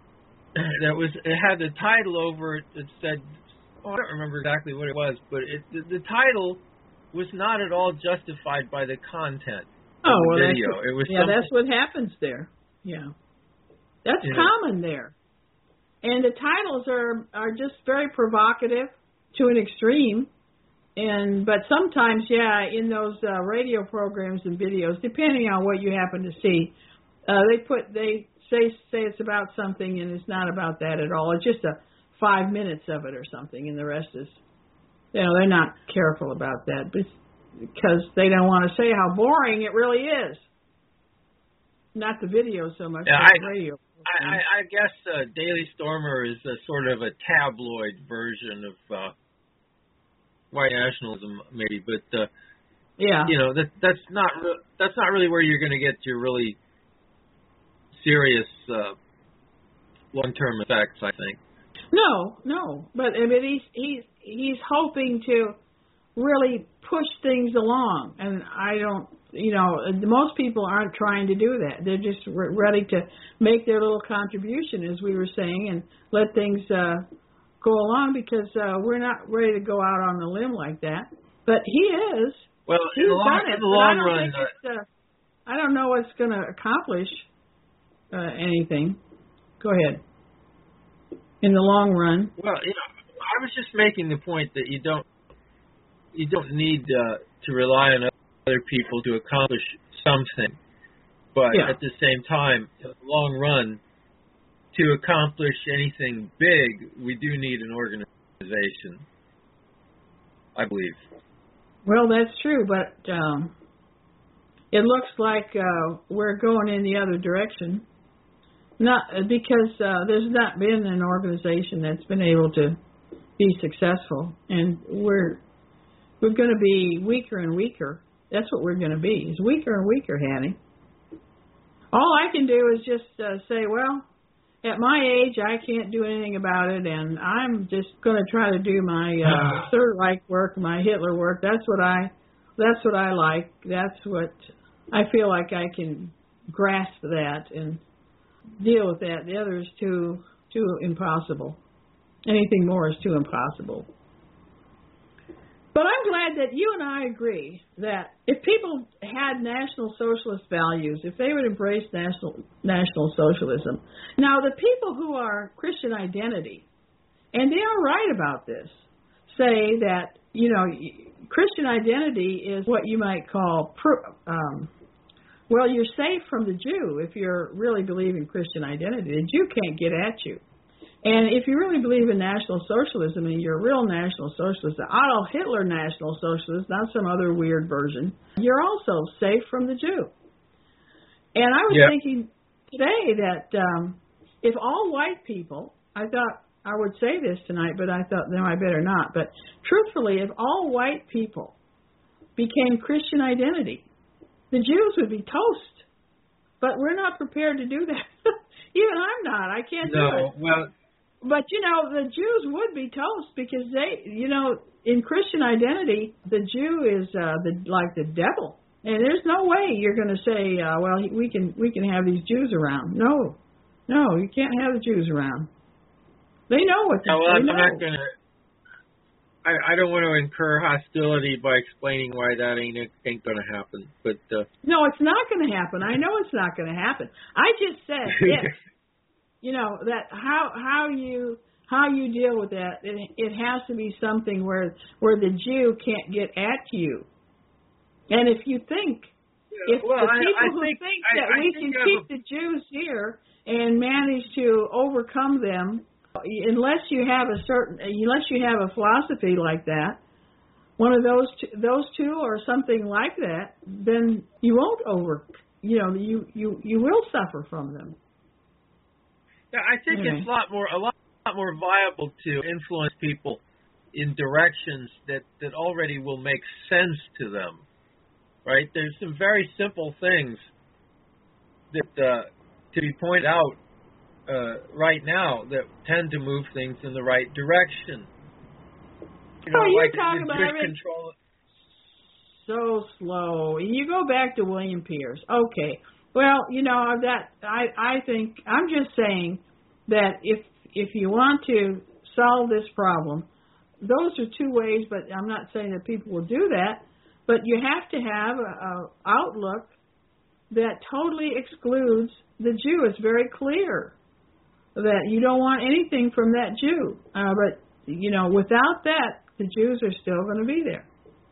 Speaker 2: it had the title over it that said, I don't remember exactly what it was, but the title was not at all justified by the content of the video.
Speaker 1: That's what happens there. Yeah. That's common there. And the titles are just very provocative to an extreme. But sometimes, in those radio programs and videos, depending on what you happen to see, they say it's about something and it's not about that at all. It's just 5 minutes of it or something, and the rest is, they're not careful about that because they don't want to say how boring it really is. Not the video so much, but the radio.
Speaker 2: I guess Daily Stormer is a sort of a tabloid version of white nationalism, maybe, but that's not really where you're going to get your really serious long-term effects, I think. No, but he's hoping to really push things along, and I don't. Most people aren't trying to do that. They're just ready to make their little contribution, as we were saying, and let things go along because we're not ready to go out on a limb like that. But he is. Well, in the long run,
Speaker 1: I don't know what's going to accomplish anything. Go ahead. In the long run.
Speaker 2: Well, I was just making the point that you don't need to rely on other people to accomplish something, but at the same time, in the long run, to accomplish anything big, we do need an organization, I believe.
Speaker 1: Well, that's true, but it looks like we're going in the other direction. Not because there's not been an organization that's been able to be successful, and we're going to be weaker and weaker. That's what we're going to be. It's weaker and weaker, Hanny. All I can do is just say, well, at my age, I can't do anything about it, and I'm just going to try to do my Third Reich work, my Hitler work. That's what I like. That's what I feel like I can grasp that and deal with that. The other is too impossible. Anything more is too impossible. But I'm glad that you and I agree that if people had National Socialist values, if they would embrace National Socialism. Now, the people who are Christian identity, and they are right about this, say that, Christian identity is what you might call, you're safe from the Jew if you're really believing Christian identity. The Jew can't get at you. And if you really believe in National Socialism and you're a real National Socialist, the Adolf Hitler National Socialist, not some other weird version, you're also safe from the Jew. And I was thinking today that if all white people, I thought I would say this tonight, but I thought, no, I better not. But truthfully, if all white people became Christian identity, the Jews would be toast. But we're not prepared to do that. Even I'm not. I can't do it.
Speaker 2: Well,
Speaker 1: but, the Jews would be toast because they, in Christian identity, the Jew is like the devil. And there's no way you're going to say, we can have these Jews around. No, you can't have the Jews around. They know what they know.
Speaker 2: I'm not going to. I don't want to incur hostility by explaining why that ain't going to happen. But
Speaker 1: no, it's not going to happen. I know it's not going to happen. I just said if. You know that how you deal with that. It has to be something where the Jew can't get at you. And if you think if the people who think that we can keep the Jews here and manage to overcome them, unless you have a philosophy like that, one of those two or something like that, then you won't you will suffer from them.
Speaker 2: Yeah, I think it's a lot more viable to influence people in directions that already will make sense to them, right? There's some very simple things that to be pointed out right now that tend to move things in the right direction. You know,
Speaker 1: you're
Speaker 2: like
Speaker 1: talking
Speaker 2: the
Speaker 1: about
Speaker 2: Jewish control.
Speaker 1: So slow. You go back to William Pierce. Okay. Well, you know that I think I'm just saying that if you want to solve this problem, those are two ways. But I'm not saying that people will do that. But you have to have a outlook that totally excludes the Jew. It's very clear that you don't want anything from that Jew. But you know, without that, the Jews are still going to be there.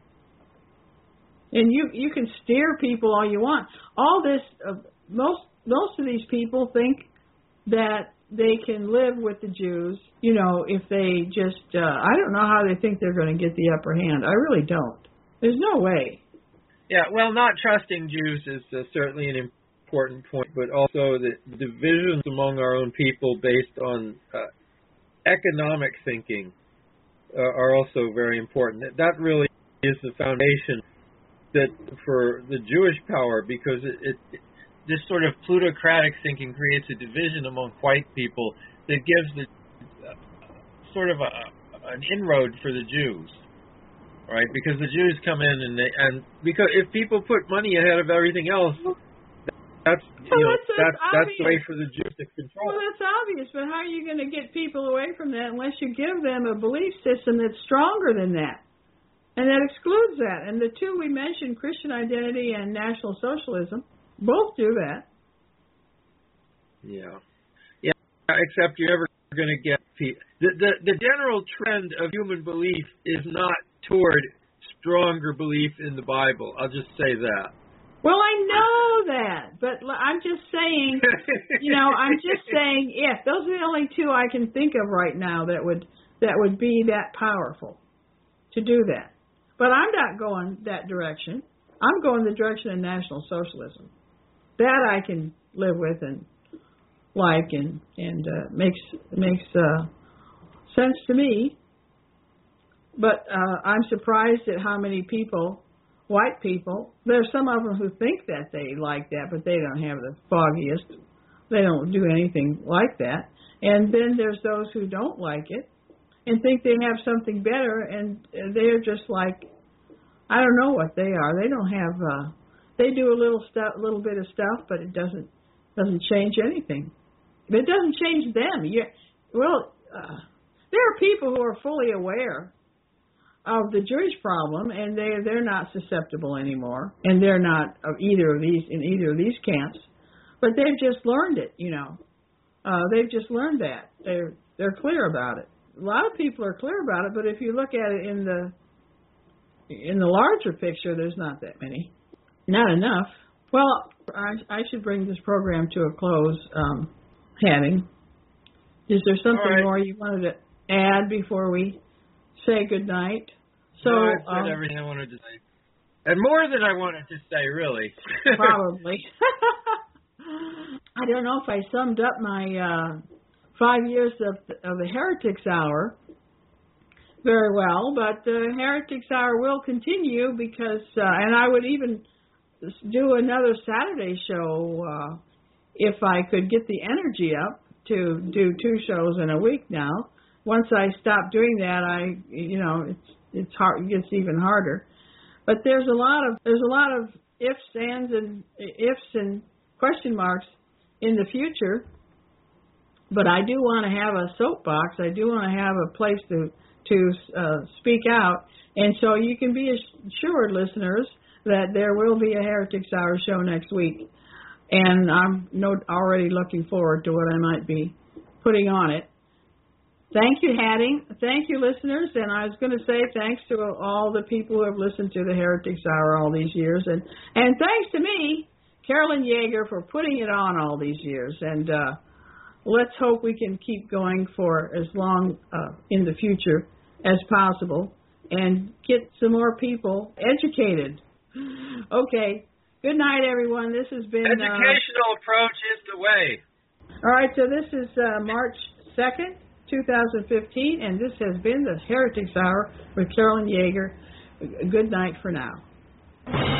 Speaker 1: And you can steer people all you want. All this, most of these people think that they can live with the Jews, you know, if they just, I don't know how they think they're going to get the upper hand. I really don't. There's no way.
Speaker 2: Yeah, well, not trusting Jews is certainly an important point, but also the divisions among our own people based on economic thinking are also very important. That really is the foundation that for the Jewish power, because it this sort of plutocratic thinking creates a division among white people that gives the sort of an inroad for the Jews, right? Because the Jews come in and because if people put money ahead of everything else, that's the way for the Jews to control.
Speaker 1: Well, that's obvious, but how are you going to get people away from that unless you give them a belief system that's stronger than that? And that excludes that. And the two we mentioned, Christian identity and National Socialism, both do that.
Speaker 2: Yeah. Except you're never going to get people. The general trend of human belief is not toward stronger belief in the Bible. I'll just say that.
Speaker 1: Well, I know that, but I'm just saying, if those are the only two I can think of right now that would be that powerful to do that. But I'm not going that direction. I'm going the direction of National Socialism. That I can live with and like and makes sense to me. But I'm surprised at how many people, white people, there's some of them who think that they like that, but they don't have the foggiest. They don't do anything like that. And then there's those who don't like it and think they have something better, and they're just like, I don't know what they are. They don't have. They do a little bit of stuff, but it doesn't change anything. It doesn't change them. There are people who are fully aware of the Jewish problem, and they're not susceptible anymore, and they're not in either of these camps. But they've just learned it. They've just learned that. They're clear about it. A lot of people are clear about it, but if you look at it in the larger picture, there's not that many. Not enough. Well, I should bring this program to a close, Hattie. Is there something more you wanted to add before we say goodnight?
Speaker 2: So no, I said everything I wanted to say. And more than I wanted to say, really.
Speaker 1: Probably. I don't know if I summed up my 5 years of the Heretics Hour very well, but the Heretics Hour will continue because, and I would even do another Saturday show if I could get the energy up to do 2 shows in a week now. Once I stop doing that, it's hard. It gets even harder. But there's a lot of ifs, ands, and question marks in the future. But I do want to have a soapbox. I do want to have a place to to speak out. And so you can be assured, listeners, that there will be a Heretics Hour show next week. And I'm already looking forward to what I might be putting on it. Thank you, Hattie. Thank you, listeners. And I was going to say thanks to all the people who have listened to the Heretics Hour all these years. And thanks to me, Carolyn Yeager, for putting it on all these years. And let's hope we can keep going for as long in the future as possible and get some more people educated. Okay. Good night, everyone. This has been...
Speaker 2: Educational approach is the way.
Speaker 1: All right, so this is March 2nd, 2015, and this has been the Heretics Hour with Carolyn Yeager. Good night for now.